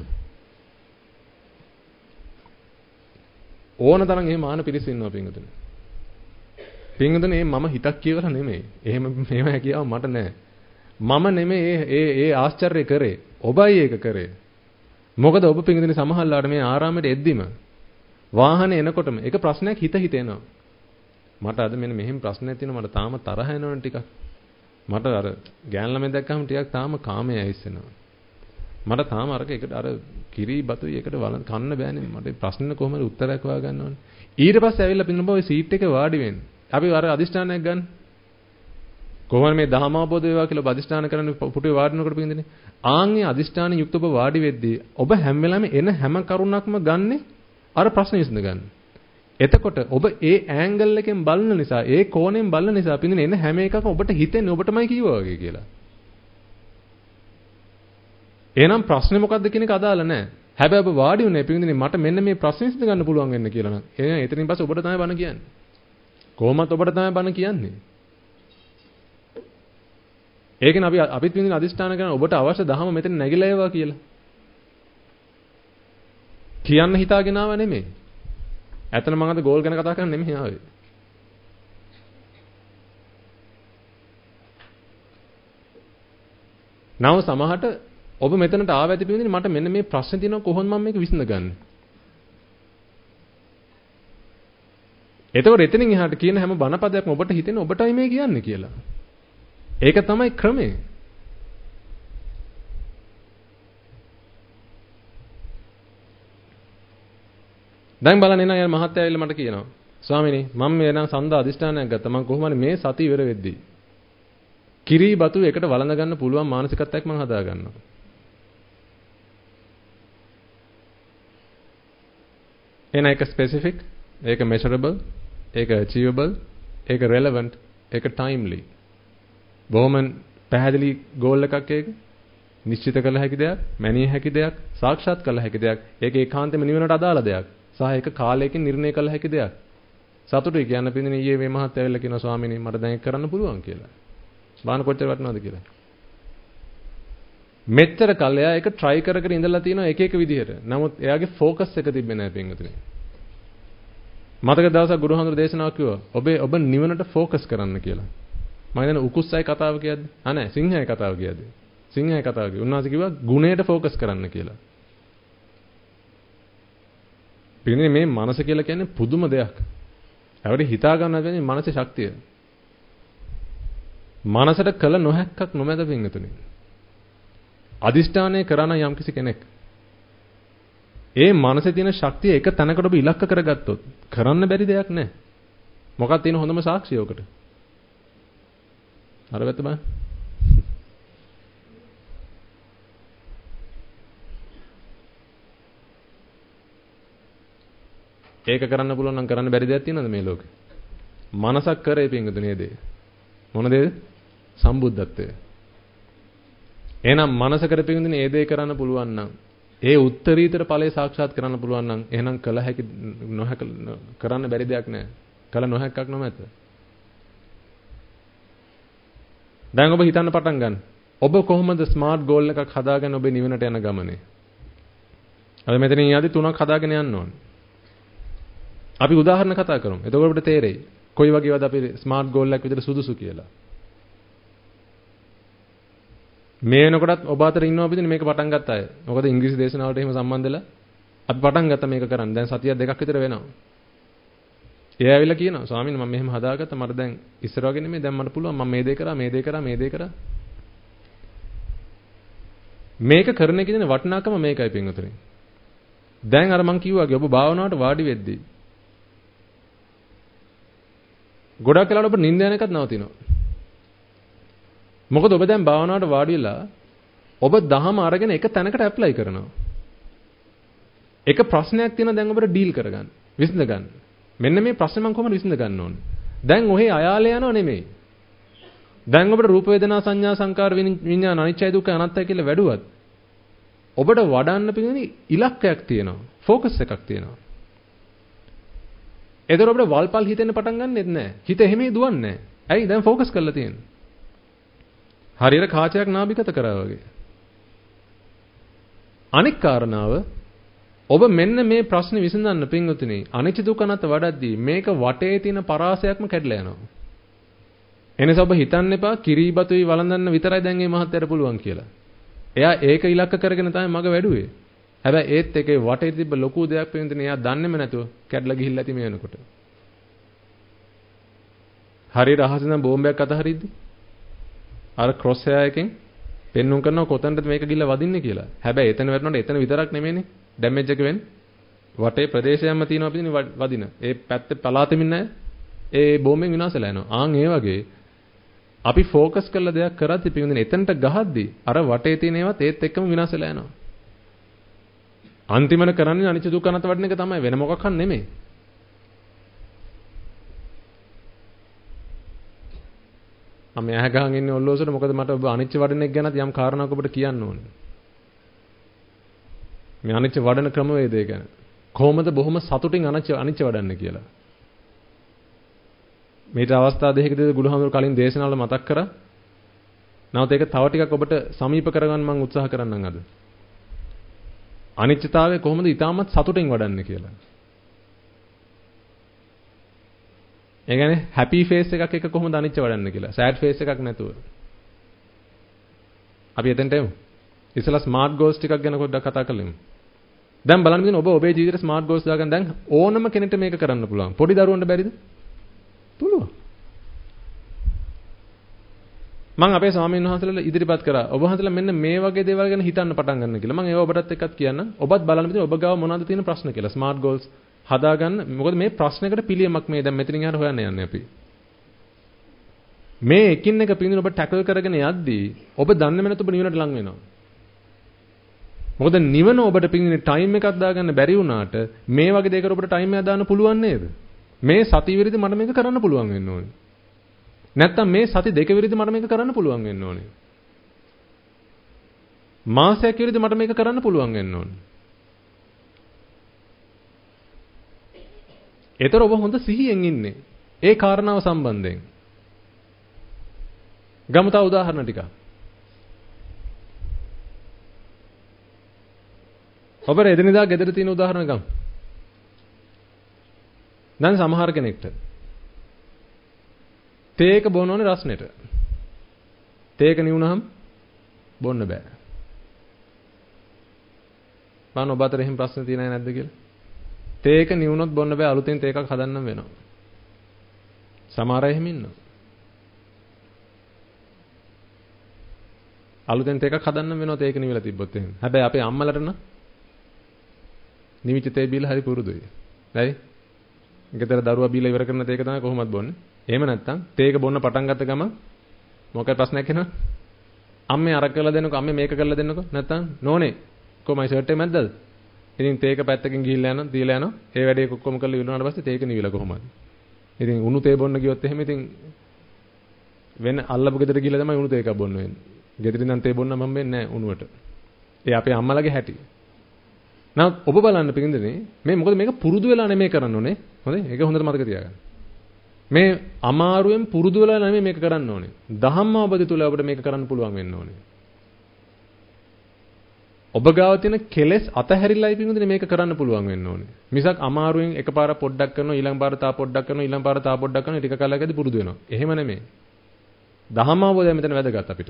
ඕන තරම් එහෙම ආන පිරිස ඉන්නවා පින්වතුනි. පින්වතුනි මම හිතක් කියවලා නෙමෙයි. එහෙම මේව හැකියාව මට නැහැ. මම නෙමෙයි ඒ ඒ ආශ්චර්ය කරේ. ඔබයි ඒක කරේ. මොකද ඔබ පින්වතුනි සමහරලාට මේ ආරාමයට එද්දිම වාහනේ එනකොටම ඒක ප්‍රශ්නයක් හිත හිත එනවා. මට අද මෙන්න මෙහෙම ප්‍රශ්නයක් තියෙනවා මට තාම තරහ එනවනේ ටිකක්. මට අර ගෑන් ළමයි දැක්කම ටිකක් තාම කාමයේ ඇවිස්සෙනවා. මට තාම අරක එකට අර කිරි බතුයි එකට වළඳ කන්න බෑනේ. මට ප්‍රශ්න කොහොමද උත්තරයක් හොයාගන්නවනේ. ඊට පස්සේ ඇවිල්ලා පින්නම ඔය සීට් එකේ වාඩි වෙන්න. අපි අර අදිෂ්ඨානයක් ගන්න. කොහොමද මේ දහම අවබෝධ වේවා කියලා අදිෂ්ඨාන කරන්න පුටුවේ වාඩිනකොට පින්දිනේ. ආන්ගේ අදිෂ්ඨාන යුක්ත ඔබ වාඩි වෙද්දී ඔබ හැම වෙලාවෙම එන හැම කරුණක්ම ගන්නෙ අර ප්‍රශ්න විසඳ ගන්න. එතකොට ඔබ ඒ ඇන්ගල් එකෙන් බලන නිසා ඒ කෝණයෙන් බලන නිසා පින්දිනේ එන හැම එකක්ම ඔබට හිතෙන්නේ ඔබටමයි කිව්වා වගේ කියලා. එහෙනම් ප්‍රශ්නේ මොකද්ද කියන එක අදාළ නැහැ. හැබැයි ඔබ වාඩි වුණේ පින්විතනේ මට මෙන්න මේ ප්‍රශ්නේ විසඳ ගන්න පුළුවන් වෙන්න කියලා නම්. එහෙනම් එතනින් පස්සේ ඔබට තමයි බණ කියන්නේ. කොහොමත් ඔබට තමයි බණ කියන්නේ. ඒකනේ අපි අපිත් විඳින අදිෂ්ඨාන කරන ඔබට අවශ්‍ය දහම මෙතන නැగిලා ඒවා කියලා. කියන්න හිතාගෙන ආව නෙමෙයි. ඇත්තට මම අද ගෝල් ගැන කතා කරන්නේ නෙමෙයි ආවේ. නව සමහරට ඔබ මෙතනට ආව ඇති පිළිඳින මට මෙන්න මේ ප්‍රශ්නේ තියෙනවා කොහොමද මම මේක විසඳගන්නේ? එතකොට එතනින් එහාට කියන හැම බණපදයක්ම ඔබට හිතෙන ඔබටයි මේ කියන්නේ කියලා. ඒක තමයි ක්‍රමය. දැන් බලන්න එන අය මහත්තයා ඇවිල්ලා මට කියනවා ස්වාමීනි මම මේ නම් සඳ අධිෂ්ඨානයක් ගත්තා මම කොහොමද මේ සති ඉවර වෙද්දී කිරි බතු එකට වළඳ ගන්න පුළුවන් මානසිකත්වයක් මම හදා ගන්නවා. එන එක ස්පෙસિෆික්, ඒක මෙෂරබල්, ඒක අචීවබල්, ඒක රෙලෙවන්ට්, ඒක ටයිම්ලි. බොහොම පැහැදිලි ගෝල් එකක් ඒක. නිශ්චිත කළ හැකි දෙයක්, මැනිය හැකි දෙයක්, සාක්ෂාත් කළ හැකි දෙයක්. ඒක ඒකාන්තයෙන්ම නිවනට අදාළ දෙයක්. සහ ඒක කාලයකින් නිර්ණය කළ හැකි දෙයක්. සතුටුයි කියන්න පින්දිනේ ඊයේ මේ මහත්තයා ඇවිල්ලා කියනවා ස්වාමීනි මට දැන් ඒක කරන්න පුළුවන් කියලා. බාන කොච්චර වටනවද කියලා. මෙච්චර කල් එයා ඒක try කර කර ඉඳලා තියෙනවා එක එක විදිහට. නමුත් එයාගේ focus එක තිබ්බේ නැහැ පින්වතුනි. මතක දවසක් ගුරුහඳුර දේශනාවක් කිව්වා ඔබේ ඔබ නිවනට focus කරන්න කියලා. මම හිතන්නේ උකුස්සයි කතාව කියද්දි. ආ නෑ සිංහයි කතාව කියද්දි. සිංහයි කතාව කිව්වා. උන්වහන්සේ කිව්වා ගුණයට focus කරන්න කියලා. පින්වතුනි මේ මනස කියලා කියන්නේ පුදුම දෙයක්. අපිට හිතා ගන්න බැන්නේ මනසේ ශක්තිය. මනසට කළ නොහැක්කක් නොමැද පින්වතුනි. අදිෂ්ඨානය කරන යම්කිසි කෙනෙක් ඒ මනසේ තියෙන ශක්තිය එක තැනකට ඔබ ඉලක්ක කරගත්තොත් කරන්න බැරි දෙයක් නැහැ. මොකක්ද තියෙන හොඳම සාක්ෂිය ඔකට? අර වැත්ත බෑ. ඒක කරන්න පුළුවන් නම් කරන්න බැරි දෙයක් තියෙනවද මේ ලෝකේ? මනසක් කරේ පින්වතුනි දේ. මොන දේද? සම්බුද්ධත්වය. එහෙනම් මනස කරපින්දිනේ ඒ දේ කරන්න පුළුවන් නම් ඒ උත්තරීතර ඵලය සාක්ෂාත් කරන්න පුළුවන් නම් එහෙනම් කළ හැකි නොහැක කරන්න බැරි දෙයක් නැහැ. කළ නොහැක්කක් නොමැත. දැන් ඔබ හිතන්න පටන් ගන්න. ඔබ කොහොමද ස්මාර්ට් ගෝල් එකක් හදාගෙන ඔබේ නිවනට යන ගමනේ? අද මෙතනින් යද්දි තුනක් හදාගෙන යන්න ඕනේ. අපි උදාහරණ කතා කරමු. එතකොට ඔබට තේරෙයි කොයි වගේවද අපි ස්මාර්ට් ගෝල් එකක් විදිහට සුදුසු කියලා. මේ වෙනකොටත් ඔබ අතර ඉන්නවා පිටින් මේක පටන් ගත්ත අය. මොකද ඉංග්‍රීසි දේශනාවලට එහෙම සම්බන්ධ වෙලා අපි පටන් ගත්තා මේක කරන්න. දැන් සතියක් දෙකක් විතර වෙනවා. ඒ ඇවිල්ලා කියනවා ස්වාමීනි මම මෙහෙම හදාගත්තා මට දැන් ඉස්සර වගේ නෙමෙයි දැන් මට පුළුවන් මම මේ දේ කරා මේ දේ කරා මේ දේ කරා. මේක කරන එකේ තියෙන වටිනාකම මේකයි පින්වතුනි. දැන් අර මං කිව්වාගේ ඔබ භාවනාවට වාඩි වෙද්දී ගොඩක් වෙලාවට ඔබ නිින්ද යන එකත් නවතිනවා. මොකද ඔබ දැන් භාවනාවට වාඩි වෙලා ඔබ දහම අරගෙන එක තැනකට ඇප්ලයි කරනවා. එක ප්‍රශ්නයක් තියෙනවා දැන් ඔබට ඩීල් කරගන්න. විසඳ ගන්න. මෙන්න මේ ප්‍රශ්නේ මම කොහොමද විසඳ ගන්න ඕනේ? දැන් ඔහේ අයාලේ යනව නෙමෙයි. දැන් ඔබට රූප වේදනා සංඥා සංකාර විඤ්ඤාණ අනිච්චයි දුක්ඛයි අනාත්තයි කියලා වැඩුවත් ඔබට වඩන්න පිළිගන්නේ ඉලක්කයක් තියෙනවා. ફોකස් එකක් තියෙනවා. එතකොට ඔබට වල්පල් හිතෙන්න පටන් ගන්නෙත් නැහැ. හිත එහෙමේ දුවන්නේ නැහැ. ඇයි? දැන් ફોකස් කරලා තියෙන්නේ. හරියට කාචයක් නාභිගත කරා වගේ. අනික් කාරණාව ඔබ මෙන්න මේ ප්‍රශ්නේ විසඳන්න පින්වතුනි අනිච්ච දුක්ඛ අනාත්ත වඩද්දී මේක වටේ තියෙන පරාසයක්ම කැඩලා යනවා. එනිසා ඔබ හිතන්න එපා කිරිබතුයි වළඳන්න විතරයි දැන් මේ මහත්යට පුළුවන් කියලා. එයා ඒක ඉලක්ක කරගෙන තමයි මග වැඩුවේ. හැබැයි ඒත් එකේ වටේ තිබ්බ ලොකු දෙයක් පින්වතුනි එයා දන්නේම නැතුව කැඩලා ගිහිල්ලා ඇති මේ වෙනකොට. හරියට අහසෙන් බෝම්බයක් අතහරිද්දි අර ක්‍රොස් හෙයා එකෙන් පෙන්නුම් කරනවා කොතනද මේක ගිල්ල වදින්නේ කියලා. හැබැයි එතන වැටුණාට එතන විතරක් නෙමෙයිනේ ඩැමේජ් එක වෙන්නේ. වටේ ප්‍රදේශයක්ම තියෙනවා පිටින් වදින. ඒ පැත්තේ පලාතෙමින් නැහැ. ඒ බෝම්බෙන් විනාශලා යනවා. ආන් ඒ වගේ අපි ફોකස් කරලා දෙයක් කරද්දි පිටින් එතනට ගහද්දි අර වටේ තියෙන ඒවාත් ඒත් එක්කම විනාශලා යනවා. අන්තිමට කරන්නේ අනිච්ච දුක්ඛ අනාත්ත වඩන එක තමයි වෙන මොකක් හන් නෙමෙයි. මම ඇහ ගහන් ඉන්නේ ඔල්ලෝසට මොකද මට ඔබ අනිච්ච වඩන එක ගැනත් යම් කාරණාවක් ඔබට කියන්න ඕනේ. මේ අනිච්ච වඩන ක්‍රමවේදය ගැන. කොහොමද බොහොම සතුටින් අනිච්ච අනිච්ච වඩන්නේ කියලා. මේට අවස්ථා දෙකකදී ගුරුහාමුදුර කලින් දේශනාවල මතක් කරා. නැවත ඒක තව ටිකක් ඔබට සමීප කරගන්න මම උත්සාහ කරන්නම් අද. අනිච්චතාවය කොහොමද ඊටමත් සතුටින් වඩන්නේ කියලා. ඒ කියන්නේ හැපි ෆේස් එකක් එක කොහොමද අනිච්ච වඩන්නේ කියලා. සෑඩ් ෆේස් එකක් නැතුව. අපි එතනට එමු. ඉස්සලා ස්මාර්ට් ගෝල්ස් ටිකක් ගැන පොඩ්ඩක් කතා කරලෙමු. දැන් බලන්න ඉතින් ඔබ ඔබේ ජීවිතේ ස්මාර්ට් ගෝල්ස් දාගන්න දැන් ඕනම කෙනෙක්ට මේක කරන්න පුළුවන්. පොඩි දරුවන්ට බැරිද? පුළුවන්. මම අපේ ස්වාමීන් වහන්සේලා ඉදිරිපත් කරා. ඔබ වහන්සේලා මෙන්න මේ වගේ දේවල් ගැන හිතන්න පටන් ගන්න කියලා. මම ඒව ඔබටත් එක්කත් කියන්නම්. ඔබත් බලන්න ඉතින් ඔබ ගාව මොනවද තියෙන ප්‍රශ්න කියලා. ස්මාර්ට් ගෝල්ස් හදාගන්න. මොකද මේ ප්‍රශ්නයකට පිළියමක් මේ දැන් මෙතනින් එහාට හොයන්න යන්නේ අපි. මේ එකින් එක පිළිඳින ඔබ ටැකල් කරගෙන යද්දී ඔබ දන්නේම නැතුව ඔබ නිවනට ලං වෙනවා. මොකද නිවන ඔබට පිළිඳින ටයිම් එකක් දාගන්න බැරි වුණාට මේ වගේ දෙයකට ඔබට ටයිම් එකක් දාන්න පුළුවන් නේද? මේ සති විරිදි මට මේක කරන්න පුළුවන් වෙන්න ඕනේ. නැත්තම් මේ සති දෙක විරිදි මට මේක කරන්න පුළුවන් වෙන්න ඕනේ. මාසයක් විරිදි මට මේක කරන්න පුළුවන් වෙන්න ඕනේ. ඒතර ඔබ හොඳ සිහියෙන් ඉන්නේ. ඒ කාරණාව සම්බන්ධයෙන්. ගමු තව උදාහරණ ටිකක්. ඔබ එදිනෙදා ගෙදර තියෙන උදාහරණ ගමු. දැන් සමහර කෙනෙක්ට තේක බොන්න ඕනේ රස්නෙට. තේක නිවුනහම බොන්න බෑ. බලන්න ඔබ අතර එහෙම ප්‍රශ්න තියෙනවද නැද්ද කියලා. තේක නිවුනොත් බොන්න බෑ අලුතෙන් තේකක් හදන්න වෙනවා. සමහර අය එහෙම ඉන්නවා. අලුතෙන් තේකක් හදන්න වෙනවා තේක නිවිලා තිබ්බොත් එහෙම. හැබැයි අපේ අම්මලට නම් නිවිච්ච තේ බීලා හරි පුරුදුයි. හරි? ගෙදර දරුවා බීලා ඉවර කරන තේක තමයි කොහොමද බොන්නේ. එහෙම නැත්තම් තේක බොන්න පටන් ගත්ත ගමන් මොකක්ද ප්‍රශ්නයක් එනවා? අම්මේ අර කරලා දෙන්නකෝ අම්මේ මේක කරලා දෙන්නකෝ නැත්තම් නෝනේ කොහමයි ෂර්ට් එක මැද්දද? ඉතින් තේක පැත්තකින් ගිහිල්ලා යනවා දීලා යනවා. ඒ වැඩේ කොක්කොම කරලා ඉවරනාට පස්සේ තේක නිවිලා කොහොමද? ඉතින් උණු තේ බොන්න ගියොත් එහෙම ඉතින් වෙන අල්ලපු ගෙදර ගිහිල්ලා තමයි උණු තේකක් බොන්න වෙන්නේ. ගෙදරින් නම් තේ බොන්න මම වෙන්නේ නැහැ උණුවට. ඒ අපේ අම්මලාගේ හැටි. නමුත් ඔබ බලන්න පිටින්දනේ මේ මොකද මේක පුරුදු වෙලා නෙමෙයි කරන්න ඕනේ. හොඳයි? ඒක හොඳට මතක තියාගන්න. මේ අමාරුවෙන් පුරුදු වෙලා නෙමෙයි මේක කරන්න ඕනේ. ධම්ම අවබෝධය තුල ඔබට මේක කරන්න පුළුවන් වෙන්න ඕනේ. ඔබ ගාව තියෙන කෙලෙස් අතහැරිලායි පිටින්දනේ මේක කරන්න පුළුවන් වෙන්න ඕනේ. මිසක් අමාරුවෙන් එකපාරක් පොඩ්ඩක් කරනවා ඊළඟ පාර තා පොඩ්ඩක් කරනවා ඊළඟ පාර තා පොඩ්ඩක් කරනවා ටික කාලයකදී පුරුදු වෙනවා. එහෙම නෙමෙයි. ධම්ම අවබෝධය මෙතන වැදගත් අපිට.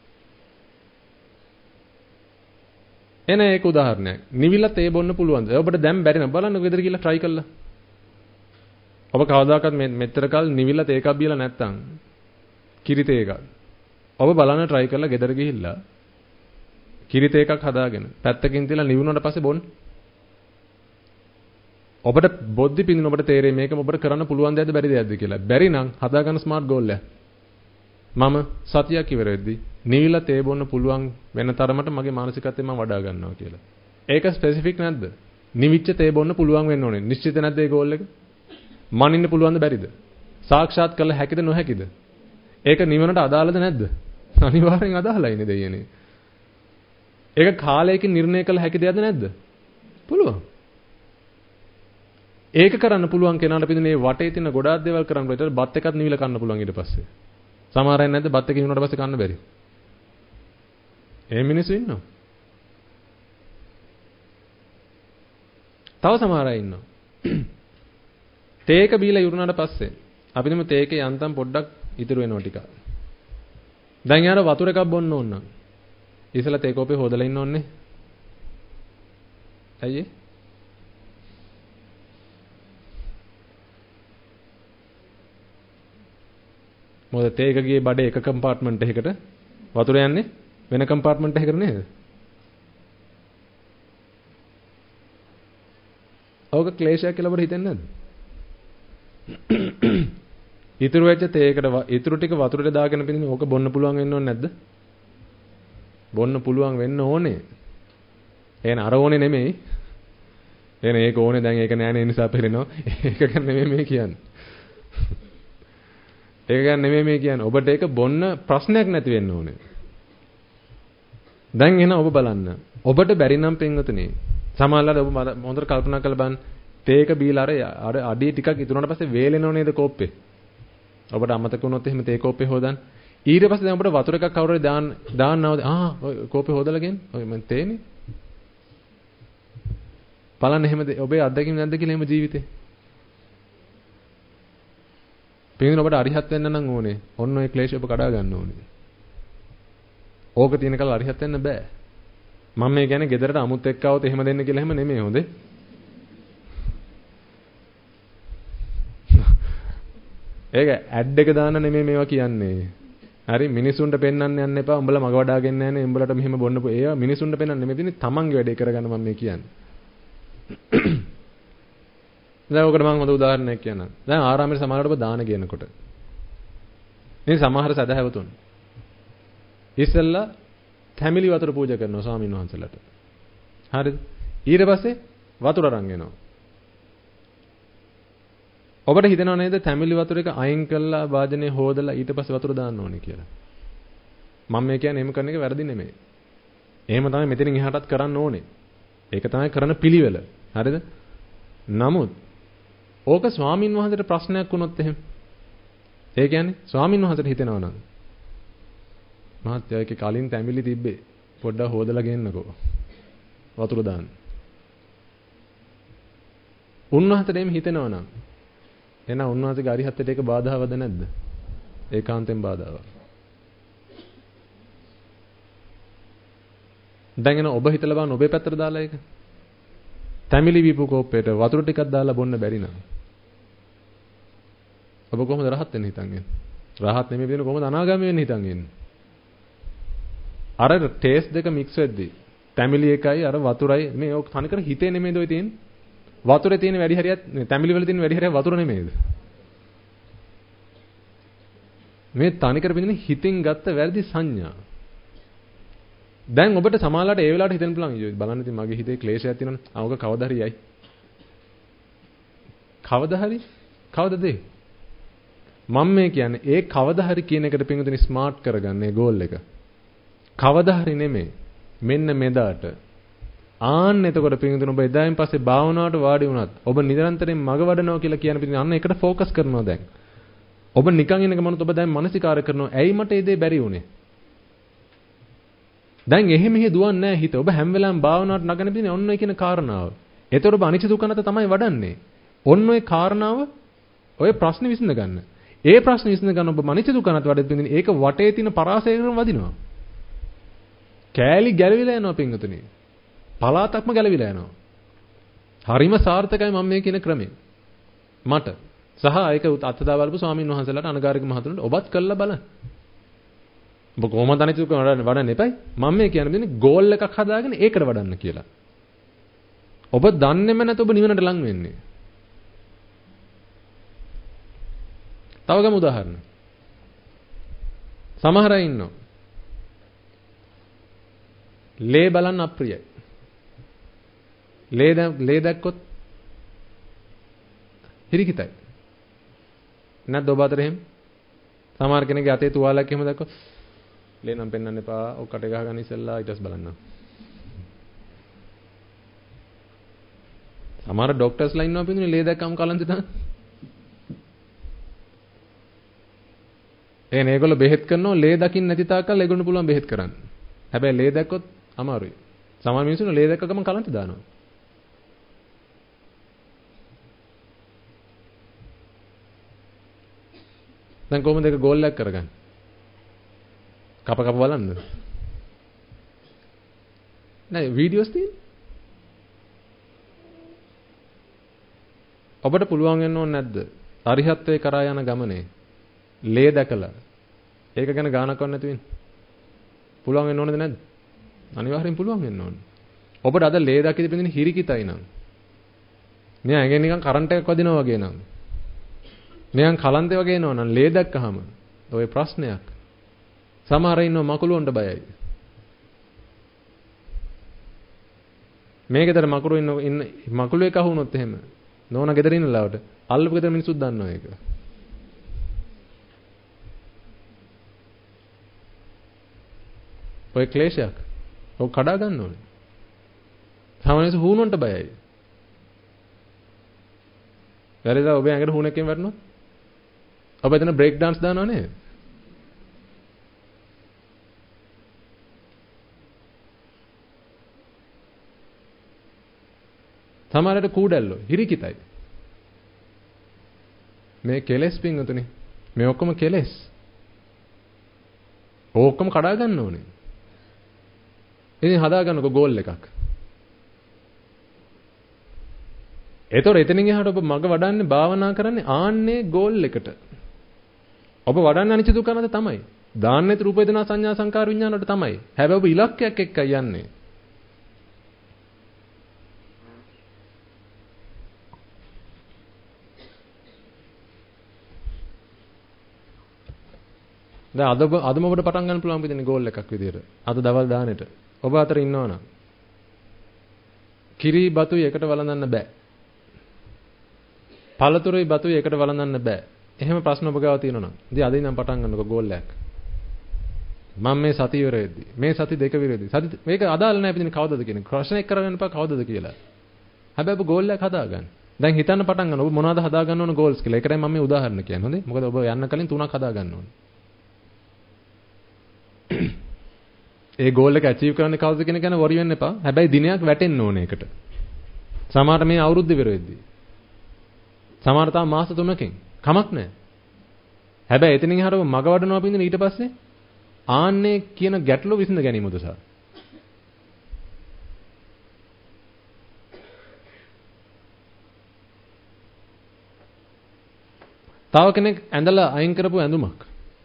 එන ඒක උදාහරණයක්. නිවිලා තේ බොන්න පුළුවන්ද? ඔබට දැන් බැරි නම් බලන්න ගෙදර ගිහලා try කරලා. ඔබ කවදාකවත් මෙතර කල් නිවිලා තේ එකක් බීලා නැත්තම් කිරි තේ එකක්. ඔබ බලන්න try කරලා ගෙදර ගිහිල්ලා කිරි තේ එකක් හදාගෙන පැත්තකින් තියලා නිවුනට පස්සේ බොන්න. ඔබට බොද්ධි පින්දින ඔබට තේරෙයි මේක ඔබට කරන්න පුළුවන් දෙයක්ද බැරි දෙයක්ද කියලා. බැරි නම් හදාගන්න ස්මාර්ට් ගෝල් එක. මම සතියක් ඉවර වෙද්දී නිවිලා තේ බොන්න පුළුවන් වෙන තරමට මගේ මානසිකත්වය මම වඩා ගන්නවා කියලා. ඒක ස්පෙસિෆික් නැද්ද? නිවිච්ච තේ බොන්න පුළුවන් වෙන්න ඕනේ. නිශ්චිත නැද්ද ඒ ගෝල් එක? මනින්න පුළුවන්ද බැරිද? සාක්ෂාත් කළ හැකිද නොහැකිද? ඒක නිවනට අදාළද නැද්ද? අනිවාර්යෙන් අදාළයිනේ දෙයනේ. ඒක කාලයකින් නිර්ණය කළ හැකි දෙයක්ද නැද්ද? පුළුවන්. ඒක කරන්න පුළුවන් කෙනාට පිටින් මේ වටේ තියෙන ගොඩාක් දේවල් කරන්න බෑ. ඒතර බත් එකක් නිවිලා කන්න පුළුවන් ඊට පස්සේ. සමහර අය නැද්ද බත් එක හිනුනට පස්සේ කන්න බැරි. එහෙම මිනිස්සු ඉන්නවා. තව සමහර අය ඉන්නවා. තේක බීලා ඉවරනාට පස්සේ අපිටම තේකේ යන්තම් පොඩ්ඩක් ඉතුරු වෙනවා ටික. දැන් යාර වතුර එකක් බොන්න ඕන නම් ඉතලා තේ කෝපේ හොදලා ඉන්න ඕනේ. ඇයි? මොකද තේක ගියේ බඩේ එක කම්පාර්ට්මන්ට් එකකට වතුර යන්නේ වෙන කම්පාර්ට්මන්ට් එකකට නේද? ඕක ක්ලේශයක් කියලා අපිට හිතෙන්නේ නැද්ද? ඉතුරු වෙච්ච තේකට ඉතුරු ටික වතුරට දාගෙන පිටින් ඕක බොන්න පුළුවන් වෙන්න ඕනේ නැද්ද? බොන්න පුළුවන් වෙන්න ඕනේ. එහෙනම් අර ඕනේ නෙමෙයි. එහෙනම් ඒක ඕනේ දැන් ඒක නෑනේ නිසා පෙරෙනවා. ඒක ගැන නෙමෙයි මේ කියන්නේ. ඒක ගැන නෙමෙයි මේ කියන්නේ. ඔබට ඒක බොන්න ප්‍රශ්නයක් නැති වෙන්න ඕනේ. දැන් එහෙනම් ඔබ බලන්න. ඔබට බැරි නම් පින්වතුනි සමහරවල් ඔබ හොඳට කල්පනා කරලා බලන්න තේක බීලා අර අර අඩිය ටිකක් ඉතුරුනට පස්සේ වේලෙනව නේද කෝප්පේ. ඔබට අමතක වුණොත් එහෙම තේ කෝප්පේ හොදන්න. ඊට පස්සේ දැන් ඔබට වතුර එකක් කවුරු හරි දාන්න දාන්නවද? ආ ඔය කෝප්පේ හොදලා ගෙන. ඔය මම තේනේ. බලන්න එහෙමද ඔබේ අත්දැකීම් නැද්ද කියලා එහෙම ජීවිතේ. පින්දුන ඔබට අරිහත් වෙන්න නම් ඕනේ. ඔන්න ඔය ක්ලේශය ඔබ කඩා ගන්න ඕනේ. ඕක තියෙන කල අරිහත් වෙන්න බෑ. මම මේ කියන්නේ ගෙදරට අමුත් එක්ක આવොත් එහෙම දෙන්න කියලා එහෙම නෙමෙයි හොඳේ. ඒක ඇඩ් එක දාන්න නෙමෙයි මේවා කියන්නේ. හරි මිනිසුන්ට පෙන්වන්න යන්න එපා. උඹලා මග වඩාගෙන නැහැ නේ. උඹලට මෙහෙම බොන්න පො. ඒවා මිනිසුන්ට පෙන්වන්න නෙමෙයි තියෙන්නේ. තමන්ගේ වැඩේ කරගන්න මම මේ කියන්නේ. දැන් ඔකට මම හොඳ උදාහරණයක් කියන්නම්. දැන් ආරාමයේ සමහරවට ඔබ දාන කියනකොට. මේ සමහර සදහැවතුන්. ඉස්සෙල්ලා තැමිලි වතුර පූජා කරනවා ස්වාමීන් වහන්සේලාට. හරිද? ඊට පස්සේ වතුර අරන් එනවා. ඔබට හිතෙනව නේද තැමිලි වතුර එක අයින් කරලා වාදනේ හොදලා ඊට පස්සේ වතුර දාන්න ඕනේ කියලා. මම මේ කියන්නේ එහෙම කරන එක වැරදි නෙමෙයි. එහෙම තමයි මෙතනින් එහාටත් කරන්න ඕනේ. ඒක තමයි කරන පිළිවෙල. හරිද? නමුත් ඕක ස්වාමින් වහන්සේට ප්‍රශ්නයක් වුණොත් එහෙම. ඒ කියන්නේ ස්වාමින් වහන්සේට හිතෙනවා නම් මහත්තයා ඒකේ කලින් තැඹිලි තිබ්බේ පොඩ්ඩක් හොදලා ගෙන්නකෝ. වතුර දාන්න. උන්වහන්සේට එimhe හිතෙනවා නම් එහෙනම් උන්වහන්සේගේ අරිහත්ත්වයට ඒක බාධාවද නැද්ද? ඒකාන්තයෙන් බාධාවක්. දැන් එන ඔබ හිතලා බලන්න ඔබේ පැත්තට දාලා ඒක. තැඹිලි වීපු කෝප්පේට වතුර ටිකක් දාලා බොන්න බැරි නම් ඔබ කොහොමද රහත් වෙන්න හිතන් ඉන්නේ? රහත් නෙමෙයි වෙන කොහොමද අනාගාමී වෙන්න හිතන් ඉන්නේ? අර ටේස්ට් දෙක මික්ස් වෙද්දි තැඹිලි එකයි අර වතුරයි මේ ඔක තනිකර හිතේ නෙමෙයිද ඔය තියෙන්නේ? වතුරේ තියෙන වැඩි හරියක් තැඹිලි වල තියෙන වැඩි හරියක් වතුර නෙමෙයිද? මේ තනිකර බින්දනේ හිතින් ගත්ත වැරදි සංඥා. දැන් ඔබට සමාලාට ඒ වෙලාවට හිතෙන්න පුළුවන් ඊයේ බලන්න ඉතින් මගේ හිතේ ක්ලේශයක් තියෙනවනේ. ආ ඔක කවදා හරි යයි. කවදා හරි? කවදද ඒ? මම මේ කියන්නේ ඒ කවදා හරි කියන එකට පින්විතනි ස්මාර්ට් කරගන්න ඒ ගෝල් එක. කවදා හරි නෙමෙයි. මෙන්න මෙදාට. ආන්න එතකොට පින්විතනි ඔබ එදායින් පස්සේ භාවනාවට වාඩි වුණත් ඔබ නිරන්තරයෙන් මග වඩනවා කියලා කියන පිටින් අන්න එකට ફોකස් කරනවා දැන්. ඔබ නිකන් ඉන්න ගමනත් ඔබ දැන් මානසිකාර කරනවා. ඇයි මට ඒ දේ බැරි වුනේ? දැන් එහෙම මෙහෙ දුවන්නේ නැහැ හිත. ඔබ හැම වෙලාවෙම භාවනාවට නගන පිටින් ඔන්න ඔය කියන කාරණාව. ඒතකොට ඔබ අනිච්ච දුක්ඛ නැත තමයි වඩන්නේ. ඔන්න ඔය කාරණාව ඔය ප්‍රශ්නේ විසඳ ගන්න. ඒ ප්‍රශ්නේ විසඳ ගන්න ඔබ අනිච්ච දුක්ඛ නැත වඩෙත් පිටින් ඒක වටේ තියෙන පරාසය කරන වදිනවා. කෑලි ගැලවිලා යනවා පින්වතුනි. පලාතක්ම ගැලවිලා යනවා. හරිම සාර්ථකයි මම මේ කියන ක්‍රමය. මට සහ ඒක අත්දැක බලපු ස්වාමීන් වහන්සේලාට අනගාരിക මහතුන්ට ඔබත් කළා බලන්න. ඔබ කොහොමද අනිත් දුක වඩන්න එපයි. මම මේ කියන්නේ ගෝල් එකක් හදාගෙන ඒකට වඩන්න කියලා. ඔබ දන්නේම නැත ඔබ නිවනට ලං වෙන්නේ. තව ගමු උදාහරණ. සමහර අය ඉන්නවා. ලේ බලන්න අප්‍රියයි. ලේ ලේ දැක්කොත් හිරිකිතයි. නැද්ද ඔබ අතර එහෙම? සමහර කෙනෙක්ගේ අතේ තුවාලයක් එහෙම දැක්කොත් ලේ නම් පෙන්වන්න එපා. ඔක්කට ගහ ගන්න ඉස්සෙල්ලා ඊටස් බලන්න. සමහර ડોක්ටර්ස්ලා ඉන්නවා පින්දුනේ ලේ දැක්කම කලන්තේ තමයි. එහෙනම් ඒගොල්ලෝ බෙහෙත් කරනවා ලේ දකින්න නැති තාක්කල් ඒගොල්ලෝ පුළුවන් බෙහෙත් කරන්න. හැබැයි ලේ දැක්කොත් අමාරුයි. සමහර මිනිස්සුන්ට ලේ දැක්ක ගමන් කලන්තේ දානවා. දැන් කොහොමද ඒක ගෝල් එකක් කරගන්නේ? කප කප බලන්න. නෑ වීඩියෝස් තියෙන්නේ. ඔබට පුළුවන් වෙන්න ඕනේ නැද්ද? අරිහත්ත්වේ කරා යන ගමනේ ලේ දැකලා ඒක ගැන ගානක් කරන්න නැති වෙන්නේ. පුළුවන් වෙන්න ඕනේද නැද්ද? අනිවාර්යෙන් පුළුවන් වෙන්න ඕනේ. ඔබට අද ලේ දකිද පිටින් හිරිකිතයි නම්. මෙයා ඇඟෙන් නිකන් කරන්ට් එකක් වදිනවා වගේ නම්. මෙයන් කලන්තේ වගේ එනවා නම් ලේ දැක්කහම ඔය ප්‍රශ්නයක්. සමහර අය ඉන්නවා මකුළු වොන්ට බයයි. මේ ගෙදර මකුළු ඉන්න ඉන්න මකුළු එක අහුනොත් එහෙම නෝනා ගෙදර ඉන්න ලාවට අල්ලපු ගෙදර මිනිස්සුත් දන්නවා ඒක. ඔය ක්ලේශයක්. ඔක කඩා ගන්න ඕනේ. සාමාන්‍යයෙන් හුණොන්ට බයයි. වැරදිලා ඔබ ඇඟට හුණකින් වැටුණොත් ඔබ එතන බ්‍රේක් dance දානව නේද? සමහරට කූඩැල්ලෝ හිරිකිතයි. මේ කෙලස් පින්වතුනි. මේ ඔක්කොම කෙලස්. ඔක්කොම කඩා ගන්න ඕනේ. ඉතින් හදා ගන්නකො ගෝල් එකක්. ඒතොර එතනින් එහාට ඔබ මග වඩන්නේ භාවනා කරන්නේ ආන්නේ ගෝල් එකට. ඔබ වඩන්නේ අනිච්ච දුක්ඛ අනාත්ම තමයි. දාන්නෙත් රූප වේදනා සංඥා සංකාර විඥාන වලට තමයි. හැබැයි ඔබ ඉලක්කයක් එක්කයි යන්නේ. දැන් අද අදම ඔබට පටන් ගන්න පුළුවන් විදිහේ ගෝල් එකක් විදියට. අද දවල් දානෙට. ඔබ අතර ඉන්නවනම් කිරි බතුයි එකට වළඳන්න බෑ. පළතුරුයි බතුයි එකට වළඳන්න බෑ. එහෙම ප්‍රශ්න ඔබ ගාව තියෙනවා නම් ඉතින් අද ඉඳන් පටන් ගන්නකො ගෝල් එකක්. මම මේ සතිය ඉවර වෙද්දි මේ සති දෙක විරෙද්දි සති මේක අදාළ නැහැ පිටින් කවදද කියන්නේ ප්‍රශ්න එක් කරගන්න එපා කවදද කියලා. හැබැයි ඔබ ගෝල් එකක් හදාගන්න. දැන් හිතන්න පටන් ගන්න ඔබ මොනවද හදාගන්න ඕන ගෝල්ස් කියලා. ඒකටයි මම මේ උදාහරණ කියන්නේ. හොඳේ. මොකද ඔබ යන්න කලින් තුනක් හදාගන්න ඕනේ. ඒ ගෝල් එක ඇචීව් කරන්න කවුද කියන ගැන වරි වෙන්න එපා. හැබැයි දිනයක් වැටෙන්න ඕනේ ඒකට. සමහරට මේ අවුරුද්ද ඉවර වෙද්දී. සමහරට තව මාස තුනකින්. කමක් නැහැ. හැබැයි එතනින් එහාට මග වඩනවා පින්දින ඊට පස්සේ ආන්නේ කියන ගැටලුව විසඳ ගැනීම උදෙසා. තව කෙනෙක් ඇඳලා අයින් කරපු ඇඳුමක්.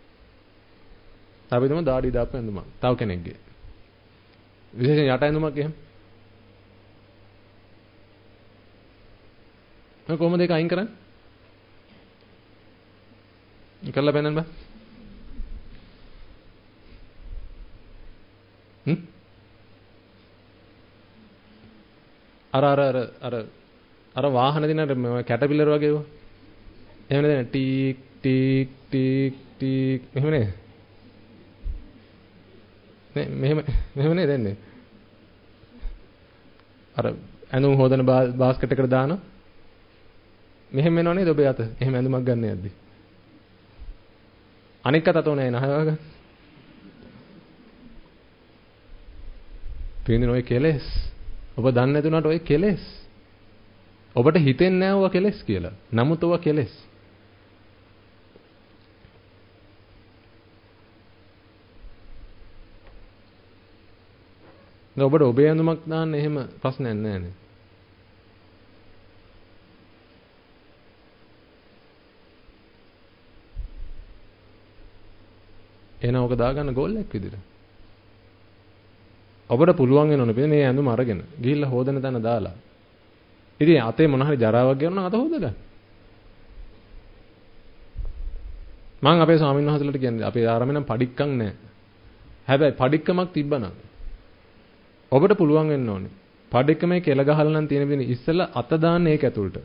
අපි හිතමු දාඩි දාපු ඇඳුමක්. තව කෙනෙක්ගේ. විශේෂයෙන් යට ඇඳුමක් එහෙම. මම කොහොමද ඒක අයින් කරන්නේ? කරලා පෙන්නන්න බෑ. හ්ම්? අර අර අර අර අර වාහන දින කැටපිලර් වගේ ඒවා. එහෙම නේද? ටීක් ටීක් ටීක් ටීක් එහෙම නේද? නේ මෙහෙම මෙහෙම නේද දෙන්නේ? අර ඇඳුම් හොදන බාස්කට් එකට දානවා. මෙහෙම වෙනව නේද ඔබේ අත? එහෙම ඇඳුමක් ගන්න යද්දි. අනික් අතට උනේ නැහැ වගේ. පින්දින ඔය කෙලෙස්. ඔබ දන්නේ නැතුණාට ඔය කෙලෙස්. ඔබට හිතෙන්නේ නැහැ ඔය කෙලෙස් කියලා. නමුත් ඔය කෙලෙස්. ඔබට ඔබේ ඇඳුමක් දාන්න එහෙම ප්‍රශ්නයක් නැහැ නේ. එහෙනම් ඔක දාගන්න ගෝල් එකක් විදිහට. ඔබට පුළුවන් වෙනවනේ මේ ඇඳුම අරගෙන ගිහිල්ලා හොදන තැන දාලා. ඉතින් අතේ මොන හරි ජරාවක් ගියොත් නම් අත හොදගන්න. මම අපේ ස්වාමීන් වහන්සේලාට කියන්නේ අපේ ආරාමේ නම් පඩික්කම් නැහැ. හැබැයි පඩික්කමක් තිබ්බනම් ඔබට පුළුවන් වෙන්න ඕනේ. පඩික්කමේ කෙල ගහලා නම් තියෙන විදිහේ ඉස්සෙල්ලා අත දාන්න ඒක ඇතුළට.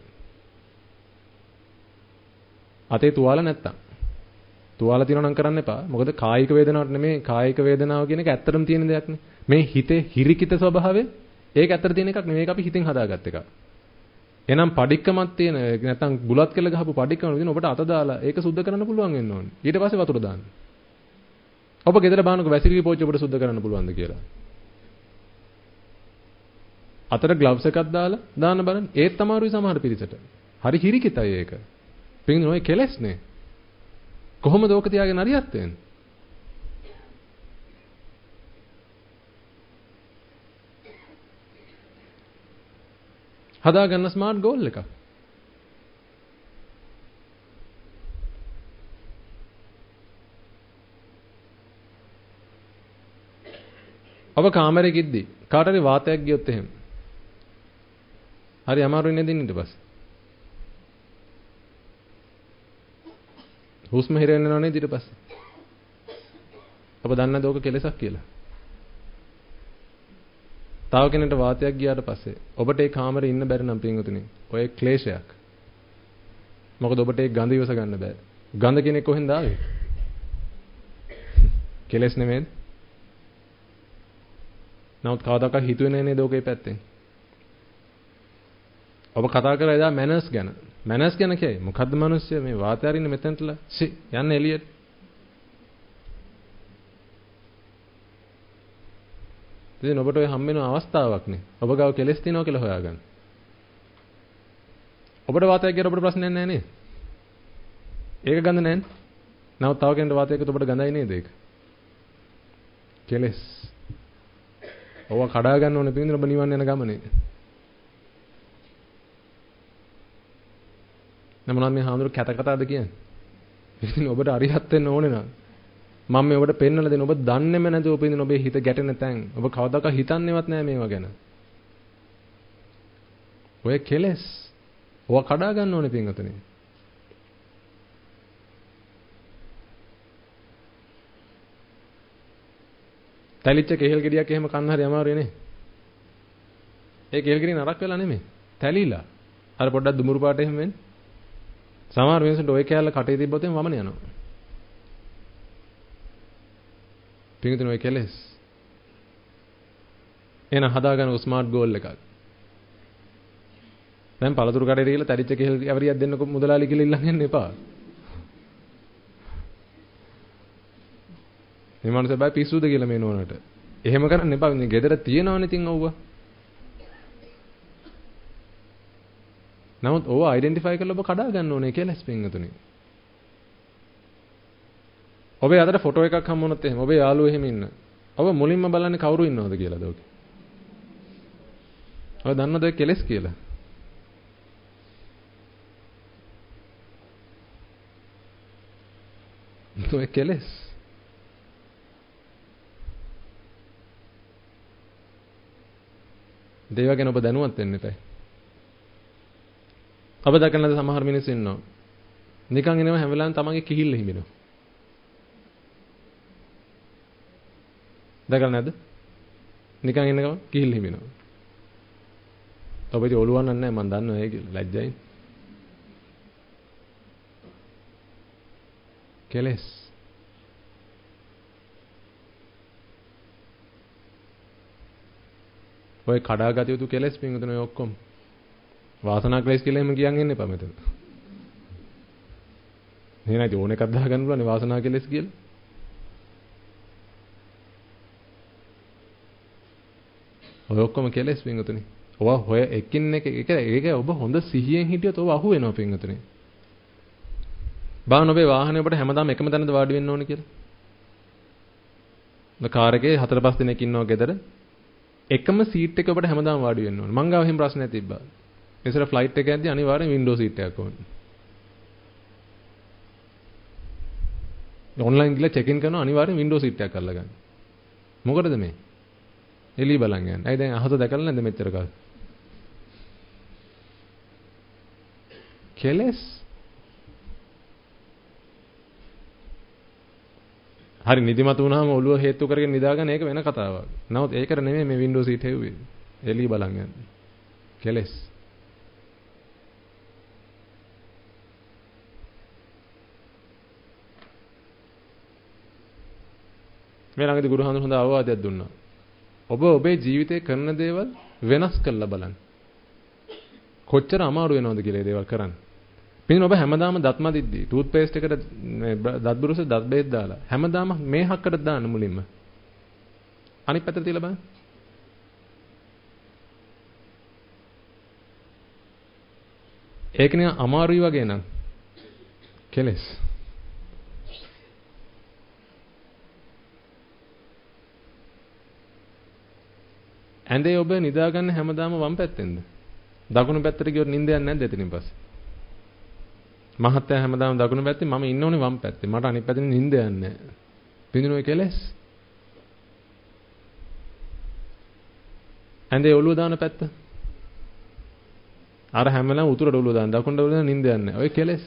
අතේ තුවාල නැත්තම්. තුවාල තියනවා නම් කරන්න එපා. මොකද කායික වේදනාවක් නෙමෙයි කායික වේදනාව කියන එක ඇත්තටම තියෙන දෙයක් නේ. මේ හිතේ හිරිකිත ස්වභාවය ඒක ඇත්තට තියෙන එකක් නෙමෙයි. ඒක අපි හිතෙන් හදාගත්ත එකක්. එහෙනම් පඩික්කමක් තියෙන නැත්තම් බුලත් කෙල ගහපු පඩික්කම විදින ඔබට අත දාලා ඒක සුද්ධ කරන්න පුළුවන් වෙන්න ඕනේ. ඊට පස්සේ වතුර දාන්න. ඔබ ගෙදර බානක වැසිකිලි පෝච්චි ඔබට සුද්ධ කරන්න පුළුවන්ද කියලා. අතට ග්ලව්ස් එකක් දාලා දාන්න බලන්න. ඒත් අමාරුයි සමහර පිරිසට. හරි හිරිකිතයි ඒක. පිටින් ඔය කෙලස්නේ. කොහොමද ඕක තියාගෙන හරියත් වෙන්නේ? හදාගන්න ස්මාර්ට් ගෝල් එකක්. ඔබ කාමරේ ගිද්දි කාට හරි වාතයක් ගියොත් එහෙම. හරි අමාරුයි නේද ඊට පස්සේ? හුස්ම හිර වෙනව නේද ඊට පස්සේ? ඔබ දන්නේ නැද්ද ඕක කෙලෙසක් කියලා? තව කෙනෙක්ට වාතයක් ගියාට පස්සේ ඔබට ඒ කාමරේ ඉන්න බැරි නම් පින්වතුනි ඔය ක්ලේශයක්. මොකද ඔබට ඒ ගඳ ඉවස ගන්න බෑ. ගඳ කෙනෙක් කොහෙන්ද ආවේ? කෙලෙස් නෙමෙයිද? නමුත් කවදාකවත් හිතුවේ නෑ නේද ඔකේ පැත්තෙන්. ඔබ කතා කරලා එදා මැනර්ස් ගැන. මැනර්ස් ගැන කියයි. මොකද්ද මිනිස්සු මේ වාතය අරින්න මෙතනටලා සි යන්න එළියට. ඉතින් ඔබට ඔය හම්බ වෙන අවස්ථාවක් නේ. ඔබ ගාව කෙලස් තියනවා කියලා හොයාගන්න. ඔබට වාතයක් ගැන ඔබට ප්‍රශ්නයක් නැහැ නේද? ඒක ගඳ නැහැ නේ. නමුත් තව කෙනෙකුට වාතයක් එක්ක ඔබට ගඳයි නේද ඒක? කෙලස්. ඔව කඩා ගන්න ඕනේ පිටින් ඔබ නිවන් යන ගමනේ. නමුත් මේ හාමුදුරු කැත කතාවද කියන්නේ? ඉතින් ඔබට අරිහත් වෙන්න ඕනේ නම් මම මේ ඔබට පෙන්නලා දෙන්න. ඔබ දන්නේම නැතුව ඔබ ඉඳන් ඔබේ හිත ගැටෙන තැන්. ඔබ කවදාකවත් හිතන්නේවත් නැහැ මේවා ගැන. ඔය කෙලස්. ඔව කඩා ගන්න ඕනේ පින්වතුනි. තැලිච්ච කෙහෙල් ගෙඩියක් එහෙම කන්න හරි අමාරුයි නේ. ඒ කෙහෙල් ගෙඩිය නරක වෙලා නෙමෙයි. තැලිලා. අර පොඩ්ඩක් දුමුරු පාට එහෙම වෙන්නේ. සමහර මිනිස්සුන්ට ওই කෑල්ල කටේ තිබ්බොත් එම වමන යනවා. පින්විතන ඔය කෙලස්. එන හදාගන්න ස්මාර්ට් ගෝල් එකක්. දැන් පළතුරු කඩේට ගිහලා තැලිච්ච කෙහෙල් අවරියක් දෙන්නකො මුදලාලි කියලා ඉල්ලන් යන්න එපා. මේ මනුස්සයා බය පිස්සුද කියලා මේ නෝනට. එහෙම කරන්න එපා. මේ ගෙදර තියනවනේ තින් ඔව්වා. නමුත් ඕවා අයිඩෙන්ටිෆයි කරලා ඔබ කඩා ගන්න ඕනේ කියලා ස්පින්ගතුනේ. ඔබේ අතට ෆොටෝ එකක් හම්බ වුණොත් එහෙම ඔබේ යාළුවෝ එහෙම ඉන්න. ඔබ මුලින්ම බලන්නේ කවුරු ඉන්නවද කියලාද ඔකේ? ඔය දන්නවද ඔය කෙලස් කියලා? ඔය කෙලස්. දේව ගැන ඔබ දැනුවත් වෙන්න එපා. ඔබ දකින්නද සමහර මිනිස්සු ඉන්නවා. නිකන් එනවා හැම වෙලාවෙම තමන්ගේ කිහිල්ල හිමිනවා. දැකලා නැද්ද? නිකන් ඉන්න ගමන් කිහිල්ල හිමිනවා. ඔබ ඉතින් ඔළුවන් නැහැ මම දන්නවා ඒක ලැජ්ජයි. කෙලස්. ඔය කඩාගත යුතු කෙලස් පින්වතුන් ඔය ඔක්කොම වාසනා ක්ලේශ කියලා එහෙම කියන් ඉන්න එපා මෙතන. නේ නැති ඕන එකක් දාගන්න පුළුවන් වාසනා කෙලස් කියලා. ඔය ඔක්කොම කෙලස් පින්වතුනි. ඔවා හොය එකින් එක එක ඒක ඔබ හොඳ සිහියෙන් හිටියොත් ඔබ අහු වෙනවා පින්වතුනි. බාහන ඔබේ වාහනේ ඔබට හැමදාම එකම තැනද වාඩි වෙන්න ඕනේ කියලා. ද කාර් එකේ හතර පහ දිනක් ඉන්නවා ගෙදර. එකම සීට් එක ඔබට හැමදාම වාඩි වෙන්න ඕනේ. මං ගාව එහෙම ප්‍රශ්නයක් තිබ්බා. ඉතින් ෆ්ලයිට් එක යද්දි අනිවාර්යෙන් වින්ඩෝ සීට් එකක් ඕනේ. ඔන්ලයින් ගිහලා චෙක් ඉන් කරනවා අනිවාර්යෙන් වින්ඩෝ සීට් එකක් අල්ල ගන්න. මොකටද මේ? එළිය බලන් යන්න. ඇයි දැන් අහස දැකලා නැද්ද මෙච්චර කාලෙ? කෙලස්. හරි නිදිමත වුණාම ඔළුව හේතු කරගෙන නිදාගන්න ඒක වෙන කතාවක්. නමුත් ඒකට නෙමෙයි මේ වින්ඩෝ සීට් හෙව්වේ. එළිය බලන් යන්න. කෙලස්. මේ ළඟදී ගුරුහාමුදුරුවෝ හොඳ අවවාදයක් දුන්නා. ඔබ ඔබේ ජීවිතේ කරන දේවල් වෙනස් කරලා බලන්න. කොච්චර අමාරු වෙනවද කියලා ඒ දේවල් කරන්න. පිටින් ඔබ හැමදාම දත් මදිද්දී ටූත් පේස්ට් එකට දත් බුරුසේ දත් බේත් දාලා හැමදාම මේ හක්කට දාන්න මුලින්ම. අනිත් පැත්තට තියලා බලන්න. ඒක නිකන් අමාරුයි වගේ නම් කෙලස්. ඇඳේ ඔබ නිදාගන්න හැමදාම වම් පැත්තෙන්ද? දකුණු පැත්තට ගියොත් නිින්ද යන්නේ නැද්ද එතනින් පස්සේ? මහත්තයා හැමදාම දකුණු පැත්තේ මම ඉන්න ඕනේ වම් පැත්තේ. මට අනිත් පැත්තෙන් නිින්ද යන්නේ නැහැ. පින්දුනෝයි කෙලස්. ඇඳේ ඔළුව දාන පැත්ත. අර හැම වෙලාවෙම උතුරට ඔළුව දාන දකුණට ඔළුව දාන නිින්ද යන්නේ නැහැ. ඔය කෙලස්.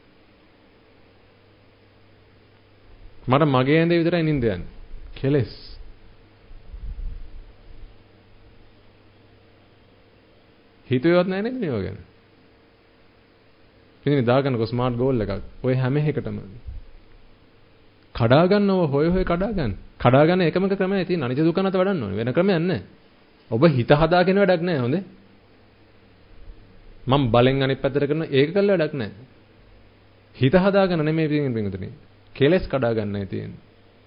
මට මගේ ඇඳේ විතරයි නිින්ද යන්නේ. කෙලස්. හිතුවේවත් නැහැ නේද මේවා ගැන? ඉතින් දාගන්නකො ස්මාර්ට් ගෝල් එකක්. ඔය හැම එකටම කඩා ගන්නව හොය හොය කඩා ගන්න. කඩා ගන්න එකම ක්‍රමය තියෙන අනිත්‍ය දුක නැත වඩන්න ඕනේ. වෙන ක්‍රමයක් නැහැ. ඔබ හිත හදාගෙන වැඩක් නැහැ හොඳේ. මම බලෙන් අනිත් පැත්තට කරන ඒක කළ වැඩක් නැහැ. හිත හදාගන්න නෙමෙයි පින්වතුනි. කෙලස් කඩා ගන්නයි තියෙන්නේ.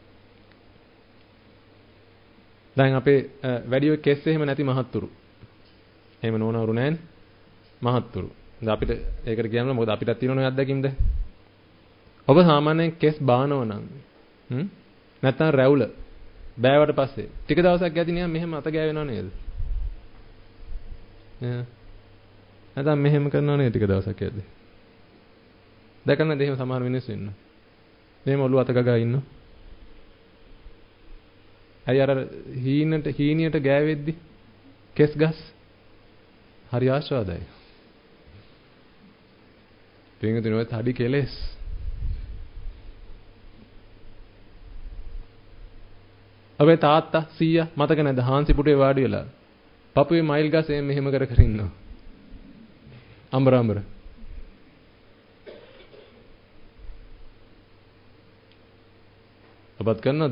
දැන් අපේ වැඩි ඔය කෙස් එහෙම නැති මහත්තුරු. එහෙම නෝනවරු නැහැනේ. මහත්තුරු. දැන් අපිට ඒකට කියන්න මොකද අපිටත් තියෙනවනේ අත්දැකීම් දැන්. ඔබ සාමාන්‍යයෙන් කෙස් බානව නම් හ්ම් නැත්තම් රැවුල බෑවට පස්සේ ටික දවසක් යද්දි නිකන් මෙහෙම අත ගෑවෙනව නේද? ඈ නැත්තම් මෙහෙම කරනව නේද ටික දවසක් යද්දි? දැකලා නැද එහෙම සමහර මිනිස්සු ඉන්නවා. මෙහෙම ඔළුව අත ගගා ඉන්නවා. ඇයි අර හීනට හීනියට ගෑවෙද්දි කෙස් ගස් හරි ආශාවදයි. පින්වතුනි ඔය තඩි කෙලස්. අපේ තාත්තා සීයා මතක නැද හාන්සි පුටේ වාඩි වෙලා පපුවේ මයිල් ගස් මෙහෙම කර කර ඉන්නවා. අඹර අඹර. ඔබත් කරනවද?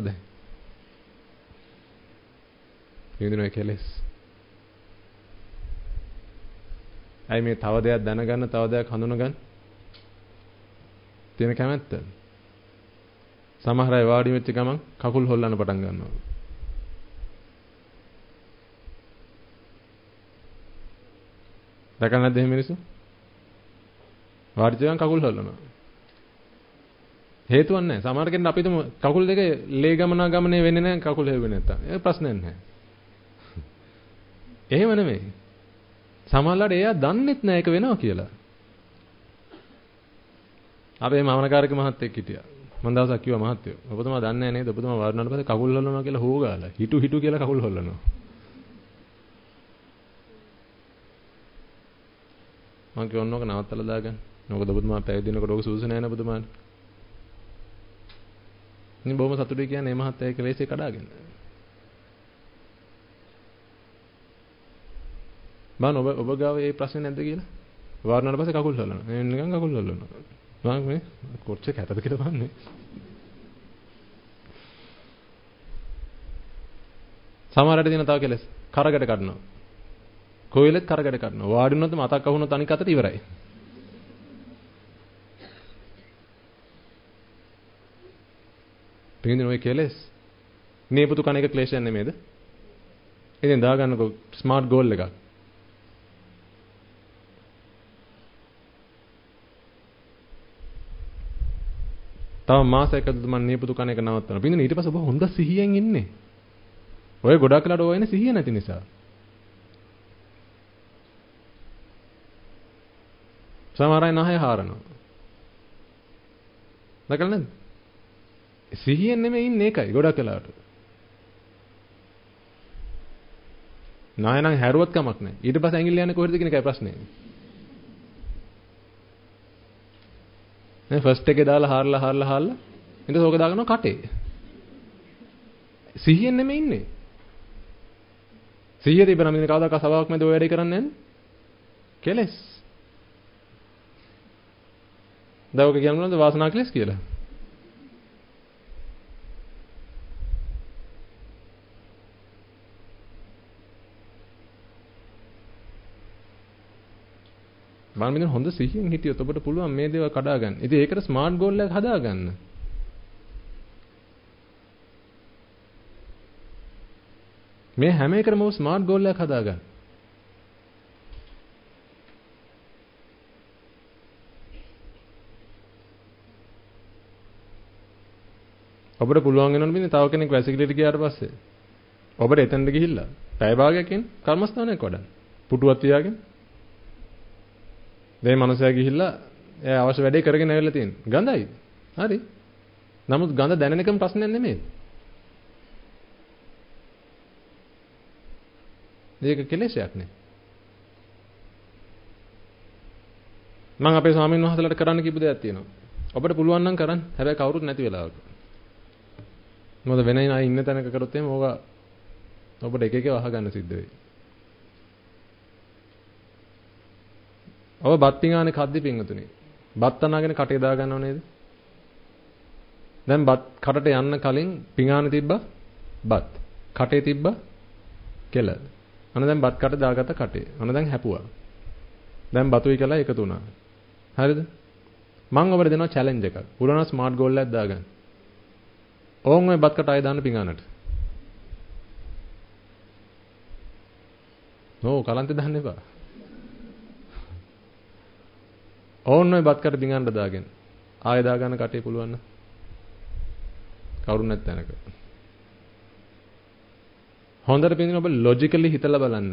පින්වතුනි කෙලස්. අයි මේ තව දෙයක් දැනගන්න තව දෙයක් හඳුනගන්න තියෙන කැමැත්ත. සමහර අය වාඩි වෙච්ච ගමන් කකුල් හොල්ලන්න පටන් ගන්නවා. දැකලා නැද්ද එහෙම මිනිස්සු? වාඩි වෙච්ච කකුල් හොල්ලනවා. හේතුවක් නැහැ. සමහර කෙනෙක් අපිටම කකුල් දෙක ලේ ගමනා ගමනේ වෙන්නේ නැහැ කකුල් හෙව්වේ නැත්තම්. ඒක ප්‍රශ්නයක් නැහැ. එහෙම නෙමෙයි. සමහරවිට එයා දන්නෙත් නැහැ ඒක වෙනවා කියලා. අපේ මාමනකාරක මහත්තයෙක් හිටියා. මම දවසක් කිව්වා මහත්තයෝ ඔබතුමා දන්නේ නැහැ නේද ඔබතුමා වර්ණනාට පස්සේ කකුල් හොල්ලනවා කියලා හොගාලා හිටු හිටු කියලා කකුල් හොල්ලනවා. මම කියන්නෝක නවත්තලා දාගන්න. මොකද ඔබතුමා පැවිදිනකොට ඔක සුදුසු නැහැ නේ ඔබතුමාට. ඉතින් බොහොම සතුටුයි කියන්නේ මේ මහත්තයා ඒක ලේසියෙන් කඩාගෙන. බලන්න ඔබ ඔබ ගාව මේ ප්‍රශ්නේ නැද්ද කියලා? වර්ණනාට පස්සේ කකුල් හොල්ලනවා. මේ නිකන් කකුල් හොල්ලනවා. මම මේ කොච්චර කැතද කියලා බලන්නේ. සමහරට දින තව කෙලස් කරගඩ කඩනවා. කොයිලෙත් කරගඩ කඩනවා. වාඩි වුණොත් මතක් අහුනොත් අනික අතට ඉවරයි. පිටින් ඔය කෙලස් නේපුතු කණ එක ක්ලේශයක් නෙමෙයිද? ඉතින් දාගන්නකෝ ස්මාර්ට් ගෝල් එකක්. තව මාසයකට මම නීපුතු කණ එක නවත්තනවා. පින්දුනේ ඊට පස්සේ ඔබ හොඳ සිහියෙන් ඉන්නේ. ඔය ගොඩක් වෙලාට ඔය ඉන්නේ සිහිය නැති නිසා. සමහර අය නැහැ හාරනවා. දැකලා නැද්ද? සිහියෙන් නෙමෙයි ඉන්නේ ඒකයි ගොඩක් වෙලාට. නැහැ නම් හැරුවත් කමක් නැහැ. ඊට පස්සේ ඇඟිල්ල යන්නේ කොහෙද කියන එකයි ප්‍රශ්නේ. නේ ෆස්ට් එකේ දාලා හාරලා හාරලා හාරලා ඊට ඕක දාගන්නවා කටේ. සිහියෙන් නෙමෙයි ඉන්නේ. සිහිය තිබ්බනම් ඉතින් කවදාක සභාවක් මැද ඔය වැඩේ කරන්නේ නැන්නේ. කෙලස්. දවක කියනවලද වාසනා කෙලස් කියලා? මම මෙතන හොඳ සිහියෙන් හිටියොත් ඔබට පුළුවන් මේ දේවල් කඩා ගන්න. ඉතින් ඒකට ස්මාර්ට් ගෝල් එකක් හදා ගන්න. මේ හැම එකකම ඔය ස්මාර්ට් ගෝල් එකක් හදා ගන්න. ඔබට පුළුවන් වෙනවනේ මේ තව කෙනෙක් වැසිකිළියට ගියාට පස්සේ ඔබට එතනට ගිහිල්ලා පැය භාගයක් ඉන්න කර්මස්ථානයක් වඩන්න. පුටුවක් තියාගෙන මේ මනුස්සයා ගිහිල්ලා එයා අවශ්‍ය වැඩේ කරගෙන ඇවිල්ලා තියෙනවා. ගඳයි. හරි. නමුත් ගඳ දැනෙන එකම ප්‍රශ්නයක් නෙමෙයි. මේක කෙලෙසයක් නේ. මම අපේ ස්වාමීන් වහන්සේලාට කරන්න කිව්ව දෙයක් තියෙනවා. ඔබට පුළුවන් නම් කරන්න. හැබැයි කවුරුත් නැති වෙලාවක. මොකද වෙන අය ඉන්න තැනක කරොත් එහෙම ඕක ඔබට එක එක වහ ගන්න සිද්ධ වෙයි. ඔබ බත් පිඟානේ කද්දි පිංගුතුනි. බත් අනාගෙන කටේ දා ගන්නව නේද? දැන් බත් කටට යන්න කලින් පිඟානේ තිබ්බා බත්. කටේ තිබ්බා කෙල. අන්න දැන් බත් කට දාගත්ත කටේ. අන්න දැන් හැපුවා. දැන් බතුයි කියලා එකතු වුණා. හරිද? මම ඔබට දෙනවා චැලෙන්ජ් එකක්. පුරාණ ස්මාර්ට් ගෝල් එකක් දාගන්න. ඕන් ඔය බත් කට ආය දාන්න පිඟානට. නෝ කලන්තේ දාන්න එපා. ඕන් ඔය බත් කට පිඟානට දාගෙන ආය දාගන්න කටේ පුළුවන් නම් කවුරුත් නැත්නම්ක. හොඳට පිළිගන්න ඔබ ලොජිකලි හිතලා බලන්න.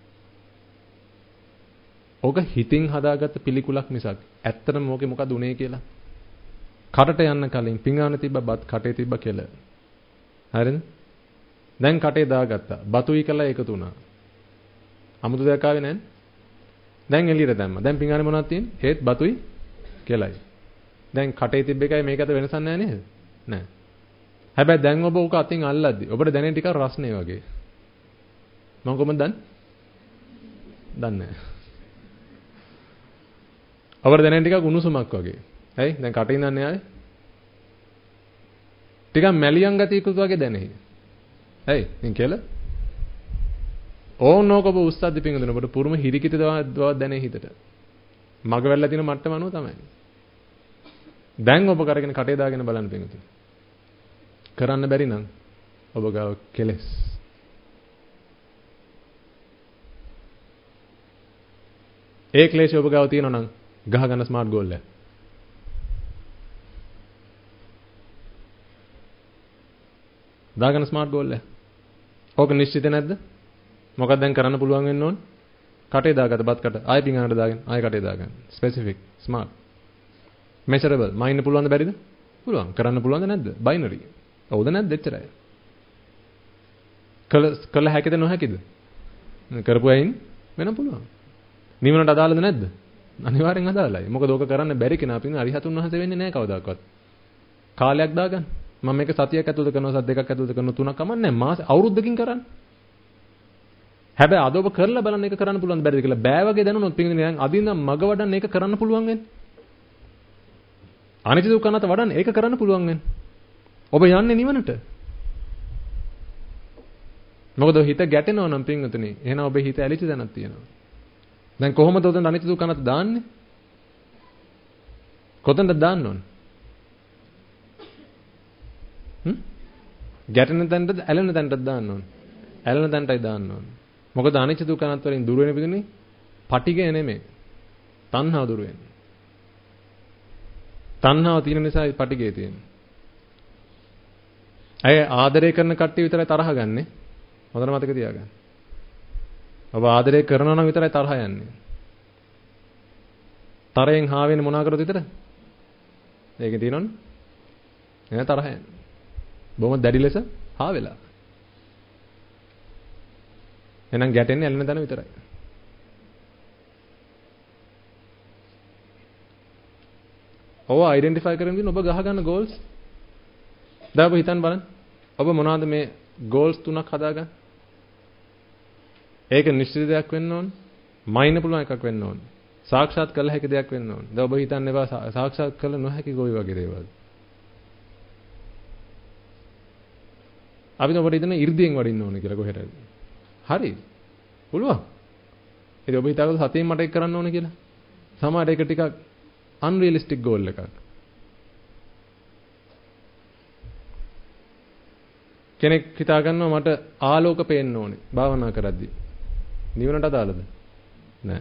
ඕක හිතින් හදාගත්ත පිළිකුලක් මිසක් ඇත්තටම ඕකේ මොකද උනේ කියලා. කටට යන්න කලින් පිඟාන තිබ්බ බත් කටේ තිබ්බ කෙල. හරිද? දැන් කටේ දාගත්තා. බතුයි කළා එකතු වුණා. 아무තු දෙයක් ආවේ නැහැ. දැන් එළියට දැම්මා. දැන් පිඟානේ මොනවද තියෙන්නේ? ඒත් බතුයි කෙලයි. දැන් කටේ තිබ්බ එකයි මේකට වෙනසක් නැහැ නේද? නැහැ. හැබැයි දැන් ඔබ ඕක අතින් අල්ලද්දි ඔබට දැනෙන ටිකක් රස්නේ වගේ. මම කොහොමද දන්නේ? දන්නේ නැහැ. ඔබට දැනෙන ටිකක් උණුසුමක් වගේ. ඇයි? දැන් කටින් දන්නේ ආවේ? ටිකක් මැලියන් ගතියකුත් වගේ දැනෙයි. ඇයි? ඉතින් කියලා ඕනෝක ඔබ උස්සද්දි පිංගුදන ඔබට පුරුම හිරිකිත දවක් දැනේ හිතට. මග වැල්ලා තියෙන මට්ටම අනුව තමයි. දැන් ඔබ කරගෙන කටේ දාගෙන බලන්න පිංගුදන. කරන්න බැරි නම් ඔබ ගාව කෙලස්. ඒ ක්ලේශය ඔබ ගාව තියෙනවා නම් ගහ ගන්න ස්මාර්ට් ගෝල් එක. දාගන්න ස්මාර්ට් ගෝල් එක. ඕක නිශ්චිත නැද්ද? මොකක්ද දැන් කරන්න පුළුවන් වෙන්න ඕන? කටේ දාගත්ත බත් කට ආයෙ පිඟානට දාගෙන ආයෙ කටේ දාගන්න. Specific, smart. මෙෂරබල්. මයින්න පුළුවන්ද බැරිද? පුළුවන්. කරන්න පුළුවන්ද නැද්ද? බයිනරි. ඔව්ද නැද්ද එච්චරයි. කළ කළ හැකිද නොහැකිද? කරපු අයින් වෙන පුළුවන්. නිවනට අදාළද නැද්ද? අනිවාර්යෙන් අදාළයි. මොකද ඕක කරන්න බැරි කෙනා පින් අරිහතුන් වහන්සේ වෙන්නේ නැහැ කවදාකවත්. කාලයක් දාගන්න. මම මේක සතියක් ඇතුළත කරනවා, සත් දෙකක් ඇතුළත කරනවා, තුනක් කමන්නේ නැහැ. මාස අවුරුද්දකින් කරන්න. හැබැයි අද ඔබ කරලා බලන්න ඒක කරන්න පුළුවන් බැරිද කියලා බෑ වගේ දැනුනොත් පින් දැන් අදින්න මග වඩන්න ඒක කරන්න පුළුවන් වෙන්නේ. අනිත්‍ය දුක්ඛ අනාත්ම වඩන්න ඒක කරන්න පුළුවන් වෙන්නේ. ඔබ යන්නේ නිවනට. මොකද හිත ගැටෙනවා නම් පින්වතුනි. එහෙනම් ඔබේ හිත ඇලිච්ච දැනක් තියෙනවා. දැන් කොහොමද උදේ අනිත්‍ය දුක්ඛ අනාත්ම දාන්නේ? කොතනද දාන්න ඕන? හ්ම්? ගැටෙන තැනටද ඇලෙන තැනටද දාන්න ඕන? ඇලෙන තැනටයි දාන්න ඕන. මොකද අනිත්‍ය දුක්ඛ අනාත්ම වලින් දුර වෙන පිටුනේ පටිගය නෙමෙයි. තණ්හාව දුර වෙන්නේ. තණ්හාව තියෙන නිසා පටිගය තියෙන්නේ. අය ආදරය කරන කට්ටිය විතරයි තරහ ගන්නෙ. හොඳට මතක තියාගන්න. ඔබ ආදරය කරනවා නම් විතරයි තරහ යන්නේ. තරයෙන් හා වෙන්නේ මොනවා කරොත් විතරද? ඒකේ තියෙනවනේ. එන තරහ යන්නේ. බොහොම දැඩි ලෙස හා වෙලා. එහෙනම් ගැටෙන්නේ ඇලෙන තැන විතරයි. ඔව අයිඩෙන්ටිෆයි කරගෙන ඉන්න ඔබ ගහ ගන්න ගෝල්ස්. දැන් ඔබ හිතන්න බලන්න. ඔබ මොනවද මේ ගෝල්ස් තුනක් හදාගන්න? ඒක නිශ්චිත දෙයක් වෙන්න ඕන. මයින්න පුළුවන් එකක් වෙන්න ඕන. සාක්ෂාත් කළ හැකි දෙයක් වෙන්න ඕන. දැන් ඔබ හිතන්න එපා සාක්ෂාත් කළ නොහැකි ගොවි වගේ දේවල්. අපි ඔබට හිතන 이르දියෙන් වඩින්න ඕන කියලා කොහෙටද? හරි. පුළුවන්. ඒක ඔබ හිතාගත්ත සතියෙන් මට ඒක කරන්න ඕන කියලා. සමහර ඒක ටිකක් unrealistic goal එකක්. කෙනෙක් හිතා ගන්නවා මට ආලෝක පේන්න ඕනේ භාවනා කරද්දී. නිවනට අදාළද? නෑ.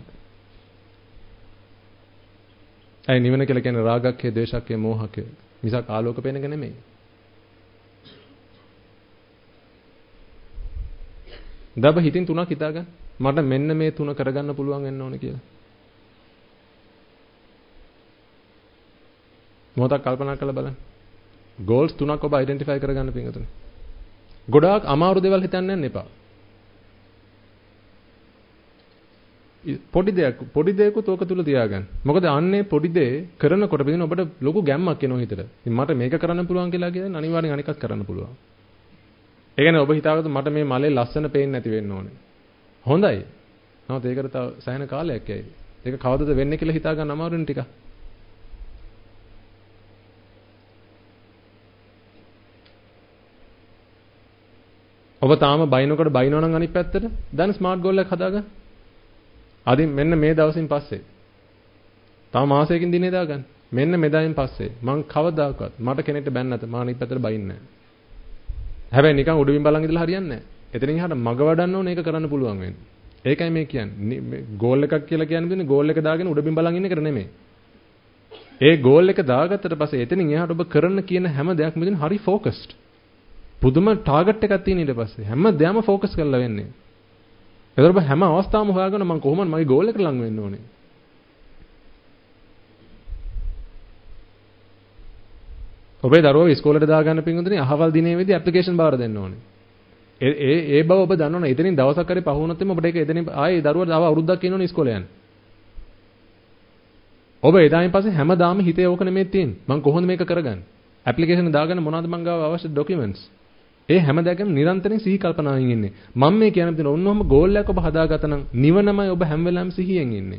අය නිවන කියලා කියන්නේ රාගක්කේ, ද්වේෂක්කේ, මෝහක්කේ. මිසක් ආලෝක පේන එක නෙමෙයි. දබ හිතින් තුනක් හිතාගන්න. මට මෙන්න මේ තුන කරගන්න පුළුවන් වෙන්න ඕනේ කියලා. මොහොතක් කල්පනා කරලා බලන්න. goals තුනක් ඔබ identify කරගන්න පින්වතුනි. ගොඩාක් අමාරු දේවල් හිතන්න යන්න එපා. පොඩි දෙයක් පොඩි දෙයක්ත් ඕක තුල තියාගන්න. මොකද අන්නේ පොඩි දේ කරනකොට බින්ද ඔබට ලොකු ගැම්මක් එනවා හිතට. ඉතින් මට මේක කරන්න පුළුවන් කියලා කියන්නේ අනිවාර්යෙන් අනිකක් කරන්න පුළුවන්. ඒ කියන්නේ ඔබ හිතාගත්ත මට මේ මලේ ලස්සන පේන්නේ නැති වෙන්න ඕනේ. හොඳයි. නමුත් ඒකට තව සෑහෙන කාලයක් යයි. ඒක කවදද වෙන්නේ කියලා හිතා ගන්න අමාරුනේ ටිකක්. ඔබ තාම බයිනකොට බයිනෝ නම් අනිත් පැත්තට දැන් ස්මාර්ට් ගෝල් එකක් හදාගන්න. අදින් මෙන්න මේ දවසින් පස්සේ. තව මාසයකින් දිනේ දාගන්න. මෙන්න මෙදායින් පස්සේ මං කවදාකවත් මට කෙනෙක්ට බැන්න නැත. මම අනිත් පැත්තට බයින්නේ නැහැ. හැබැයි නිකන් උඩින් බලන් ඉඳලා හරියන්නේ නැහැ. එතනින් එහාට මග වඩන්න ඕනේ ඒක කරන්න පුළුවන් වෙන්නේ. ඒකයි මේ කියන්නේ. ගෝල් එකක් කියලා කියන්නේ ගෝල් එක දාගෙන උඩින් බලන් ඉන්න එකට නෙමෙයි. ඒ ගෝල් එක දාගත්තට පස්සේ එතනින් එහාට ඔබ කරන්න කියන හැම දෙයක්ම ඉතින් හරි ફોකස්ඩ්. පුදුම ටාගට් එකක් තියෙන ඊට පස්සේ හැම දෙයක්ම ફોකස් කරලා වෙන්නේ. ඒතර ඔබ හැම අවස්ථාවම හොයාගෙන මම කොහොමද මගේ ගෝල් එකට ලං වෙන්න ඕනේ. ඔබේ දරුවෝ ඉස්කෝලේට දාගන්න පින්වතුනි අහවල් දිනේදී ඇප්ලිකේෂන් බාර දෙන්න ඕනේ. ඒ ඒ ඒ බව ඔබ දන්නවනේ. එතනින් දවසක් හරි පහ වුණොත් එimhe ඔබට ඒක එතනින් ආයේ දරුවා තව අවුරුද්දක් ඉන්නෝනේ ඉස්කෝලේ යන්න. ඔබ එදායින් පස්සේ හැමදාම හිතේ ඕක නෙමෙයි තියෙන්නේ. මම කොහොමද මේක කරගන්නේ? ඇප්ලිකේෂන් දාගන්න මොනවද මං ගාව අවශ්‍ය ඩොකියුමන්ට්ස්? ඒ හැම දෙයක්ම නිරන්තරයෙන් සිහි කල්පනාවෙන් ඉන්නේ. මම මේ කියන දේ ඔන්නෝම ගෝල් එකක් ඔබ හදාගත්තා නම් නිවනමයි ඔබ හැම වෙලාවෙම සිහියෙන් ඉන්නේ.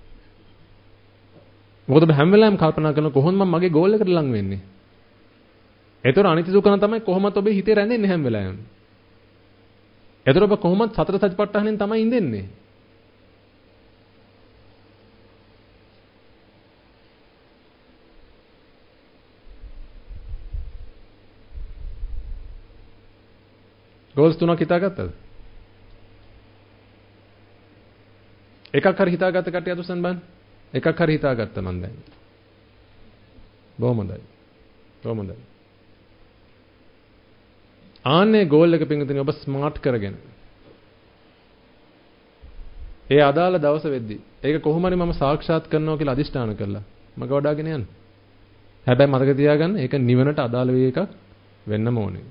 මොකද ඔබ හැම වෙලාවෙම කල්පනා කරන කොහොමද මම මගේ ගෝල් එකට ලං වෙන්නේ? ඒතර අනිත්‍ය දුකන තමයි කොහොමද ඔබේ හිතේ රැඳෙන්නේ හැම වෙලාවෙම. ඒතර ඔබ කොහොමද සතර සතිපට්ඨානෙන් තමයි ඉඳෙන්නේ? ගෝල්ස් තුනක් හිතාගත්තද? එකක් හරි හිතාගත්ත කට්ටිය අතුස්සන් බලන්න. එකක් හරි හිතාගත්ත මන් දැන්. බොහොම හොඳයි. බොහොම හොඳයි. ආන්නේ ගෝල් එක පින්විතනි ඔබ ස්මාර්ට් කරගෙන. ඒ අදාළ දවස වෙද්දි ඒක කොහොම හරි මම සාක්ෂාත් කරනවා කියලා අදිෂ්ඨාන කරලා මග වඩාගෙන යන්න. හැබැයි මතක තියාගන්න ඒක නිවනට අදාළ වේ එකක් වෙන්නම ඕනේ.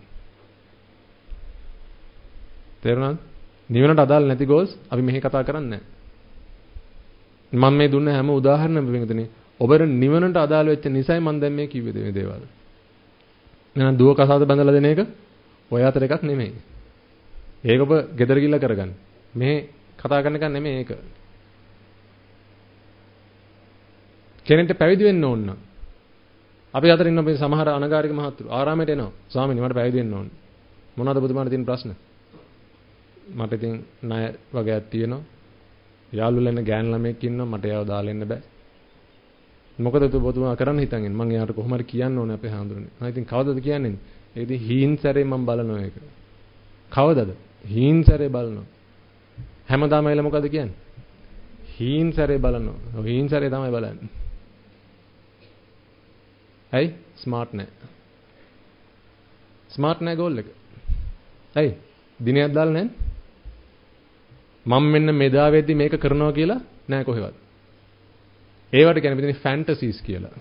තේරුණාද? නිවනට අදාළ නැති ගෝල්ස් අපි මෙහි කතා කරන්නේ නැහැ. මම මේ දුන්න හැම උදාහරණයක්ම පින්විතනි ඔබට නිවනට අදාළ වෙච්ච නිසයි මම දැන් මේ කිව්වේ මේ දේවල්. එහෙනම් දුව කසාද බඳලා දෙන එක ඔය අතර එකක් නෙමෙයි. ඒක ඔබ ගෙදර ගිහිල්ලා කරගන්න. මේ කතා කරන එක නෙමෙයි ඒක. කෙනෙක්ට පැවිදි වෙන්න ඕන නම් අපි අතර ඉන්න මේ සමහර අනගාരിക මහත්තුරු ආරාමයට එනවා. ස්වාමීනි මට පැවිදි වෙන්න ඕන. මොනවද බුදුමාට තියෙන ප්‍රශ්න? මට ඉතින් ණය වගේක් තියෙනවා. යාළුවෝ ලෙන්න ගෑන් ළමෙක් ඉන්නවා. මට එයාව දාලා එන්න බෑ. මොකද ඔබතුමා කරන්න හිතන් ඉන්නේ? මම එයාට කොහොම හරි කියන්න ඕනේ අපේ හාමුදුරනේ. මම ඉතින් කවදද කියන්නේ? ඒ ඉතින් හීන් සැරේ මම බලනවා ඒක. කවදද? හීන් සැරේ බලනවා. හැමදාම ඇවිල්ලා මොකද කියන්නේ? හීන් සැරේ බලනවා. ඔය හීන් සැරේ තමයි බලන්නේ. ඇයි? ස්මාර්ට් නැහැ. ස්මාර්ට් නැහැ ගෝල් එක. ඇයි? දිනයක් දාලා නැහැ. මම මෙන්න මෙදාවේදී මේක කරනවා කියලා නෑ කොහෙවත්. ඒවට කියන්නේ මෙතන ෆැන්ටසිස් කියලා.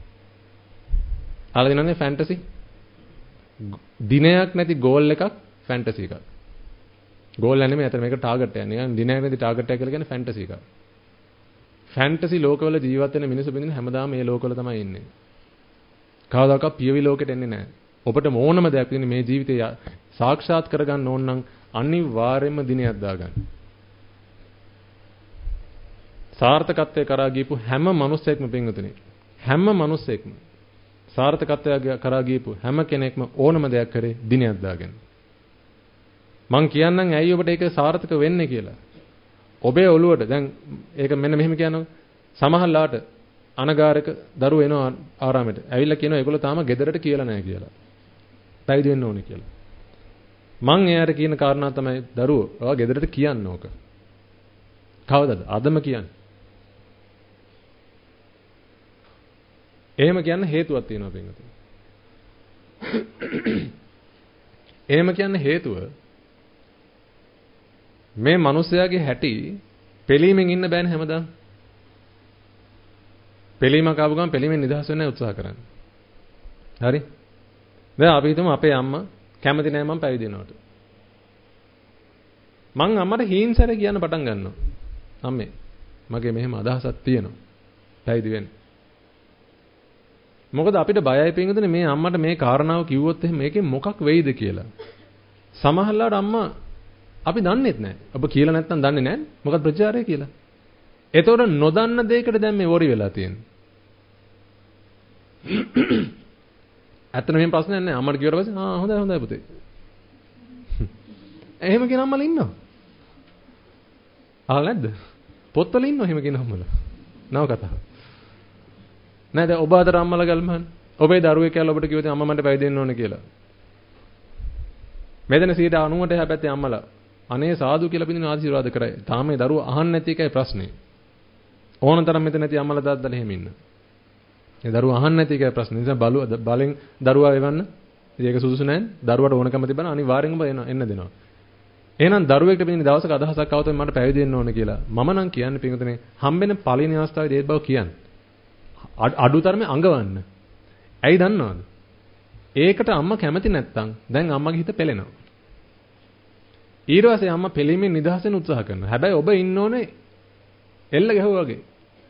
අහලා දිනන්නේ ෆැන්ටසි? දිනයක් නැති ගෝල් එකක් ෆැන්ටසි එකක්. ගෝල් එක නෙමෙයි අතන මේක ටාගට් එකක්. නිකන් දිනයක් නැති ටාගට් එකක් කියලා කියන්නේ ෆැන්ටසි එකක්. ෆැන්ටසි ලෝකවල ජීවත් වෙන මිනිස්සු බින්දින හැමදාම මේ ලෝකවල තමයි ඉන්නේ. කවදාකවත් පියවි ලෝකෙට එන්නේ නැහැ. ඔබට ඕනම දෙයක් විදිහට මේ ජීවිතය සාක්ෂාත් කරගන්න ඕන නම් අනිවාර්යයෙන්ම දිනයක් දාගන්න. සාර්ථකත්වයේ කරා ගියපු හැම මිනිස්සෙක්ම පින්වතුනි හැම මිනිස්සෙක්ම සාර්ථකත්වය කරා ගියපු හැම කෙනෙක්ම ඕනම දෙයක් කරේ දිනයක් දාගෙන. මං කියන්නම් ඇයි ඔබට ඒක සාර්ථක වෙන්නේ කියලා. ඔබේ ඔළුවට දැන් ඒක මෙන්න මෙහෙම කියනවා. සමහරලාට අනගාരിക දරුවෝ එනවා ආරාමෙට. ඇවිල්ලා කියනවා ඒගොල්ලෝ තාම ගෙදරට කියලා නැහැ කියලා. පැවිදි වෙන්න ඕනේ කියලා. මං එයාට කියන කාරණා තමයි දරුවෝ ඔයා ගෙදරට කියන්න ඕක. කවදද? අදම කියන්නේ. එහෙම කියන්න හේතුවක් තියෙනවා පින්වතුනි. එහෙම කියන්න හේතුව මේ මිනිස්යාගේ හැටි පිළීමෙන් ඉන්න බෑනේ හැමදාම. පිළීමක් ආව ගමන් පිළීමෙන් නිදහස් වෙන්න උත්සාහ කරන්නේ. හරි? දැන් අපි හිතමු අපේ අම්මා කැමති නෑ මම පැවිදි වෙනවට. මං අම්මට හීන්සර කියන්න පටන් ගන්නවා. අම්මේ මගේ මෙහෙම අදහසක් තියෙනවා. පැවිදි වෙන්න. මොකද අපිට බයයි පින්වතුනි මේ අම්මට මේ කාරණාව කිව්වොත් එහෙම මේකෙන් මොකක් වෙයිද කියලා. සමහරවිට අම්මා අපි දන්නේත් නැහැ. ඔබ කියලා නැත්නම් දන්නේ නැහැ. මොකද ප්‍රචාරය කියලා. ඒතකොට නොදන්න දෙයකට දැන් මේ වොරි වෙලා තියෙන්නේ. ඇත්තට මෙහෙම ප්‍රශ්නයක් නැහැ. අම්මට කිව්වට පස්සේ ආ හොඳයි හොඳයි පුතේ. එහෙම කියන අම්මලා ඉන්නවා. අහලා නැද්ද? පොත්වල ඉන්නව එහෙම කියන අම්මලා. නව කතාව. නෑ දැන් ඔබ අතර අම්මලා ගල්මහන්. ඔබේ දරුවෙක් කියලා ඔබට කිව්වොත් අම්මා මන්ට පැවිදි වෙන්න ඕනේ කියලා. මෙතන සීට අනූවට එහා පැත්තේ අම්මලා අනේ සාදු කියලා බින්දින ආශිර්වාද කරයි. තාම මේ දරුවා අහන්න නැති එකයි ප්‍රශ්නේ. ඕනතරම් මෙතන නැති අම්මලා තාත්තලා එහෙම ඉන්න. ඒ දරුවා අහන්න නැති එකයි ප්‍රශ්නේ. නිසා බලුව බලෙන් දරුවා එවන්න. ඒක සුදුසු නැහැ. දරුවට ඕනකම තිබ්බම අනිවාර්යෙන්ම එන්න එන්න දෙනවා. එහෙනම් දරුවෙක්ට බින්දින දවසක අදහසක් આવතොත් මට පැවිදි වෙන්න ඕනේ කියලා. මම නම් කියන්නේ පිටුතුනේ හම්බෙන පළවෙනි අවස්ථාවේදී ඒත් බව කියන්නේ. අඩුතරමේ අඟවන්න. ඇයි දන්නවද? ඒකට අම්මා කැමති නැත්තම් දැන් අම්මගේ හිත පෙලෙනවා. ඊට පස්සේ අම්මා පෙලීමෙන් නිදහස් වෙන්න උත්සාහ කරනවා. හැබැයි ඔබ ඉන්න ඕනේ එල්ල ගැහුවා වගේ.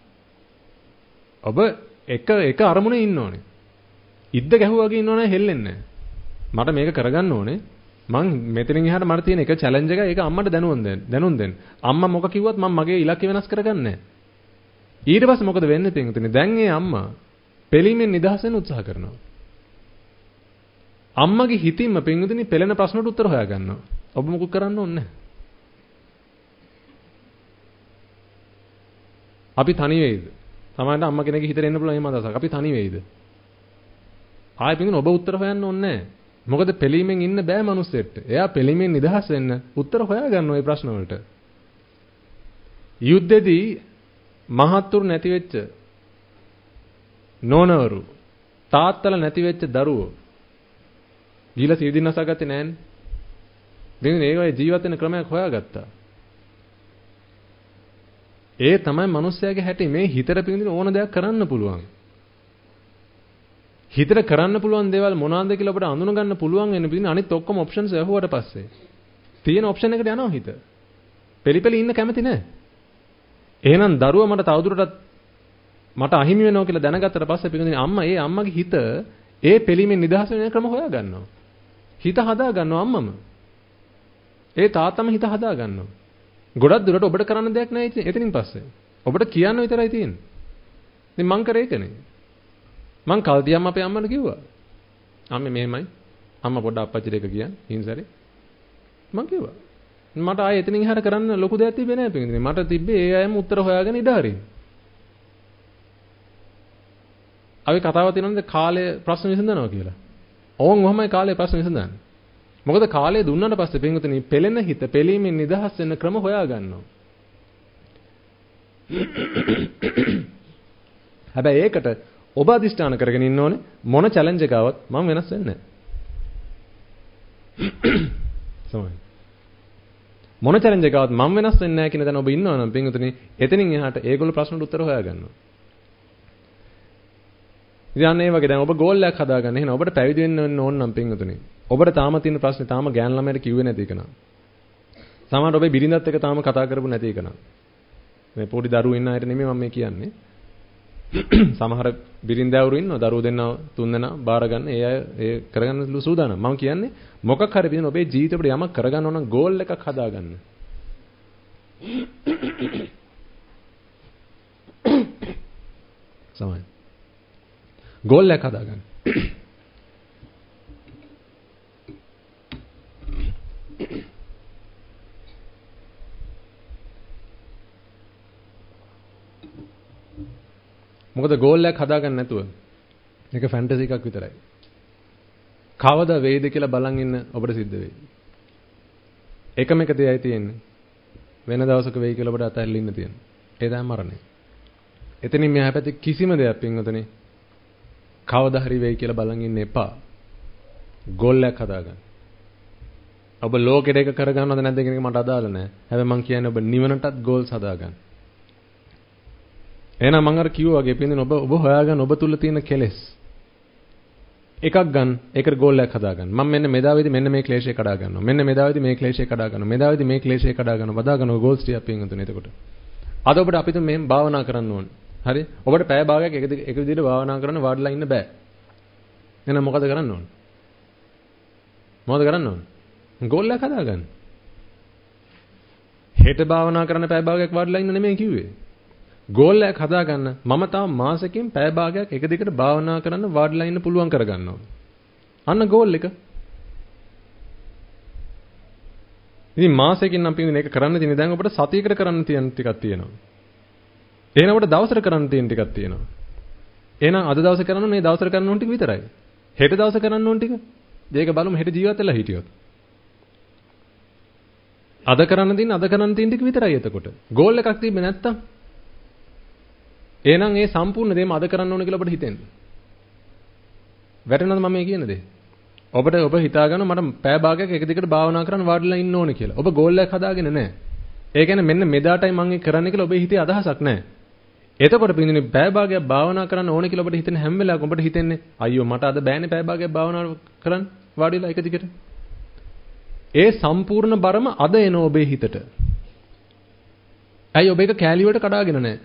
ඔබ එක එක අරමුණේ ඉන්න ඕනේ. ඉද්ද ගැහුවා වගේ ඉන්න ඕනේ හෙල්ලෙන්නේ නැහැ. මට මේක කරගන්න ඕනේ. මං මෙතනින් එහාට මට තියෙන එක චැලෙන්ජ් එක ඒක අම්මට දැනුම් දෙන්න. දැනුම් දෙන්න. අම්මා මොක කිව්වත් මම මගේ ඉලක්කය වෙනස් කරගන්නේ නැහැ. ඊට පස්සේ මොකද වෙන්නේ පින්තුනේ? දැන් ඒ අම්මා පෙලීමෙන් නිදහස් වෙන්න උත්සාහ කරනවා. අම්මගේ හිතින්ම පින්තුනේ පෙළෙන ප්‍රශ්නට උත්තර හොයා ගන්නවා. ඔබ මොකක් කරන්න ඕනේ නැහැ. අපි තනි වෙයිද? සමහරවිට අම්මා කෙනෙක්ගේ හිතේ එන්න පුළුවන් එහෙම අදහසක්. අපි තනි වෙයිද? ආයෙ පින්තුනේ ඔබ උත්තර හොයන්න ඕනේ නැහැ. මොකද පෙලීමෙන් ඉන්න බෑ මිනිස්සෙට. එයා පෙලීමෙන් නිදහස් වෙන්න උත්තර හොයා ගන්න ওই ප්‍රශ්න වලට. යුද්ධෙදී මහත්තුරු නැති වෙච්ච නෝනවරු තාත්තලා නැති වෙච්ච දරුවෝ ගිහලා සීදීන් නසාගත්තේ නෑනේ. දෙන්නේ ඒ වගේ ජීවත් වෙන ක්‍රමයක් හොයාගත්තා. ඒ තමයි මිනිස්යාගේ හැටි. මේ හිතට පිළිඳින ඕන දෙයක් කරන්න පුළුවන්. හිතට කරන්න පුළුවන් දේවල් මොනවාද කියලා අපිට අඳුන ගන්න පුළුවන් වෙන පිළිඳින අනිත් ඔක්කොම ඔප්ෂන්ස් ඇහුවට පස්සේ තියෙන ඔප්ෂන් එකට යනවා හිත. පෙලිපෙලි ඉන්න කැමති නෑ. එහෙනම් දරුවා මට තවදුරටත් මට අහිමි වෙනවා කියලා දැනගත්තට පස්සේ පිළිඳින අම්මා ඒ අම්මගේ හිත ඒ පෙලීමෙන් නිදහස් වෙන ක්‍රම හොයා ගන්නවා. හිත හදා ගන්නවා අම්මම. ඒ තාත්තම හිත හදා ගන්නවා. ගොඩක් දුරට ඔබට කරන්න දෙයක් නැහැ එතනින් පස්සේ. ඔබට කියන්න විතරයි තියෙන්නේ. ඉතින් මං කරේ ඒකනේ. මං කල්තියම් අපේ අම්මට කිව්වා. අම්මේ මෙහෙමයි. අම්මා පොඩ්ඩක් අප්පච්චිට එක කියන්න හින්සරේ. මං කිව්වා. මට ආයේ එතනින් එහාට කරන්න ලොකු දෙයක් තිබ්බේ නැහැ පිටින්. මට තිබ්බේ ඒ අයම උත්තර හොයාගෙන ඉඳ හරින්න. අපි කතාවක් තියෙනවද කාලේ ප්‍රශ්න විසඳනවා කියලා. ඕන් ඔහමයි කාලේ ප්‍රශ්න විසඳන්නේ. මොකද කාලේ දුන්නාට පස්සේ පින්වතුනි පෙළෙන හිත පෙලීමෙන් නිදහස් වෙන්න ක්‍රම හොයා ගන්නවා. හැබැයි ඒකට ඔබ අදිෂ්ඨාන කරගෙන ඉන්න ඕනේ මොන චැලෙන්ජ් එක ආවත් මම වෙනස් වෙන්නේ නැහැ. සමහරයි. මොන චැලෙන්ජ් එක ආවත් මම වෙනස් වෙන්නේ නැහැ කියන දන ඔබ ඉන්නවා නම් පින්වතුනි එතනින් එහාට ඒගොල්ලෝ ප්‍රශ්නට උත්තර හොයා ගන්නවා. ඉතින් ඒ වගේ දැන් ඔබ ගෝල් එකක් හදාගන්න. එහෙනම් ඔබට පැවිදි වෙන්න ඕන නම් පින්වතුනි. ඔබට තාම තියෙන ප්‍රශ්නේ තාම ගෑන් ළමයට කිව්වේ නැති එක නා. සමහරවිට ඔබේ බිරිඳත් එක්ක තාම කතා කරපු නැති එක නා. මේ පොඩි දරුවෝ ඉන්න අයට නෙමෙයි මම මේ කියන්නේ. සමහර බිරිඳවරු ඉන්නවා දරුවෝ දෙන්නා තුන් දෙනා බාර ගන්න. ඒ අය ඒ කරගන්න සූදානම්. මම කියන්නේ මොකක් හරි බිරිඳ ඔබේ ජීවිතේට යමක් කරගන්න ඕන නම් ගෝල් එකක් හදාගන්න. සමහර ගෝල් එකක් හදාගන්න. මොකද ගෝල් එකක් හදාගන්න නැතුව මේක ෆැන්ටසි එකක් විතරයි. කවදා වෙයිද කියලා බලන් ඉන්න ඔබට සිද්ධ වෙයි. එකම එක දෙයයි තියෙන්නේ. වෙන දවසක වෙයි කියලා ඔබට අතහැරලා ඉන්න තියෙනවා. ඒ තමයි මරණය. එතනින් මෙහා පැත්තේ කිසිම දෙයක් පින්වතුනි කවදා හරි වෙයි කියලා බලන් ඉන්න එපා. ගෝල් එකක් හදාගන්න. ඔබ ලෝකෙට එක කරගන්නවද නැද්ද කියන එක මට අදාළ නැහැ. හැබැයි මම කියන්නේ ඔබ නිවනටත් ගෝල්ස් හදාගන්න. එහෙනම් මම අර කිව්වා වගේ පින්දින ඔබ ඔබ හොයාගන්න ඔබ තුල තියෙන කෙලෙස් එකක් ගන්න. ඒකට ගෝල් එකක් හදාගන්න. මම මෙන්න මෙදාවේදී මෙන්න මේ ක්ලේශය කඩා ගන්නවා. මෙන්න මෙදාවේදී මේ ක්ලේශය කඩා ගන්නවා. මෙදාවේදී මේ ක්ලේශය කඩා ගන්නවා. බදා ගන්නවා ගෝල්ස් ටික පින්තුනේ එතකොට. අද ඔබට අපිට මෙහෙම භාවනා කරන්න ඕනේ. හරි? ඔබට පැය භාගයක් එක එක විදිහට භාවනා කරන්න වාඩිලා ඉන්න බෑ. එහෙනම් මොකද කරන්න ඕනේ? මොකද කරන්න ඕනේ? ගෝල් එකක් හදාගන්න. හෙට භාවනා කරන්න පැය භාගයක් වාඩිලා ඉන්න නෙමෙයි කිව්වේ. ගෝල් එකක් හදාගන්න. මම තව මාසෙකින් පැය භාගයක් එක දිගට භාවනා කරන්න වාඩිලා ඉන්න පුළුවන් කරගන්නවා. අන්න ගෝල් එක. ඉතින් මාසෙකින් නම් පිටින් මේක කරන්න තියෙන දැන් ඔබට සතියකට කරන්න තියෙන ටිකක් තියෙනවා. එහෙනම් අපිට දවසට කරන්න තියෙන ටිකක් තියෙනවා. එහෙනම් අද දවසේ කරන්න ඕනේ මේ දවසට කරන්න ඕන ටික විතරයි. හෙට දවසේ කරන්න ඕන ටික. මේක බලමු හෙට ජීවත් වෙලා හිටියොත්. අද කරන්න තියෙන අද කරන්න තියෙන ටික විතරයි එතකොට. ගෝල් එකක් තිබ්බේ නැත්තම්. එහෙනම් ඒ සම්පූර්ණ දේම අද කරන්න ඕන කියලා ඔබට හිතෙන්නේ. වැටෙනවද මම මේ කියන දේ? ඔබට ඔබ හිතා ගන්න මට පෑ භාගයක් එක දිගට භාවනා කරන්න වාඩිලා ඉන්න ඕනේ කියලා. ඔබ ගෝල් එකක් හදාගෙන නැහැ. ඒ කියන්නේ මෙන්න මෙදාටයි මම ඒක කරන්න කියලා ඔබේ හිතේ අදහසක් නැහැ. එතකොට පින්දිනේ පෑ භාගයක් භාවනා කරන්න ඕනේ කියලා ඔබට හිතෙන හැම වෙලාවකම ඔබට හිතෙන්නේ අයියෝ මට අද බෑනේ පෑ භාගයක් භාවනා කරන්න වාඩිලා එක දිගට. ඒ සම්පූර්ණ බරම අද එන ඔබේ හිතට. ඇයි ඔබ ඒක කෑලි වලට කඩාගෙන නැහැ.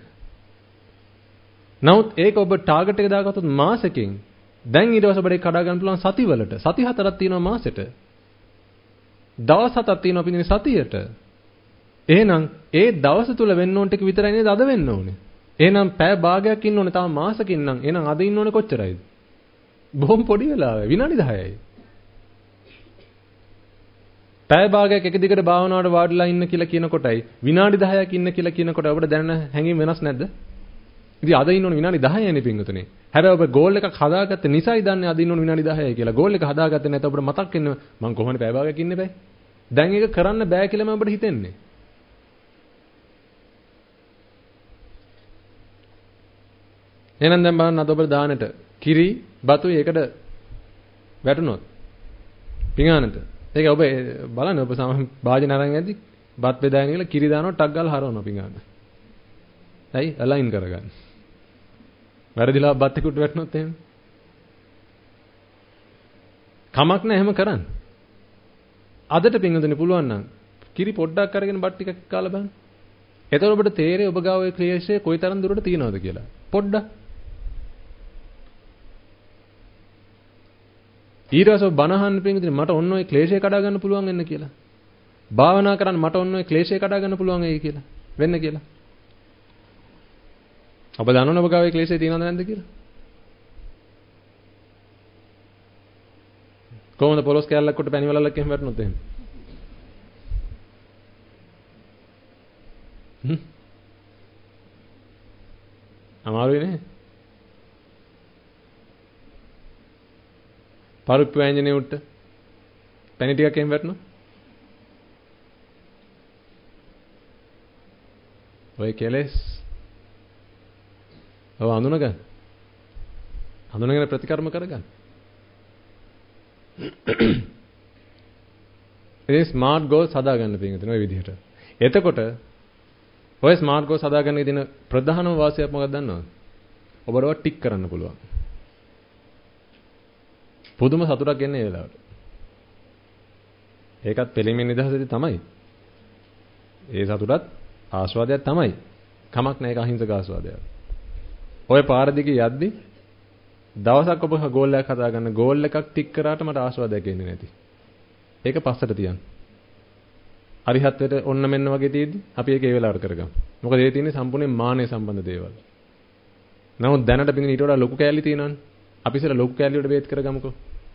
නමුත් ඒක ඔබ ටාගට් එක දාගත්තොත් මාසෙකින් දැන් ඊට පස්සේ ඔබට කඩා ගන්න පුළුවන් සතිවලට. සති හතරක් තියෙනවා මාසෙට. දවස් හතක් තියෙනවා පිටින් සතියට. එහෙනම් ඒ දවස තුල වෙන්න ඕන ටික විතරයි නේද අද වෙන්න ඕනේ. එහෙනම් පැය භාගයක් ඉන්න ඕනේ තව මාසකින් නම්. එහෙනම් අද ඉන්න ඕනේ කොච්චරයිද? බොහොම පොඩි වෙලාවයි විනාඩි දහයයි. පැය භාගයක් එක දිගට භාවනාවට වාඩිලා ඉන්න කියලා කියන කොටයි විනාඩි දහයක් ඉන්න කියලා කියන කොට ඔබට දැනෙන හැඟීම් වෙනස් නැද්ද? ඉතින් අද ඉන්න ඕනේ විනාඩි දහයනේ පින්වතුනි. හැබැයි ඔබ ගෝල් එකක් හදාගත්තේ නිසායි දන්නේ අද ඉන්න ඕනේ විනාඩි දහයයි කියලා. ගෝල් එක හදාගත්තේ නැත්නම් ඔබට මතක් වෙන්නේ මම කොහොමද පැය භාගයක් ඉන්නේ බෑ. දැන් ඒක කරන්න බෑ කියලා මම ඔබට හිතෙන්නේ. එහෙනම් දැන් බලන්න අද ඔබට දානට කිරි බතුයි ඒකට වැටුනොත් පිඟානට. ඒක ඔබ බලන්න ඔබ සම භාජන අරන් යද්දි බත් බෙදාගෙන කියලා කිරි දානවා ටක් ගාලා හරවනවා පිඟාන. ඇයි අලයින් කරගන්න. වැරදිලා බත් එකට වැටුනොත් එහෙම. කමක් නැහැ එහෙම කරන්න. අදට පිඟුදුනේ පුළුවන් නම් කිරි පොඩ්ඩක් අරගෙන බත් ටිකක් කාලා බලන්න. එතකොට ඔබට තේරෙයි ඔබ ගාව ඒ ක්ලේශය කොයිතරම් දුරට තියෙනවද කියලා. පොඩ්ඩක්. ඊටවස බනහන්න පිඟුදුනේ මට ඔන්න ඔය ක්ලේශය කඩා ගන්න පුළුවන් වෙන්න කියලා. භාවනා කරන්න මට ඔන්න ඔය ක්ලේශය කඩා ගන්න පුළුවන් වෙයි කියලා. වෙන්න කියලා. ඔබ දන්නවනේ ඔබ ගාවේ ක්ලේශය තියෙනවද නැද්ද කියලා? කොහොමද පොලොස් කැලලක් කොට පැණි වලල්ලක් එහෙම වැටුනොත් එහෙම? හ්ම්. අමාරුයි නේ. පරුප්පු වෑංජනේ උට්ට පැණි ටිකක් එහෙම වැටුනොත්? ඔය කෙලෙස් ඔව් අඳුනගන්න. අඳුනගෙන ප්‍රතිකර්ම කරගන්න. ඒ ස්මාර්ට් ගෝල්ස් හදාගන්න පිටින් ඔය විදිහට. එතකොට ඔය ස්මාර්ට් ගෝල්ස් හදාගන්න දින ප්‍රධානම වාසියක් මොකක්ද දන්නවද? ඔබට ටික් කරන්න පුළුවන්. පුදුම සතුටක් එන්නේ ඒ වෙලාවට. ඒකත් පෙළීමේ නිදහසෙදි තමයි. ඒ සතුටත් ආස්වාදයක් තමයි. කමක් නැහැ ඒක අහිංසක ආස්වාදයක්. ඔය පාර දිගේ යද්දි දවසක් ඔබ ගෝල් එකක් හදාගන්න ගෝල් එකක් ටික් කරාට මට ආස්වාදයක් එන්නේ නැති. ඒක පස්සට තියන්න. අරිහත්ත්වයට ඔන්න මෙන්න වගේ තියෙද්දි අපි ඒක ඒ වෙලාවට කරගමු. මොකද ඒ තියෙන්නේ සම්පූර්ණයෙන් මානය සම්බන්ධ දේවල්. නමුත් දැනට පිටින් ඊට වඩා ලොකු කෑලි තියෙනවනේ. අපි ඉතල ලොකු කෑලි වලට බේත් කරගමුකෝ.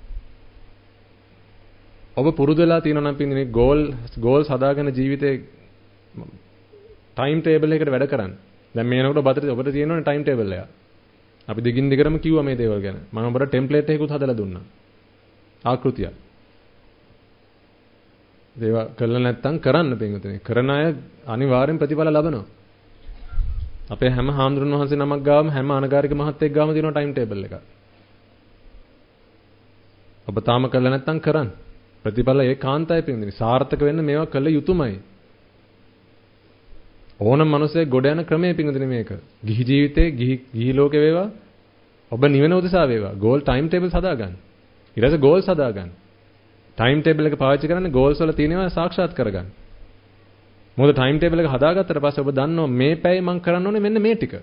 ඔබ පුරුදු වෙලා තියෙනවා නම් පිටින් ගෝල් ගෝල්ස් හදාගෙන ජීවිතේ ටයිම් ටේබල් එකකට වැඩ කරන්න. දැන් මේනකොට ඔබට ඔබට තියෙනවනේ ටයිම් ටේබල් එක. අපි දිගින් දිගටම කිව්වා මේ දේවල් ගැන. මම ඔබට ටෙම්ප්ලේට් එකකුත් හදලා දුන්නා. ආකෘතියක්. දේවා කළා නැත්තම් කරන්න පිටුනේ. කරන අය අනිවාර්යෙන් ප්‍රතිඵල ලබනවා. අපේ හැම හාමුදුරන් වහන්සේ නමක් ගාවම හැම අනගාരിക මහත්තයෙක් ගාවම තියෙනවා ටයිම් ටේබල් එකක්. ඔබ තාම කළා නැත්තම් කරන්න. ප්‍රතිඵල ඒකාන්තයි පිටුනේ. සාර්ථක වෙන්න මේවා කළ යුතුමයි. ඕනම මිනිසෙක් ගොඩ යන ක්‍රමයේ පිටුනේ මේක. ගිහි ජීවිතේ ගිහි ගිහි ලෝකේ වේවා. ඔබ නිවන උදෙසා වේවා. ගෝල් ටයිම් ටේබල්ස් හදාගන්න. ඊට පස්සේ ගෝල්ස් හදාගන්න. ටයිම් ටේබල් එක පාවිච්චි කරන්නේ ගෝල්ස් වල තියෙනවා සාක්ෂාත් කරගන්න. මොකද ටයිම් ටේබල් එක හදාගත්තට පස්සේ ඔබ දන්නවා මේ පැය මම කරන්න ඕනේ මෙන්න මේ ටික.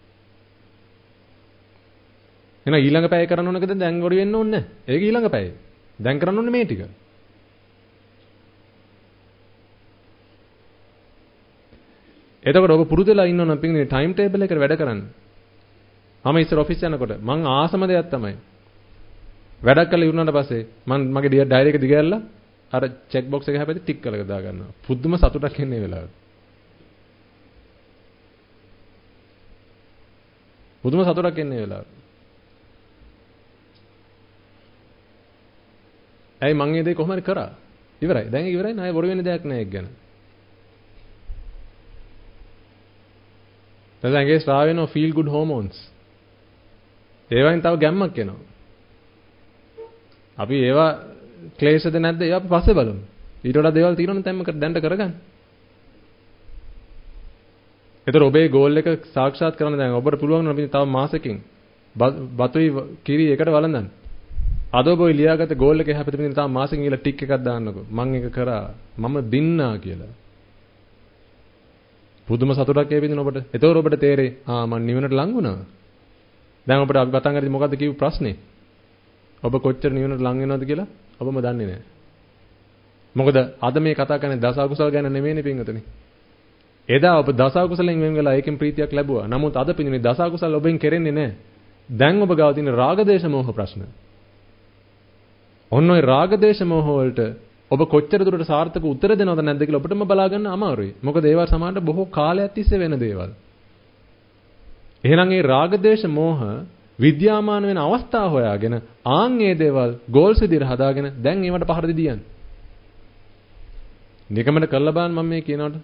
එහෙනම් ඊළඟ පැය කරන්න ඕනකද දැන් වරි වෙන්න ඕනේ නැහැ. ඒක ඊළඟ පැය. දැන් කරන්න ඕනේ මේ ටික. එතකොට ඔබ පුරුදු වෙලා ඉන්නවා නම් පිටින් ටයිම් ටේබල් එකට වැඩ කරන්න. මම ඉස්සර ඔෆිස් යනකොට මං ආසම දෙයක් තමයි. වැඩක් කරලා ඉවරනට පස්සේ මම මගේ ඩයරි එක දිගහැරලා අර චෙක් බොක්ස් එක හැපෙද්දි ටික් කරලා දා ගන්නවා. පුදුම සතුටක් එන්නේ ඒ වෙලාවට. පුදුම සතුටක් එන්නේ ඒ වෙලාවට. ඇයි මං මේ දේ කොහොම හරි කරා? ඉවරයි. දැන් ඒක ඉවරයි. නෑ බොරු වෙන්න දෙයක් නෑ ඒක ගැන. දැන් ඇඟේ ස්ටාර් වෙනවා feel good hormones. ඒවෙන් තව ගැම්මක් එනවා. අපි ඒවා ක්ලේශද නැද්ද? ඒවා අපි පස්සේ බලමු. ඊට වඩා දේවල් තියෙනවනේ දැන් දැන්ට කරගන්න. ඒතර ඔබේ ගෝල් එක සාක්ෂාත් කරන්න දැන් ඔබට පුළුවන් නම් අපි තව මාසෙකින් බතුයි කිරි එකට වළඳන්න. අද ඔබ ලියාගත්ත ගෝල් එක හැපෙත පිටින් තව මාසෙකින් ඊළ ටික් එකක් දාන්නකෝ. මම ඒක කරා. මම දින්නා කියලා. පුදුම සතුටක් ඒ විදිහින් ඔබට. ඒතකොට ඔබට තේරෙයි ආ මම නිවනට ලං වුණා. දැන් ඔබට අපි කතා කරද්දි මොකද්ද කියපු ප්‍රශ්නේ? ඔබ කොච්චර නිවනට ලං වෙනවද කියලා ඔබම දන්නේ නැහැ. මොකද අද මේ කතා කරන්නේ දස අකුසල ගැන නෙමෙයිනේ පින්වතුනි. එදා ඔබ දස අකුසලෙන් වෙන් වෙලා ඒකෙන් ප්‍රීතියක් ලැබුවා. නමුත් අද පින්වතුනි දස අකුසල ඔබෙන් කෙරෙන්නේ නැහැ. දැන් ඔබ ගාව තියෙන රාග දේශ මොහ ප්‍රශ්න. ඔන්න ඔය රාග දේශ මොහ වලට ඔබ කොච්චර දුරට සාර්ථක උත්තර දෙනවද නැද්ද කියලා ඔබටම බලා ගන්න අමාරුයි. මොකද ඒවා සමානට බොහෝ කාලයක් තිස්සේ වෙන දේවල්. එහෙනම් මේ රාග දේශ මොහ විද්‍යාමාන වෙන අවස්ථා හොයාගෙන ආන් මේ දේවල් ගෝල්ස් විදිහට හදාගෙන දැන් ඒවට පහර දෙදියන්. නිකමඩ කරලා බලන්න මම මේ කියනකොට.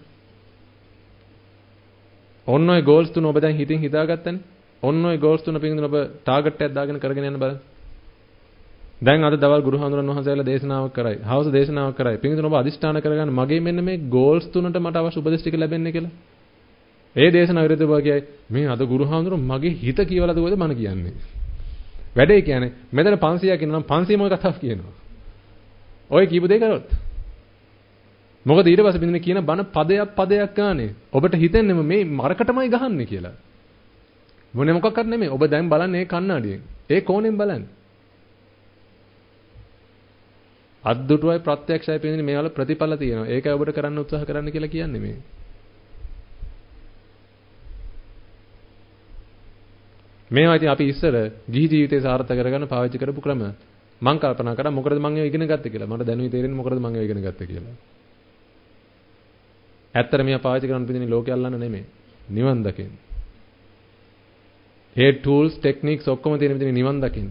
ඔන්න ඔය ගෝල්ස් තුන ඔබ දැන් හිතින් හිතාගත්තනේ. ඔන්න ඔය ගෝල්ස් තුන පිටින් ඔබ ටාගට් එකක් දාගෙන කරගෙන යන්න බලන්න. දැන් අද දවල් ගුරු හඳුරන් වහන්සේලා දේශනාවක් කරයි. හවස දේශනාවක් කරයි. පිටින් ඔබ අදිෂ්ඨාන කරගන්න මගේ මෙන්න මේ ගෝල්ස් තුනට මට අවශ්‍ය උපදෙස් ටික ලැබෙන්නේ කියලා. ඒ දේශනාව විරුද්ධව කියයි මේ අද ගුරු හඳුරන් මගේ හිත කියවලාද කොහෙද මම කියන්නේ. වැඩේ කියන්නේ මෙතන පන්සියයක් ඉන්නවා නම් පන්සියම ඔය කතාව කියනවා. ඔය කීප දෙයක් කරොත්. මොකද ඊට පස්සේ බින්දනේ කියන බණ පදයක් පදයක් ගානේ ඔබට හිතෙන්නේම මේ මරකටමයි ගහන්නේ කියලා. මොනේ මොකක්වත් නෙමෙයි. ඔබ දැන් බලන්නේ ඒ කණ්ණාඩියෙන්. ඒ කෝණයෙන් බලන්න. අද්දුටුවයි ප්‍රත්‍යක්ෂයි පින්දනේ මේවල ප්‍රතිඵල තියෙනවා. ඒකයි ඔබට කරන්න උත්සාහ කරන්න කියලා කියන්නේ මේ. මේවා ඉතින් අපි ඉස්සර ගිහි ජීවිතේ සාර්ථක කරගන්න පාවිච්චි කරපු ක්‍රම. මම කල්පනා කරා මොකටද මම ඒව ඉගෙන ගත්තේ කියලා. මට දැනුයි තේරෙන්නේ මොකටද මම ඒව ඉගෙන ගත්තේ කියලා. ඇත්තට මේවා පාවිච්චි කරන්න පිටින් ලෝකේ අල්ලන්න නෙමෙයි. නිවන් දකින්න. ඒ ටූල්ස් ටෙක්නික්ස් ඔක්කොම තියෙන පිටින් නිවන් දකින්න.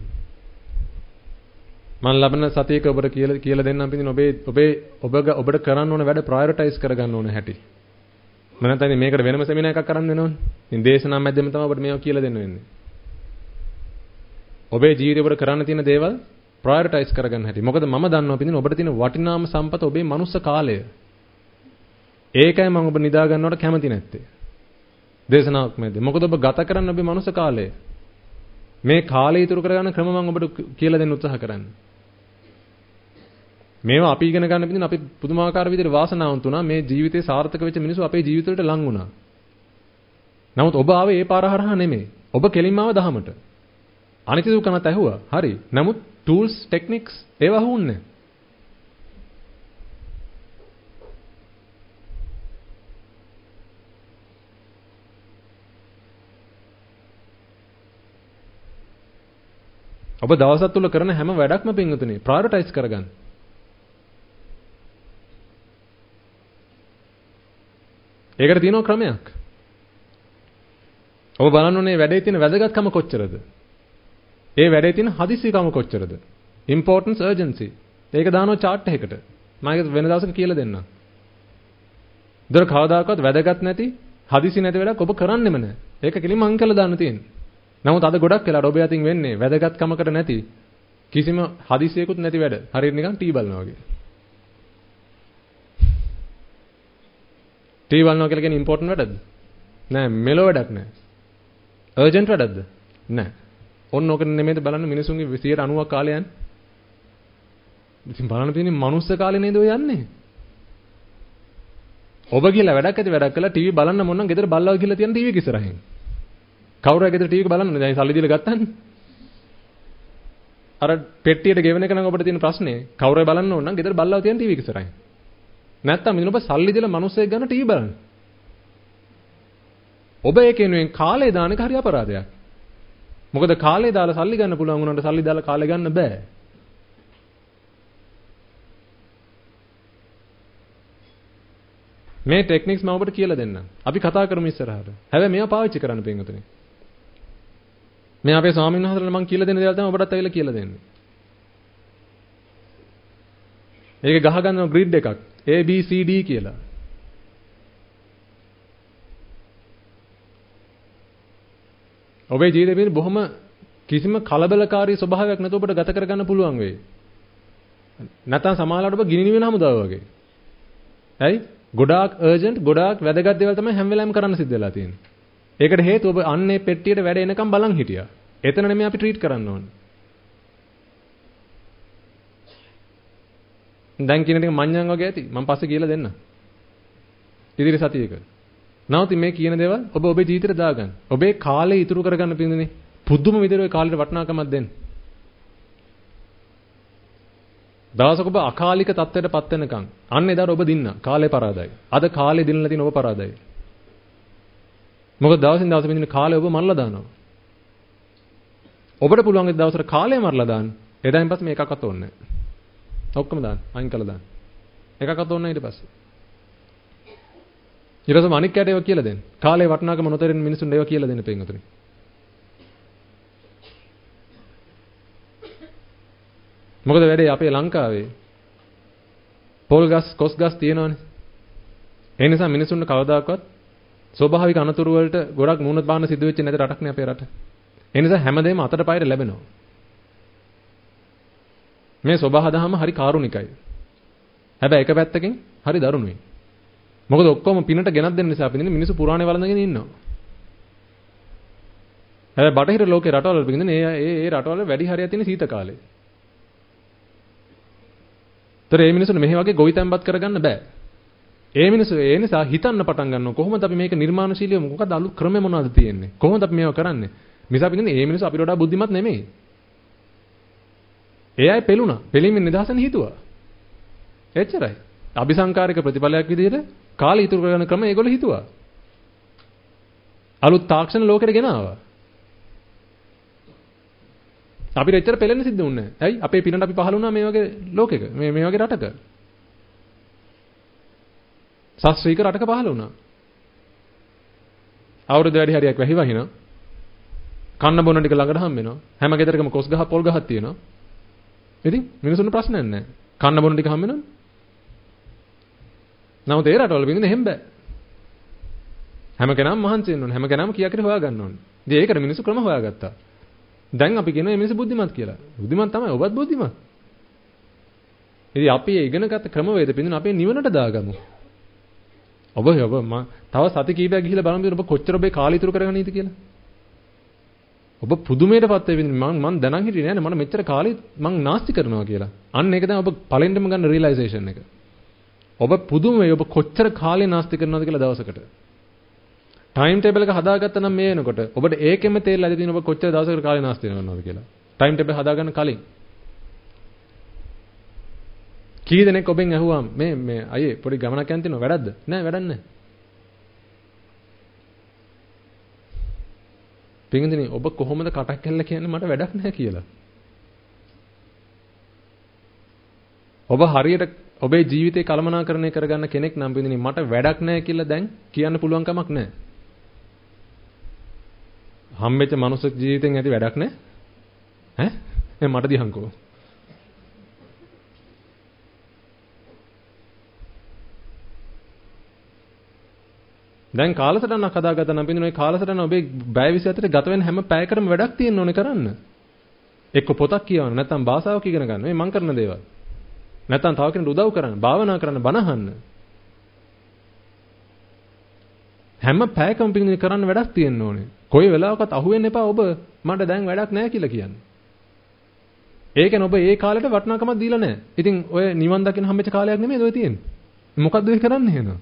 මම ලබන සතියේක ඔබට කියලා කියලා දෙන්නම් පිටින් ඔබේ ඔබේ ඔබ ඔබට කරන්න ඕන වැඩ ප්‍රයොරිටයිස් කරගන්න ඕන හැටි. මම නැත්නම් මේකට වෙනම සෙමිනාර් එකක් කරන්න වෙනවනේ. ඉතින් දේශනා මැදෙම තමයි ඔබට මේවා කියලා දෙන්න වෙන්නේ. ඔබේ ජීවිතේ ඔබට කරන්න තියෙන දේවල් ප්‍රයොරිටයිස් කරගන්න හැටි. මොකද මම දන්නවා පිටින් ඔබට තියෙන වටිනාම සම්පත ඔබේ මනුස්ස කාලය. ඒකයි මම ඔබ නිදා ගන්නවට කැමති නැත්තේ. දේශනාවක් මැද. මොකද ඔබ ගත කරන්න ඔබේ මනුස්ස කාලය. මේ කාලය ඉතුරු කරගන්න ක්‍රම මම ඔබට කියලා දෙන්න උත්සාහ කරන්නේ. මේවා අපි ඉගෙන ගන්න පිටින් අපි පුදුමාකාර විදිහට වාසනාවන්ත වුණා. මේ ජීවිතේ සාර්ථක වෙච්ච මිනිස්සු අපේ ජීවිතවලට ලං වුණා. නමුත් ඔබ ආවේ ඒ පාර හරහා නෙමෙයි. ඔබ කෙලින්ම ආව දහමට. අනිත් දුකනත් ඇහුවා. හරි. නමුත් ටූල්ස් ටෙක්නික්ස් ඒවා හුන්නේ. ඔබ දවසක් තුල කරන හැම වැඩක්ම පින්වතුනි ප්‍රයොරිටයිස් කරගන්න. ඒකට තියෙනවා ක්‍රමයක්. ඔබ බලන්න ඕනේ වැඩේ තියෙන වැදගත්කම කොච්චරද? ඒ වැඩේ තියෙන හදිසියකම කොච්චරද? importance urgency. ඒක දානවා chart එකකට. මම ඒක වෙන දවසක කියලා දෙන්නම්. දර කවදාකවත් වැදගත් නැති හදිසි නැති වැඩක් ඔබ කරන්නෙම නැහැ. ඒක කෙලින්ම අං කළා දාන්න තියෙන්නේ. නමුත් අද ගොඩක් වෙලාවට ඔබ යතින් වෙන්නේ වැදගත්කමකට නැති කිසිම හදිසියකුත් නැති වැඩ. හරියට නිකන් ටී බලනවා වගේ. ටී බලනවා කියලා කියන්නේ ඉම්පෝටන්ට් වැඩක්ද? නෑ, මෙලෝ වැඩක් නෑ. අර්ජන්ට් වැඩක්ද? නෑ. ඔන්න ඕක නෙමෙයිද බලන්න මිනිසුන්ගේ සියයට අනූවක් කාලය යන්නේ. ඉතින් බලන්න තියෙන්නේ මනුස්ස කාලේ නේද ඔය යන්නේ? ඔබ කියලා වැඩක් ඇති වැඩක් කළා ටීවී බලන්න මොනනම් ගෙදර බල්ලව කියලා තියන ටීවී එක ඉස්සරහින්. කවුරු හරි ගෙදර ටීවී එක බලන්නද? දැන් සල්ලි දීලා ගත්තන්නේ. අර පෙට්ටියට ගෙවන එක නම් ඔබට තියෙන ප්‍රශ්නේ. කවුරු හරි බලන්න ඕන නම් ගෙදර බල්ලව තියන ටීවී එක ඉස්සරහින්. නැත්තම් ඉතින් ඔබ සල්ලි දීලා මිනිස්සෙක් ගන්න ටීවී බලන්න. ඔබ ඒ කෙනෙකුෙන් කාලය දාන එක හරි අපරාධයක්. මොකද කාලය දාලා සල්ලි ගන්න පුළුවන් වුණාට සල්ලි දාලා කාලය ගන්න බෑ. මේ ටෙක්නික්ස් මම ඔබට කියලා දෙන්නම්. අපි කතා කරමු ඉස්සරහට. හැබැයි මේවා පාවිච්චි කරන්න පින්වතුනි. මේ අපේ ස්වාමීන් වහන්සේලා මම කියලා දෙන දේවල් තමයි ඔබටත් ඇවිල්ලා කියලා දෙන්නේ. ඒක ගහ ගන්න ග්‍රිඩ් එකක් A B C D කියලා. ඔබේ ජීවිතේ පිළිබඳ බොහොම කිසිම කලබලකාරී ස්වභාවයක් නැතුව ඔබට ගත කරගන්න පුළුවන් වෙයි. නැත්නම් සමාජලාට ඔබ ගිනි නිවෙන හමුදාව වගේ. ඇයි? ගොඩාක් අර්ජන්ට් ගොඩාක් වැදගත් දේවල් තමයි හැම වෙලාවෙම කරන්න සිද්ධ වෙලා තියෙන්නේ. ඒකට හේතුව ඔබ අන්නේ පෙට්ටියට වැඩ එනකම් බලන් හිටියා. එතන නෙමෙයි අපි ට්‍රීට් කරන්න ඕනේ. දැන් කියන ටික මඤ්ඤං වගේ ඇති. මම පස්සේ කියලා දෙන්න. ඉදිරි සතියේක. නැවත මේ කියන දේවල් ඔබ ඔබේ ජීවිතේට දාගන්න. ඔබේ කාලය ඉතුරු කරගන්න පින්දුනේ. පුදුම විදිහට ඔය කාලේට වටිනාකමක් දෙන්න. දවසක ඔබ අකාලික තත්ත්වයටපත් වෙනකන් අන්න එදාට ඔබ දින්න කාලේ පරාදයි. අද කාලේ දිනලා තියෙන ඔබ පරාදයි. මොකද දවසින් දවස මෙන්න කාලේ ඔබ මරලා දානවා. ඔබට පුළුවන් ඒ දවසට කාලය මරලා දාන්න. එදායින් පස්සේ මේ එකක්වත් ඕනේ නැහැ. ඔක්කොම දාන්න. අයින් කළා දාන්න. එකක්වත් ඕනේ නැහැ ඊට පස්සේ. ඊට පස්සේ අනික් කැට ඒවා කියලා දෙන්න. කාලේ වටිනාකම නොතේරෙන මිනිසුන්ට ඒවා කියලා දෙන්න පින්වතුනි. මොකද වැඩේ අපේ ලංකාවේ පොල් ගස් කොස් ගස් තියෙනවනේ. ඒ නිසා මිනිසුන්ට කවදාකවත් ස්වභාවික අනතුරු වලට ගොඩක් මුහුණ පාන්න සිදු වෙච්ච නැති රටක් නේ අපේ රට. ඒ නිසා හැමදේම අතට පයට ලැබෙනවා. මේ ස්වභාව දහම හරි කාරුණිකයි. හැබැයි එක පැත්තකින් හරි දරුණුයි. මොකද ඔක්කොම පිනට ගෙනත් දෙන්න නිසා අපි ඉන්නේ මිනිස්සු පුරාණේ වළඳගෙන ඉන්නවා. හැබැයි බටහිර ලෝකේ රටවල වල පිටින් ඒ ඒ ඒ රටවල වැඩි හරියක් තියෙන සීත කාලේ. ତර මේ මිනිස්සුන්ට මෙහි වගේ ගොවිතැන්පත් කරගන්න බෑ. ඒ මිනිස්සු ඒ නිසා හිතන්න පටන් ගන්නවා කොහොමද අපි මේක නිර්මාණශීලීව මොකක්ද අලුත් ක්‍රම මොනවද තියෙන්නේ? කොහොමද අපි මේව කරන්නේ? මිස අපි කියන්නේ මේ මිනිස්සු අපිට වඩා බුද්ධිමත් නෙමෙයි. ඒ අය පෙළුණා. පෙළීමෙන් නිදහසෙන් හිතුවා. එච්චරයි. අபிසංකාරික ප්‍රතිඵලයක් විදිහට කාලය ඉතුරු කරගන්න ක්‍රම ඒගොල්ලෝ හිතුවා. අලුත් තාක්ෂණ ලෝකෙට ගෙන ආවා. අපිට එච්චර පෙළෙන්න සිද්ධ වුණේ නැහැ. ඇයි? අපේ පිනට අපි පහළ වුණා මේ වගේ ලෝකෙක. මේ මේ වගේ රටක. ශාස්ත්‍රීය රටක පහළ වුණා. අවුරුදු වැඩි හරියක් වැහි වහිනා. කන්න බොන ටික ළඟට හම්බ වෙනවා. හැම ගෙදරකම කොස් ගහ පොල් ගහක් තියෙනවා. ඉතින් මිනිසුන්ට ප්‍රශ්නයක් නැහැ. කන්න බොන ටික හම්බ වෙනවනේ. නමුත් ඒ රටවල බින්දින එහෙම බෑ. හැම කෙනාම මහන්සි වෙන්න ඕනේ. හැම කෙනාම කියා කිරි හොයා ගන්න ඕනේ. ඉතින් ඒකට මිනිස්සු ක්‍රම හොයාගත්තා. දැන් අපි කියනවා මේ මිනිස්සු බුද්ධිමත් කියලා. බුද්ධිමත් තමයි. ඔබත් බුද්ධිමත්. ඉතින් අපි ඉගෙනගත්ත ක්‍රමවේද බින්දින අපේ නිවනට දාගමු. ඔබ ඔබ මම තව සති කීපයක් ගිහිල්ලා බලමු ඔබ කොච්චර ඔබේ කාලය ඉතුරු කරගෙන ඉඳී කියලා. ඔබ පුදුමයටපත් වෙන්නේ මම මම දැනන් හිටියේ නෑනේ මම මෙච්චර කාලෙ මම නාස්ති කරනවා කියලා. අන්න ඒක තමයි ඔබ පළෙන්දම ගන්න රියලයිසේෂන් එක. ඔබ පුදුම වෙයි ඔබ කොච්චර කාලෙ නාස්ති කරනවද කියලා දවසකට. ටයිම් ටේබල් එක හදාගත්තා නම් මේ වෙනකොට ඔබට ඒකෙම තේරෙලා ඇති තියෙන ඔබ කොච්චර දවසකට කාලෙ නාස්ති කරනවද කියලා. ටයිම් ටේබල් හදාගන්න කලින්. කී දෙනෙක් ඔබෙන් ඇහුවාම මේ මේ අයියේ පොඩි ගමනක් යන්න තියෙනවා වැඩක්ද? නෑ වැඩක් නෑ. පින්වතුනි ඔබ කොහොමද කටක් කළා කියන්නේ මට වැඩක් නැහැ කියලා. ඔබ හරියට ඔබේ ජීවිතේ කළමනාකරණය කරගන්න කෙනෙක් නම් පින්වතුනි මට වැඩක් නැහැ කියලා දැන් කියන්න පුළුවන් කමක් නැහැ. හම්බෙච්ච මනුස්ස ජීවිතෙන් ඇති වැඩක් නැහැ. ඈ? එ මට දිහංකෝ. දැන් කාලසටහනක් හදාගත්තා නම් පින්වතුනි කාලසටහන ඔබේ බය විසි හතරේ ගත වෙන හැම පැයකටම වැඩක් තියෙන්න ඕනේ කරන්න. එක්ක පොතක් කියවන්න නැත්නම් භාෂාවක් ඉගෙන ගන්න. මේ මං කරන දේවල්. නැත්නම් තව කෙනෙකුට උදව් කරන්න, භාවනා කරන්න, බණ අහන්න. හැම පැයකම පින්වතුනි කරන්න වැඩක් තියෙන්න ඕනේ. කොයි වෙලාවකත් අහුවෙන්න එපා ඔබ මට දැන් වැඩක් නැහැ කියලා කියන්නේ. ඒ කියන්නේ ඔබ ඒ කාලෙට වටිනාකමක් දීලා නැහැ. ඉතින් ඔය නිවන් දකින්න හම්බෙච්ච කාලයක් නෙමෙයි ඔය තියෙන්නේ. මොකද්ද ඔය කරන්නේ එහෙනම්?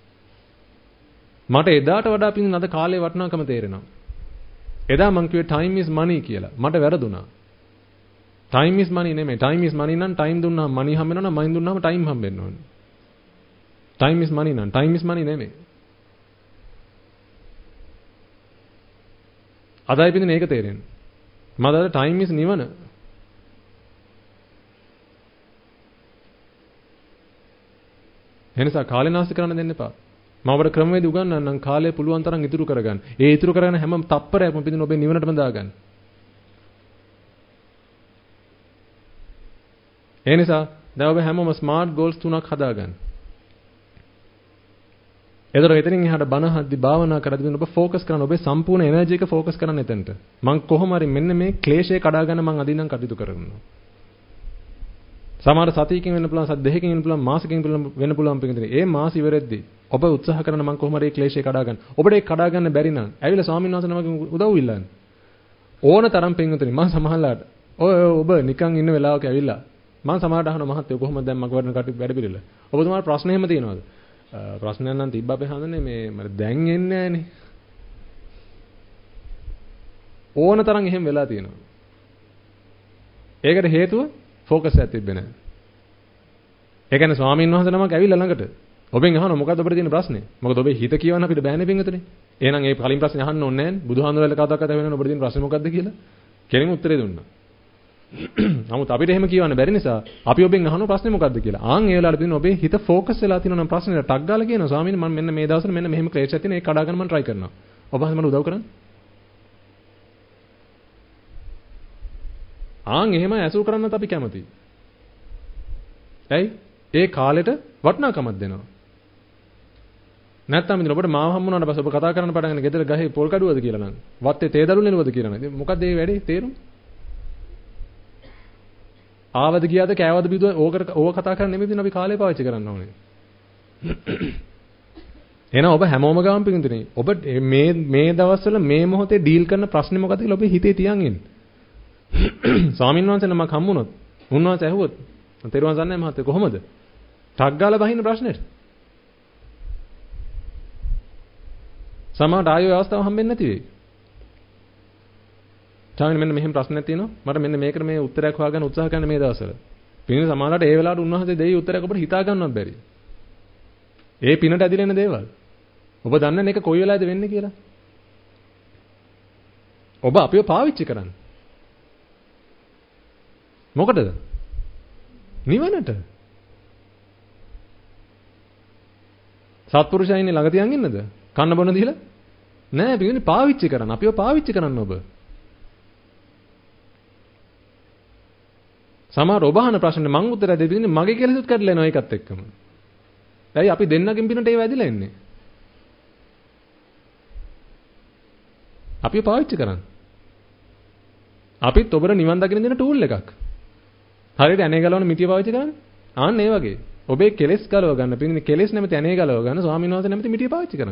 මට එදාට වඩා පින් අද කාලේ වටිනාකම තේරෙනවා. එදා මං කිව්වේ time is money කියලා. මට වැරදුනා. time is money නෙමෙයි. time is money නම් time දුන්නාම money හම්බ වෙනවා නම් money දුන්නාම time හම්බෙන්න ඕනේ. time is money නම් time is money නෙමෙයි. අදයි පින් මේක තේරෙන්නේ. මට අද time is නිවන. එනිසා කාලේ නාස්ති කරන්න දෙන්න එපා. මම ඔබට ක්‍රමවේද උගන්වන්නම් කාලය පුළුවන් තරම් ඉතුරු කරගන්න. ඒ ඉතුරු කරගෙන හැම තප්පරයක්ම පිටින් ඔබේ නිවනටම දාගන්න. ඒ නිසා දැන් ඔබ හැමෝම ස්මාර්ට් ගෝල්ස් තුනක් හදාගන්න. එතකොට එතනින් එහාට බණ හද්දි භාවනා කරද්දී ඔබ ફોකස් කරන්න ඔබේ සම්පූර්ණ එනර්ජි එක ફોකස් කරන්න එතනට. මං කොහොම හරි මෙන්න මේ ක්ලේශය කඩා ගන්න මං අදින්නම් කටයුතු කරනවා. සමහර සතියකින් වෙන්න පුළුවන්, සති දෙකකින් වෙන්න පුළුවන්, මාසෙකින් වෙන්න පුළුවන් පිටින්. ඒ මාස ඉවරෙද්දී ඔබ උත්සාහ කරන මං කොහොම හරි මේ ක්ලේශය කඩා ගන්න. ඔබට ඒක කඩා ගන්න බැරි නම් ඇවිල්ලා ස්වාමීන් වහන්සේ නමකින් උදව් ඉල්ලන්න. ඕන තරම් පින්වතුනි මං සමහරලාට ඔය ඔබ නිකන් ඉන්න වෙලාවක ඇවිල්ලා මං සමහරට අහන මහත්තයෝ කොහොමද දැන් මගේ වඩන කටයුතු වැඩ පිළිවෙල. ඔබතුමාට ප්‍රශ්න එහෙම තියෙනවද? ප්‍රශ්නයක් නම් තිබ්බ අපේ හඳනේ මේ මට දැන් එන්නේ නැහනේ. ඕන තරම් එහෙම වෙලා තියෙනවා. ඒකට හේතුව ફોකස් එකක් තිබ්බේ නැහැ. ඒ කියන්නේ ස්වාමීන් වහන්සේ නමක් ඇවිල්ලා ළඟට ඔබෙන් අහනවා මොකද්ද ඔබට තියෙන ප්‍රශ්නේ? මොකද ඔබේ හිත කියවන්න අපිට බෑනේ පින්වතුනි. එහෙනම් ඒ කලින් ප්‍රශ්නේ අහන්න ඕනේ නැහැනේ. බුදුහාමුදුරුවෝ කතා කරලා වෙනවනේ ඔබට තියෙන ප්‍රශ්නේ මොකද්ද කියලා. කෙනෙක් උත්තරේ දුන්නා. නමුත් අපිට එහෙම කියවන්න බැරි නිසා අපි ඔබෙන් අහනවා ප්‍රශ්නේ මොකද්ද කියලා. ආන් ඒ වෙලාවට පින්න ඔබේ හිත ફોකස් වෙලා තියෙනවා නම් ප්‍රශ්නෙට ටක් ගාලා කියනවා ස්වාමීනි මම මෙන්න මේ දවස්වල මෙන්න මෙහෙම ක්ලේශයක් තියෙන ඒක කඩා ගන්න මම try කරනවා. ඔබ මට උදව් කරන්න. ආන් එහෙම ඇසුරු කරන්නත් අපි කැමතියි. ඇයි? ඒ කාලෙට වටිනාකමක් දෙනවා. නැත්තම් ඉතින් ඔබට මාව හම්බුනාට පස්සේ ඔබ කතා කරන්න පටන් ගන්න ගෙදර ගහේ පොල් කඩුවද කියලා නම් වත්තේ තේ දළු නෙලවද කියලා නම් මොකක්ද මේ වැඩේ තේරුම්? ආවද ගියාද කෑවද බිදුව ඕකට ඕක කතා කරන්න නෙමෙයි අපි කාලේ පාවිච්චි කරන්න ඕනේ. එහෙනම් ඔබ හැමෝම ගාම පිටින්තුනේ ඔබ මේ මේ දවස්වල මේ මොහොතේ ඩීල් කරන ප්‍රශ්නේ මොකක්ද කියලා ඔබේ හිතේ තියන් ඉන්න. ස්වාමීන් වහන්සේ නමක් හම්බුනොත් උන්වහන්සේ ඇහුවොත් තෙරුවන් සරණයි මහත්තයා කොහොමද? ටක් ගාලා බහින්න ප්‍රශ්නෙට. සමහරට ආයෙ අවස්ථාව හම්බෙන්නේ නැති වෙයි. තාමින මෙන්න මෙහෙම ප්‍රශ්නයක් තියෙනවා. මට මෙන්න මේකට මේ උත්තරයක් හොයාගන්න උත්සාහ කරන මේ දවස්වල. පින්න සමහරට ඒ වෙලාවට උන්වහන්සේ දෙයි උත්තරයක් ඔබට හිතා ගන්නවත් බැරි. ඒ පිනට ඇදිලා එන දේවල්. ඔබ දන්නේ නැක කොයි වෙලාවද වෙන්නේ කියලා. ඔබ අපිව පාවිච්චි කරන්නේ. මොකටද? නිවනට. සත්පුරුෂයා ඉන්නේ ළඟ තියන් ඉන්නද? කන්න බොන දීලා? නෑ පිටින් පාවිච්චි කරන්න. අපිව පාවිච්චි කරන්න ඔබ. සමහර ඔබ අහන ප්‍රශ්නේ මං උත්තර දෙන්නේ මගේ කෙලෙසුත් කඩලා එනවා ඒකත් එක්කම. ඇයි අපි දෙන්නගෙන් පිනට ඒව ඇදිලා ඉන්නේ? අපි පාවිච්චි කරන්නේ. අපිත් ඔබට නිවන් දකින්න දෙන ටූල් එකක්. හරියට ඇනේ ගලවන මිටිය පාවිච්චි කරන්නේ? ආන්න ඒ වගේ. ඔබේ කෙලෙස් ගලව ගන්න පින්නේ කෙලෙස් නැමැති ඇනේ ගලව ගන්න ස්වාමීන් වහන්සේ නැමැති මිටිය පාවිච්චි කරන්න.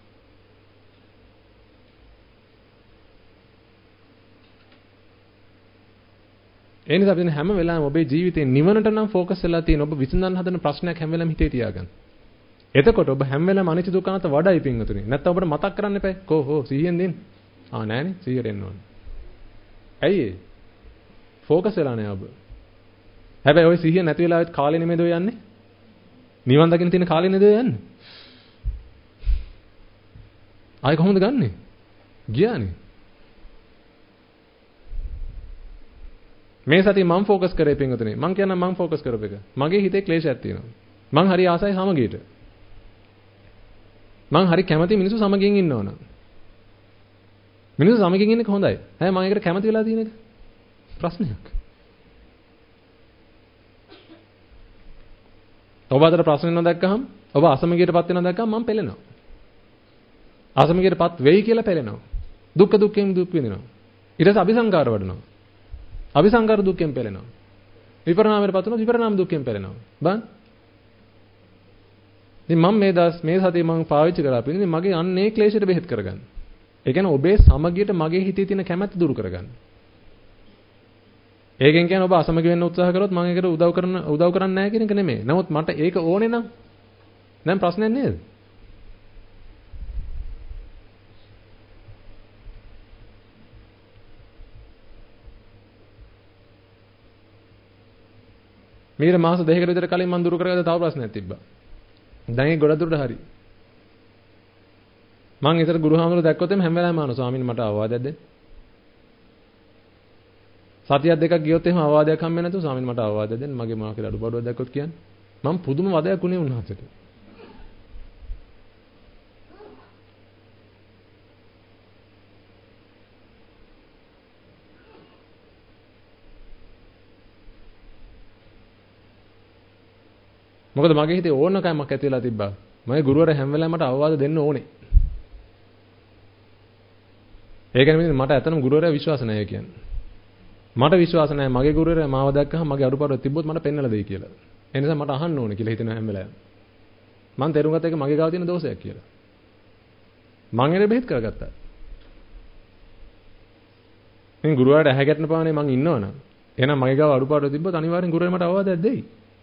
ඒ නිසා අපි හැම වෙලාවෙම ඔබේ ජීවිතේ නිවනට නම් ફોකස් වෙලා තියෙන ඔබ විසඳන්න හදන ප්‍රශ්නයක් හැම වෙලාවෙම හිතේ තියාගන්න. එතකොට ඔබ හැම වෙලාවෙම අනිත්‍ය දුක්ඛ අනාත්ම වඩයි පින්වතුනි. නැත්නම් ඔබට මතක් කරන්න එපා. කෝ හෝ සිහියෙන් දෙන්න. ආ නෑනේ සිහියට එන්න ඕනේ. ඇයි ඒ? ફોකස් වෙලා නෑ ඔබ. හැබැයි ওই සිහිය නැති වෙලාවෙත් කාලේ නෙමෙයිද ඔය යන්නේ? නිවන් දකින්න තියෙන කාලේ නේද ඔය යන්නේ? ආයි කොහොමද ගන්නෙ? ගියානේ. මේ සතිය මම ફોකස් කරේ පින්වතුනි. මං කියන්නම් මං ફોකස් කරපු එක. මගේ හිතේ ක්ලේශයක් තියෙනවා. මං හරි ආසයි සමගියට. මං හරි කැමති මිනිස්සු සමගියෙන් ඉන්න ඕන. මිනිස්සු සමගියෙන් ඉන්න එක හොඳයි. හැබැයි මම ඒකට කැමති වෙලා තියෙන එක ප්‍රශ්නයක්. ඔබ අතර ප්‍රශ්න නොදැක්කහම ඔබ අසමගියටපත් වෙනවා දැක්කම මම පෙළෙනවා. අසමගියටපත් වෙයි කියලා පෙළෙනවා. දුක්ඛ දුක්ඛයෙන් දුක් විඳිනවා. ඊට පස්සේ අபிසංකාර වඩනවා. අபிසංකාර දුක්ඛයෙන් පෙළෙනවා. විපරණාමයටපත් වෙනවා විපරණාම දුක්ඛයෙන් පෙළෙනවා. බං. ඉතින් මම මේ දවස් මේ සතියේ මම පාවිච්චි කරලා පිළින්නේ මගේ අන්නේ ක්ලේශයට බෙහෙත් කරගන්න. ඒ කියන්නේ ඔබේ සමගියට මගේ හිතේ තියෙන කැමැත්ත දුරු කරගන්න. ඒකෙන් කියන්නේ ඔබ අසමගි වෙන්න උත්සාහ කරොත් මම ඒකට උදව් කරන උදව් කරන්නේ නැහැ කියන එක නෙමෙයි. නමුත් මට ඒක ඕනේ නම් දැන් ප්‍රශ්නයක් නේද? මීට මාස දෙකකට විතර කලින් මම දුරු කරගත්ත තව ප්‍රශ්නයක් තිබ්බා. දැන් ඒ ගොඩ දුරට හරි. මම ඉතර ගුරුහාමුදුරුවෝ දැක්කොත් එම් හැම වෙලාවෙම අහනවා ස්වාමීනි මට අවවාදයක් දෙන්න. සතියක් දෙකක් ගියොත් එහෙම අවවාදයක් හම්බෙන්නේ නැතුව ස්වාමීනි මට අවවාදයක් දෙන්න මගේ මොනවා කියලා අඩුපාඩුවක් දැක්කොත් කියන්නේ. මම පුදුම වදයක් උනේ උන්වහන්සේට. මොකද මගේ හිතේ ඕනකමක් ඇති වෙලා තිබ්බා. මගේ ගුරුවරයා හැම වෙලාවෙම මට අවවාද දෙන්න ඕනේ. ඒ කියන්නේ මට ඇත්තටම ගුරුවරයා විශ්වාස නැහැ කියන්නේ. මට විශ්වාස නැහැ මගේ ගුරුවරයා මාව දැක්කහම මගේ අඩුපාඩුවක් තිබ්බොත් මට පෙන්නලා දෙයි කියලා. ඒ නිසා මට අහන්න ඕනේ කියලා හිතෙනවා හැම වෙලාවෙම. මම තේරුම් ගත්ත එක මගේ ගාව තියෙන දෝෂයක් කියලා. මං එරේ බෙහෙත් කරගත්තා. ඉතින් ගුරුවරයාට ඇහැ ගැටෙන පානේ මං ඉන්නවනම් එහෙනම් මගේ ගාව අඩුපාඩුවක් තිබ්බොත් අනිවාර්යෙන් ගුරුවරයා මට අවවාදයක් දෙයි.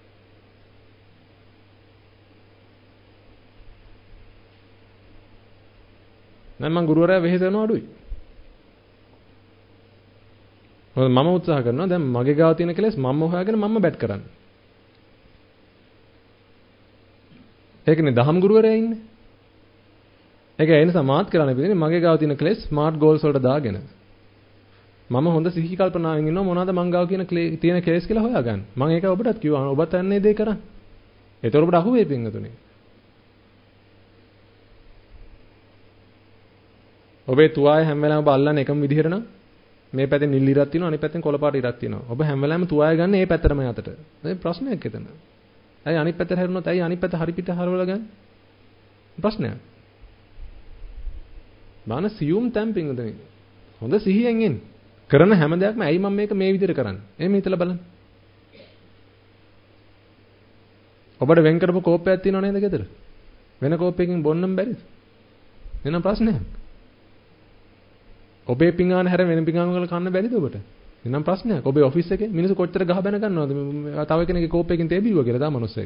දැන් මං ගුරුවරයා වෙහෙසනවා අඩුයි. මොකද මම උත්සාහ කරනවා දැන් මගේ ගාව තියෙන කෙලෙස් මම හොයාගෙන මම බැට් කරන්න. ඒකනේ දහම් ගුරුවරයා ඉන්නේ. ඒක ඒ නිසා මාත් කරන්න පිටින් මගේ ගාව තියෙන කෙලෙස් ස්මාර්ට් ගෝල්ස් වලට දාගෙන මම හොඳ සිහි කල්පනාවෙන් ඉන්නවා මොනවාද මං ගාව කියන තියෙන කෙලෙස් කියලා හොයාගන්න. මම ඒක ඔබටත් කිව්වා. ඔබත් අන්නේ දේ කරන්න. ඒතර ඔබට අහුවේ පින්ගතුනේ. ඔබේ තුවාය හැම වෙලාවෙම ඔබ අල්ලන්නේ එකම විදිහට නම් මේ පැත්තෙන් නිල් ඉරක් තියෙනවා අනිත් පැත්තෙන් කොළ පාට ඉරක් තියෙනවා. ඔබ හැම වෙලාවෙම තුවාය ගන්න මේ පැත්තටම යතට. මේ ප්‍රශ්නයක් එතන. ඇයි අනිත් පැත්තට හැරුණොත් ඇයි අනිත් පැත්ත හරි පිට හරවලා ගන්න? ප්‍රශ්නයක්. බාන සියුම් තැම්පින් උදේ. හොඳ සිහියෙන් ඉන්න. කරන හැම දෙයක්ම ඇයි මම මේක මේ විදිහට කරන්නේ? එහෙම හිතලා බලන්න. ඔබට වෙන් කරපු කෝප්පයක් තියෙනව නේද ගෙදර? වෙන කෝප්පයකින් බොන්නම් බැරිද? එන ප්‍රශ්නයක්. ඔබේ පිඟාන හැර වෙන පිඟාන වල කන්න බැරිද ඔබට? එනම් ප්‍රශ්නයක්. ඔබේ ඔෆිස් එකේ මිනිස්සු කොච්චර ගහ බැන ගන්නවද? තව කෙනෙක්ගේ කෝප්පයකින් තේ බිව්වා කියලා තා මිනිස්සෙක්.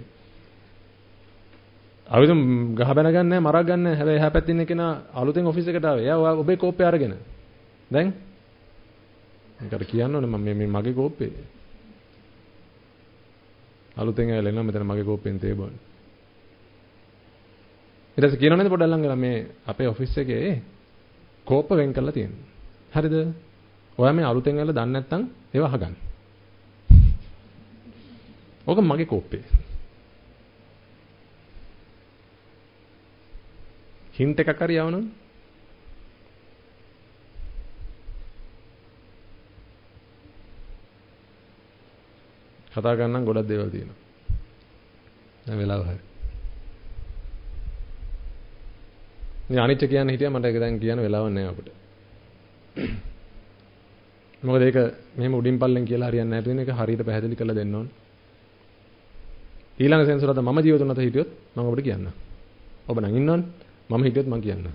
ආවිදම් ගහ බැන ගන්න නැහැ, මරක් ගන්න නැහැ. හැබැයි එහා පැත්තේ ඉන්න කෙනා අලුතෙන් ඔෆිස් එකට ආවේ. එයා ඔබේ කෝප්පේ අරගෙන. දැන් මකට කියන්න ඕනේ මම මේ මගේ කෝප්පේ. අලුතෙන් ඇවිල්ලා එනවා මෙතන මගේ කෝප්පෙන් තේ බොන්න. ඊට පස්සේ කියනවා නේද පොඩ්ඩක් ළඟ ගලා මේ අපේ ඔෆිස් එකේ කෝප්ප වෙන් කරලා තියෙනවා. හරිද? ඔයා මේ අලුතෙන් ඇවිල්ලා දන්නේ නැත්නම් ඒව අහගන්න. ඕක මගේ කෝප්පේ. හින්ට් එකක් හරි යවනවා. කතා ගන්නම් ගොඩක් දේවල් තියෙනවා. දැන් වෙලාව හරි. මේ අනිච්ච කියන්න හිටියා මට ඒක දැන් කියන්න වෙලාවක් නැහැ අපිට. මොකද ඒක මෙහෙම උඩින් පල්ලෙන් කියලා හරියන්නේ නැහැ තියෙන එක හරියට පැහැදිලි කරලා දෙන්න ඕන. ඊළඟ සෙන්සරට මම ජීවිතුන් නැත හිටියොත් මම ඔබට කියන්නම්. ඔබ නම් ඉන්නවනේ. මම හිටියොත් මම කියන්නම්.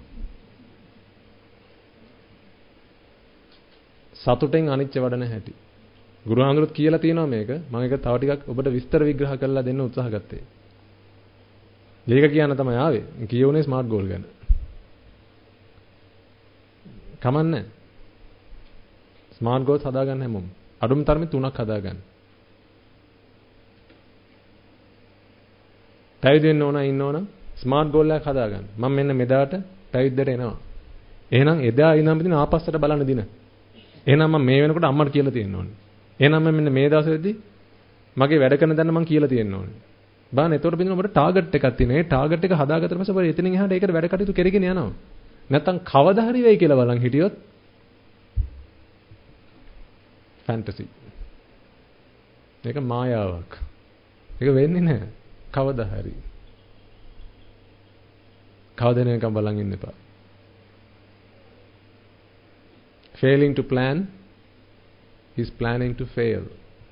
සතුටෙන් අනිච්ච වඩන හැටි. ගුරුහාමුදුරුවෝ කියලා තියෙනවා මේක. මම ඒක තව ටිකක් ඔබට විස්තර විග්‍රහ කරලා දෙන්න උත්සාහ ගත්තේ. මේක කියන්න තමයි ආවේ. කියවුනේ ස්මාර්ට් ගෝල් ගැන. කමන්නේ. ස්මාර්ට් ගෝල්ස් හදාගන්න හැමෝම. අඩුම තරමේ තුනක් හදාගන්න. පැවිදි වෙන්න ඕන ඉන්න ඕන ස්මාර්ට් ගෝල් එකක් හදාගන්න. මම මෙන්න මෙදාට පැවිද්දට එනවා. එහෙනම් එදා ඉඳන් පිටින් ආපස්සට බලන්න දින. එහෙනම් මම මේ වෙනකොට අම්මට කියලා තියෙන්න ඕනේ. එහෙනම් මම මෙන්න මේ දවසේදී මගේ වැඩ කරන දන්න මම කියලා තියෙන්න ඕනේ. බාන එතකොට බින්දුන ඔබට ටාගට් එකක් තියෙනවා. ඒ ටාගට් එක හදාගත්තට පස්සේ ඔබ එතනින් එහාට ඒකට වැඩ කටයුතු කරගෙන යනවා. නැත්තම් කවදා හරි වෙයි කියලා බලන් හිටියොත් ෆැන්ටසි. ඒක මායාවක්. ඒක වෙන්නේ නැහැ. කවදා හරි. කවදා වෙනකම් බලන් ඉන්න එපා. Failing to plan is planning to fail.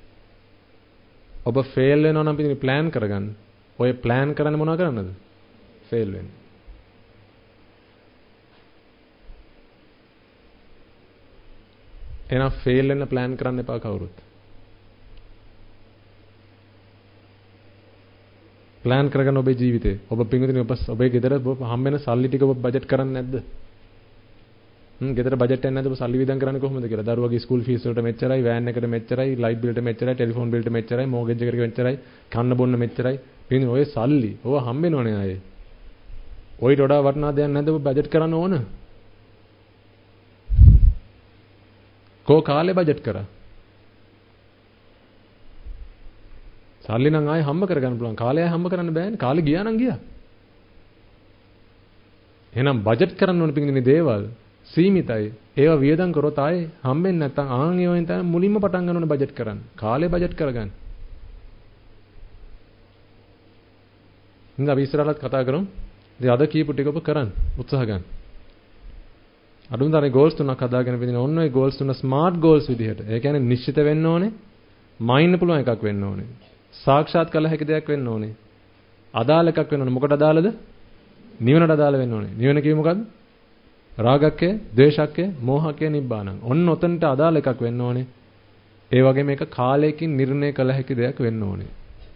ඔබ fail වෙනවා නම් පිටින් plan කරගන්න. ඔය plan කරන්නේ මොනවද කරන්නද? fail වෙන්න. එහෙනම් fail වෙන්න plan කරන්න එපා කවුරුත්. plan කරගන්න ඔබේ ජීවිතේ. ඔබ පින්විතනේ ඔබ ඔබේ ගෙදර හම්බෙන සල්ලි ටික ඔබ බජට් කරන්නේ නැද්ද? හ්ම් ගෙදර බජට් එකක් නැද්ද ඔබ සල්ලි වියදම් කරන්නේ කොහොමද කියලා? දරුවගේ ස්කූල් ෆීස් වලට මෙච්චරයි, වෑන් එකට මෙච්චරයි, ලයිට් බිල්ට මෙච්චරයි, ටෙලිෆෝන් බිල්ට මෙච්චරයි, මෝගේජ් එකට මෙච්චරයි, කන්න බොන්න මෙච්චරයි. පින්විතනේ ඔය සල්ලි ඔව හම්බෙනවනේ ආයේ. ඔයිට වඩා වටිනා දෙයක් නැද්ද ඔබ බජට් කරන්න ඕන? කෝ කාලේ බජට් කරා? සල්ලි නම් ආයේ හම්බ කරගන්න පුළුවන්. කාලය ආයේ හම්බ කරන්න බෑනේ. කාලේ ගියා නම් ගියා. එහෙනම් බජට් කරන්න ඕන පිටින් දේවල් සීමිතයි. ඒවා වියදම් කරොත් ආයේ හම්බෙන්නේ නැත්නම් ආන් ඒවෙන් තමයි මුලින්ම පටන් ගන්න ඕනේ බජට් කරන්න. කාලේ බජට් කරගන්න. ඉතින් අපි ඉස්සරහට කතා කරමු. ඉතින් අද කීපු ටික ඔබ කරන්න උත්සාහ ගන්න. අඩුම තරමේ goals තුනක් හදාගෙන ඉඳින ඔන්න ඔය goals තුන smart goals විදිහට. ඒ කියන්නේ නිශ්චිත වෙන්න ඕනේ. මයින්න පුළුවන් එකක් වෙන්න ඕනේ. සාක්ෂාත් කළ හැකි දෙයක් වෙන්න ඕනේ. අදාළ එකක් වෙන්න ඕනේ. මොකට අදාළද? නිවනට අදාළ වෙන්න ඕනේ. නිවන කිව්ව මොකද්ද? රාගක්කය, ද්වේෂක්කය, මෝහක්කය, නිබ්බානං. ඔන්න ඔතනට අදාළ එකක් වෙන්න ඕනේ. ඒ වගේම මේක කාලයකින් නිර්ණය කළ හැකි දෙයක් වෙන්න ඕනේ.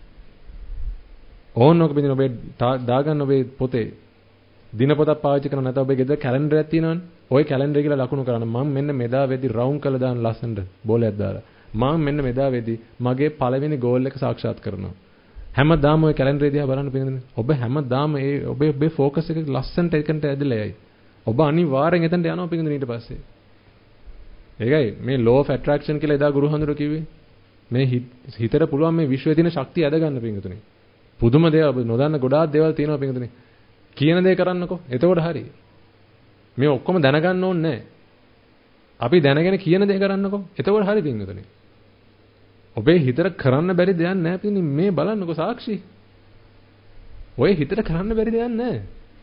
ඕනෝක බින්දින ඔබේ දාගන්න ඔබේ පොතේ දිනපොතක් පාවිච්චි කරන නැත්නම් ඔබේ ගෙදර කැලෙන්ඩර් එකක් තියෙනවනේ. ওই කැලෙන්ඩර් කියලා ලකුණු කරන්න. මම මෙන්න මෙදා වෙදි රවුම් කළා දාන ලස්සනට බෝලයක් දාලා. මම මෙන්න මෙදා වෙදි මගේ පළවෙනි ගෝල් එක සාක්ෂාත් කරනවා. හැමදාම ওই කැලෙන්ඩර් එක දිහා බලන්න පිළිඳින. ඔබ හැමදාම ඒ ඔබේ ඔබේ ફોකස් එක ලස්සනට එකට ඇදලා යයි. ඔබ අනිවාර්යෙන් එතනට යනවා පිළිඳින ඊට පස්සේ. ඒකයි මේ law of attraction කියලා එදා ගුරු හඳුර කිව්වේ. මේ හිතට පුළුවන් මේ විශ්වයේ තියෙන ශක්තිය අද ගන්න පිළිඳින. පුදුම දේවල් ඔබ නොදන්න ගොඩාක් දේවල් තියෙනවා පිළිඳින. කියන දේ කරන්නකෝ. එතකොට හරි. මේ ඔක්කොම දැනගන්න ඕනේ නැහැ. අපි දැනගෙන කියන දේ කරන්නකෝ. එතකොට හරි පිළිඳින. ඔබේ හිතට කරන්න බැරි දෙයක් නැහැ පිළිඳින. මේ බලන්නකෝ සාක්ෂි. ඔය හිතට කරන්න බැරි දෙයක් නැහැ.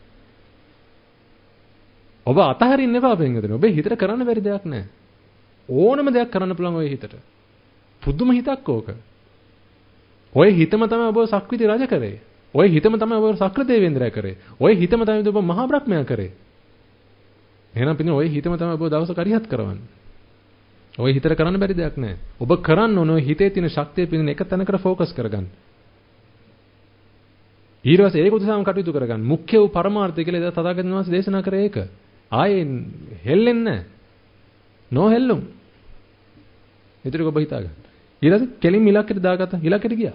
ඔබ අතහරින්න එපා පිළිඳින. ඔබේ හිතට කරන්න බැරි දෙයක් නැහැ. ඕනම දෙයක් කරන්න පුළුවන් ඔය හිතට. පුදුම හිතක් ඕක. ඔය හිතම තමයි ඔබ සක්විති රජ කරේ. ඔය හිතම තමයි ඔබ සක්‍ර දේවේන්ද්‍රයා කරේ. ඔය හිතම තමයි ඔබ මහා බ්‍රහ්මයා කරේ. එහෙනම් පිටින් ඔය හිතම තමයි ඔබ දවසක අරිහත් කරවන්නේ. ඔය හිතට කරන්න බැරි දෙයක් නැහැ. ඔබ කරන්න ඕන ඔය හිතේ තියෙන ශක්තිය පිටින් එක තැනකට ફોકસ කරගන්න. ඊළඟට ඒක උදෙසාම කටයුතු කරගන්න. මුඛ්‍ය වූ පරමාර්ථය කියලා එදා තථාගතයන් වහන්සේ දේශනා කරේ ඒක. ආයේ හෙල්ලෙන්නේ නැහැ. නොහෙල්ලුම්. ඒතරක ඔබ හිතා ගන්න. ඊළඟට කෙලින් ඉලක්කයට දාගත්තා. ඉලක්කයට ගියා.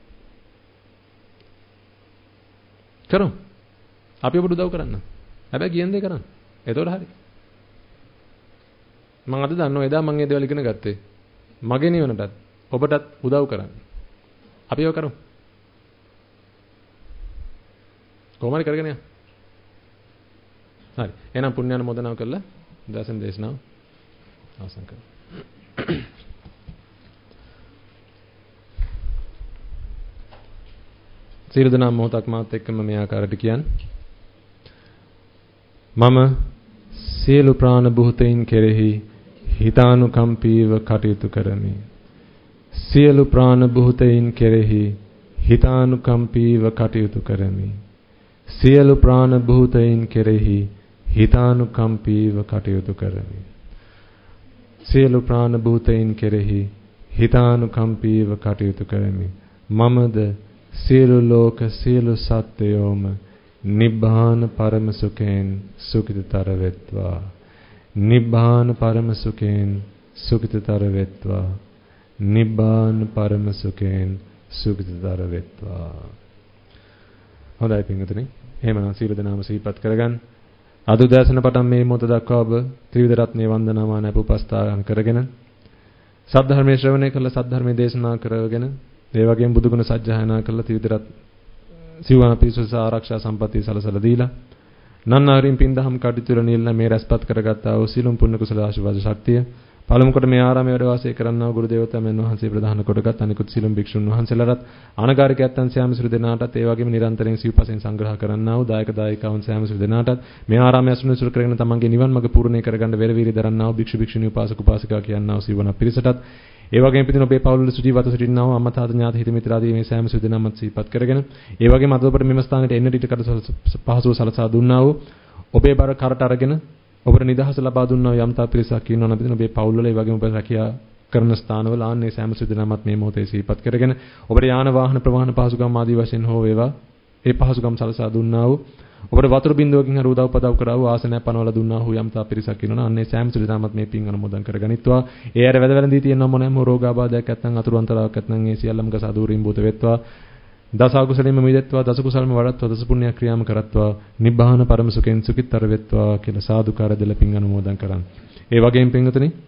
කරමු. අපි ඔබට උදව් කරන්න. හැබැයි කියන දේ කරන්න. එතකොට හරි. මම අද දන්නවා එදා මම මේ දේවල් ඉගෙන ගත්තේ. මගේ නිවනටත් ඔබටත් උදව් කරන්න. අපි ඒක කරමු. කොහොමද කරගෙන යන්නේ? හරි. එහෙනම් පුණ්‍යානුමෝදනාව කරලා දසන දේශනාව අවසන් කරමු. සියලු දෙනා මොහොතක් මාත් එක්කම මේ ආකාරයට කියන්න. මම සියලු ප්‍රාණ භූතයින් කෙරෙහි හිතානුකම්පීව කටයුතු කරමි. සියලු ප්‍රාණ භූතයින් කෙරෙහි හිතානුකම්පීව කටයුතු කරමි. සියලු ප්‍රාණ භූතයින් කෙරෙහි හිතානුකම්පීව කටයුතු කරමි. සියලු ප්‍රාණ භූතයින් කෙරෙහි හිතානුකම්පීව කටයුතු කරමි. මමද සියලු ලෝක සියලු සත්වයෝම නිබ්බාන පරම සුඛයෙන් සුඛිතතර වෙත්වා. නිබ්බාන පරම සුඛයෙන් සුඛිතතර වෙත්වා. නිබ්බාන පරම සුඛයෙන් සුඛිතතර වෙත්වා. හොඳයි පින්වතුනි. එහෙමනම් සීල දනාම සිහිපත් කරගන්න. අද උදෑසන පටන් මේ මොහොත දක්වා ඔබ ත්‍රිවිධ රත්නයේ වන්දනාමාන අපුපස්ථාන කරගෙන සද්ධර්මයේ ශ්‍රවණය කළ සද්ධර්මයේ දේශනා කරගෙන ඒ වගේම බුදුගුණ සජ්ජායනා කළ ත්‍රිවිධ රත් සිවණ පිරිසුස ආරක්ෂා සම්පatti සලසලා දීලා නන්නාරින් පින්දහම් කටයුතු වල නිල්න මේ රැස්පත් කරගත්තා වූ සිළුම් පුණ්‍ය කුසල ආශිර්වාද ශක්තිය පළමු කොට මේ ආරාමයේ වැඩ වාසය කරන්නා ගුරු දේවතාවයන් වහන්සේ ප්‍රදාන කොටගත් අනිකුත් සිළුම් භික්ෂුන් වහන්සේලාට අනගාരികයන් සෑම සිළු දෙනාටත් ඒ වගේම නිරන්තරයෙන් සිව්පසෙන් සංග්‍රහ කරන්නා වූ දායක දායිකාවන් සෑම සිළු දෙනාටත් මේ ආරාමයේ අසුන සුර කරගෙන තමන්ගේ නිවන් මඟ පූර්ණේ කරගන්න වෙරවිරි දරන්නා වූ භික්ෂු භික්ෂුණී උපාසක උපාසිකා කියන්නා වූ සිවණ පිරිසටත් ඒ වගේම පිටින් ඔබේ පවුල් වල සුජීවත සිටින්නා වූ අම්මා තාත්තා ඥාති හිත මිත්‍රාදී මේ සෑම සිළු දෙනාමත් සිහිපත් කරගෙන ඒ වගේම අද ඔබට මෙම ස්ථානයේ එන්න ඊට කඩ පහසුව සලසා දුන්නා වූ ඔබේ බර කරට අරගෙන ඔබට නිදහස ලබා දුන්නා වූ යම්තා පිරිසක් ඉන්නවා නම් පිටින් ඔබේ පවුල් වල ඒ වගේම ඔබ රැකියා කරන ස්ථානවල ආන්නේ සෑම සිළු දෙනාමත් මේ මොහොතේ සිහිපත් කරගෙන ඔබට යාන වාහන ප්‍රවාහන පහසුකම් ආදී වශයෙන් හෝ වේවා ඒ පහසුකම් සලසා දුන්නා වූ ඔබට වතුර බින්දුවකින් හරි උදව් පදව් කරා වූ ආසනයක් පනවලා දුන්නා වූ යම්තා පිරිසක් ඉන්නවා නම් අන්නේ සෑම සිළු දෙනාමත් මේ පින් අනුමෝදන් කරගනිත්වා. ඒ ඇර වැද වැළඳී තියෙනවා මොනෑම රෝගාබාධයක් නැත්නම් අතුරු අන්තරාවක් නැත්නම් ඒ සියල්ලම ගසාදූරින් භූත වෙත්වා. දස අකුසලෙම මිදෙත්වා දස කුසලම වඩත්වා දස පුණ්‍ය ක්‍රියාම කරත්වා නිබ්බාන පරම සුඛෙන් සුඛිතතර වෙත්වා කියලා සාදුකාර දෙල පින් අනුමෝදන් කරන්. ඒ වගේම පින්වතුනි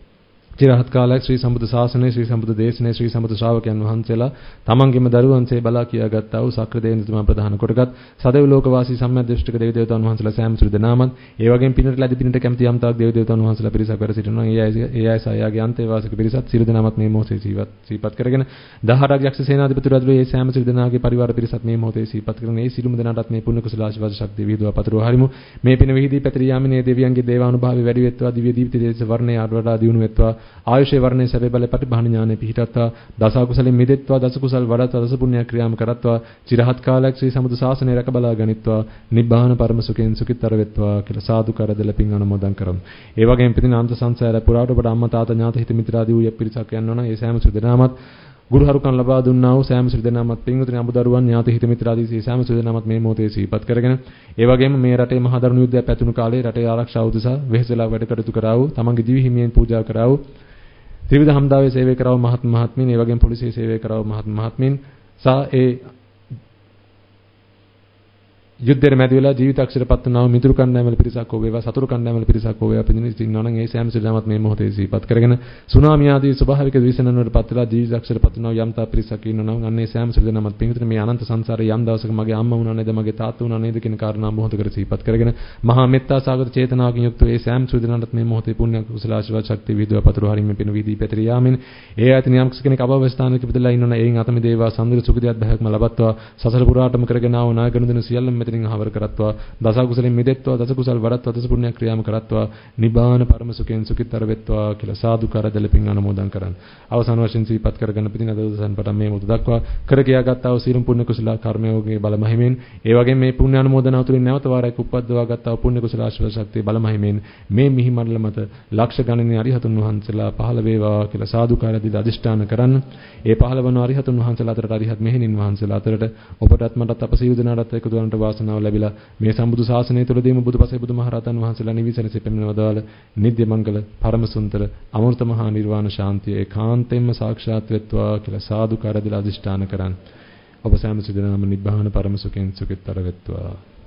චිරහත් කාලයක් ශ්‍රී සම්බුද්ධ ශාසනයේ ශ්‍රී සම්බුද්ධ දේශනයේ ශ්‍රී සම්බුද්ධ ශ්‍රාවකයන් වහන්සේලා තමන්ගේම දරුවන්සේ බලා කියාගත්තා වූ සක්‍ර දේවතුමා ප්‍රධාන කොටගත් සදෙව් ලෝකවාසී සම්මද්දෘෂ්ටික දේව දේවතාවුන් වහන්සේලා සෑම සුළු දෙනාමත් ඒ වගේම පිනට ලැබි පිනට කැමති යම්තාක් දේව දේවතාවුන් වහන්සේලා පිරිසක් වැඩ සිටිනවා. ඒ අය ඒ අය සායාගේ අන්තේවාසික පිරිසත් සියලු දෙනාමත් මේ මොහොතේ ජීවත් සිහිපත් කරගෙන දහරක් යක්ෂ සේනාධිපති රජුගේ ඒ සෑම සියලු දෙනාගේ පරිවාර පිරිසත් මේ මොහොතේ සිහිපත් කරගෙන ඒ සියලුම දෙනාටත් මේ පුණ්‍ය කුසල ආශිර්වාද ශක්තිය විහිදුවා පතුරවා හරිමු. මේ පින විහිදී පැතිර යාමේ මේ දෙවියන්ගේ දේවානුභාවය වැඩි වෙත්වා දිව්‍ය දීප්ති දේශ වර්ණය ආඩවඩා දියුණු වෙත්වා ආයුෂේ වර්ණය සැපේ බල පටිභාන ඥානෙ පිහිටත්වා දස කුසලෙන් මිදෙත්වා දස කුසල් වඩත්වා දස පුණ්‍ය ක්‍රියාම කරත්වා චිරහත් කාලයක් ශ්‍රී සම්බුදු ශාසනය රැක බලා ගනිත්වා නිබ්බාන පරම සුඛෙන් සුඛිතර වෙත්වා කියලා සාදු කරදල පින් අනුමෝදන් කරමු. ඒ වගේම පිටින් අන්ත සංසාර පුරාට ඔබට අම්මා තාත්තා ඥාති හිත මිත්‍රාදී වූ පිරිසක් යන්න ඕන. ඒ සෑම සිල් දෙනාමත් ගුරු හරුකම් ලබා දුන්නා වූ සෑම සිල් දෙනාමත් පින්වතුනි අමුදරුවන් ඥාති හිත මිත්‍රාදී ඒ සෑම සිල් දෙනාමත් මේ මොහොතේ සිහිපත් කරගෙන ඒ වගේම මේ රටේ මහා දරුණු යුද්ධයක් පැතුණු කාලේ රටේ ආරක්ෂාව උදෙසා වෙහෙසලා වැඩ කටයුතු කරා වූ තමන්ගේ දිවි හිමියෙන් පූජා කරා වූ ත්‍රිවිධ හම්දාවේ සේවය කරව මහත් මහත්මින් ඒ වගේම පොලිසියේ සේවය කරව මහත් මහත්මින් සහ ඒ යුද්ධෙට මැදි වෙලා ජීවිතක්ෂරපත් වුණා වූ මිතුරු කණ්ඩායමවල පිරිසක් හෝ වේවා සතුරු කණ්ඩායමවල පිරිසක් හෝ වේවා පිළිනිස් ඉන්නවා නම් ඒ සෑම සිල්ලාමත් මේ මොහොතේ සිහිපත් කරගෙන සුනාමි ආදී ස්වභාවික විශ්ලේෂණ වලට පත් වෙලා ජීවිතක්ෂරපත් වුණා වූ යම්තා පිරිසක් ඉන්නවා නම් අන්නේ සෑම සිල්ලාමත් පින්විතනේ මේ අනන්ත සංසාරේ යම් දවසක මගේ අම්මා වුණා නේද මගේ තාත්තා වුණා නේද කියන කාරණා මොහොත කර සිහිපත් කරගෙන මහා මෙත්තා සාගත චේතනාවකින් යුක්ත ඒ සෑම සිල්ලාමත් මේ මොහොතේ පුණ්‍ය කුසල ආශිර්වාද ශක්තිය විදුව පතුරු හරින්න පින වීදී පැතිර යාමෙන් ඒ ආයතන යම් කෙනෙක් අභව ස්ථානයක ඉපදලා ඉන්නවනම් එයින් අතම දේවා සම්දිර සුඛිතයත් බහැක්ම ලබත්වා සසල පුරාටම කරගෙන ආව නායකණු දෙන සියල්ලම මෙතනින් හවර කරත්වා දස කුසලෙන් මිදෙත්වා දස කුසල් වඩත්වා දස පුණ්‍ය ක්‍රියාම කරත්වා නිබාන පරම සුඛෙන් සුඛිතර වෙත්වා කියලා සාදු කරදල පින් අනුමෝදන් කරන්. අවසාන වශයෙන් සිහිපත් කරගෙන පිටින දවසන් පටන් මේ මුද දක්වා කර කියාගත්තා වූ සීලම් පුණ්‍ය කුසල කර්මයෝගේ බල මහිමෙන් ඒ වගේම මේ පුණ්‍ය අනුමෝදනාව තුළින් නැවත වාරයක් උපද්දවා ගත්තා වූ පුණ්‍ය කුසල ආශිර්වාද ශක්තිය බල මහිමෙන් මේ මිහි මණ්ඩල මත ලක්ෂ ගණනේ අරිහතුන් වහන්සේලා පහළ වේවා කියලා සාදු කරදල අදිෂ්ඨාන කරන්. ඒ පහළ වන අරිහතුන් වහන්සේලා අතරට අරිහත් මෙහෙණින් වහන්සේලා අතරට ඔබටත් මටත් අප සියලු දෙනාටත් එකතු වන්නට වාසනාව ලැබිලා මේ සම්බුදු ශාසනය තුළදීම බුදුපසේ බුදුමහරහතන් වහන්සේලා නිවිසනසේ පෙන්වනවදාල නිද්‍ය මංගල පරම සුන්දර අමෘත මහා නිර්වාණ ශාන්තිය ඒකාන්තයෙන්ම සාක්ෂාත් වෙත්වා කියලා සාදු කරදලා අදිෂ්ඨාන කරන්. ඔබ සෑම සිදුනම නිබ්බාන පරම සුඛෙන් සුඛිතර වෙත්වා.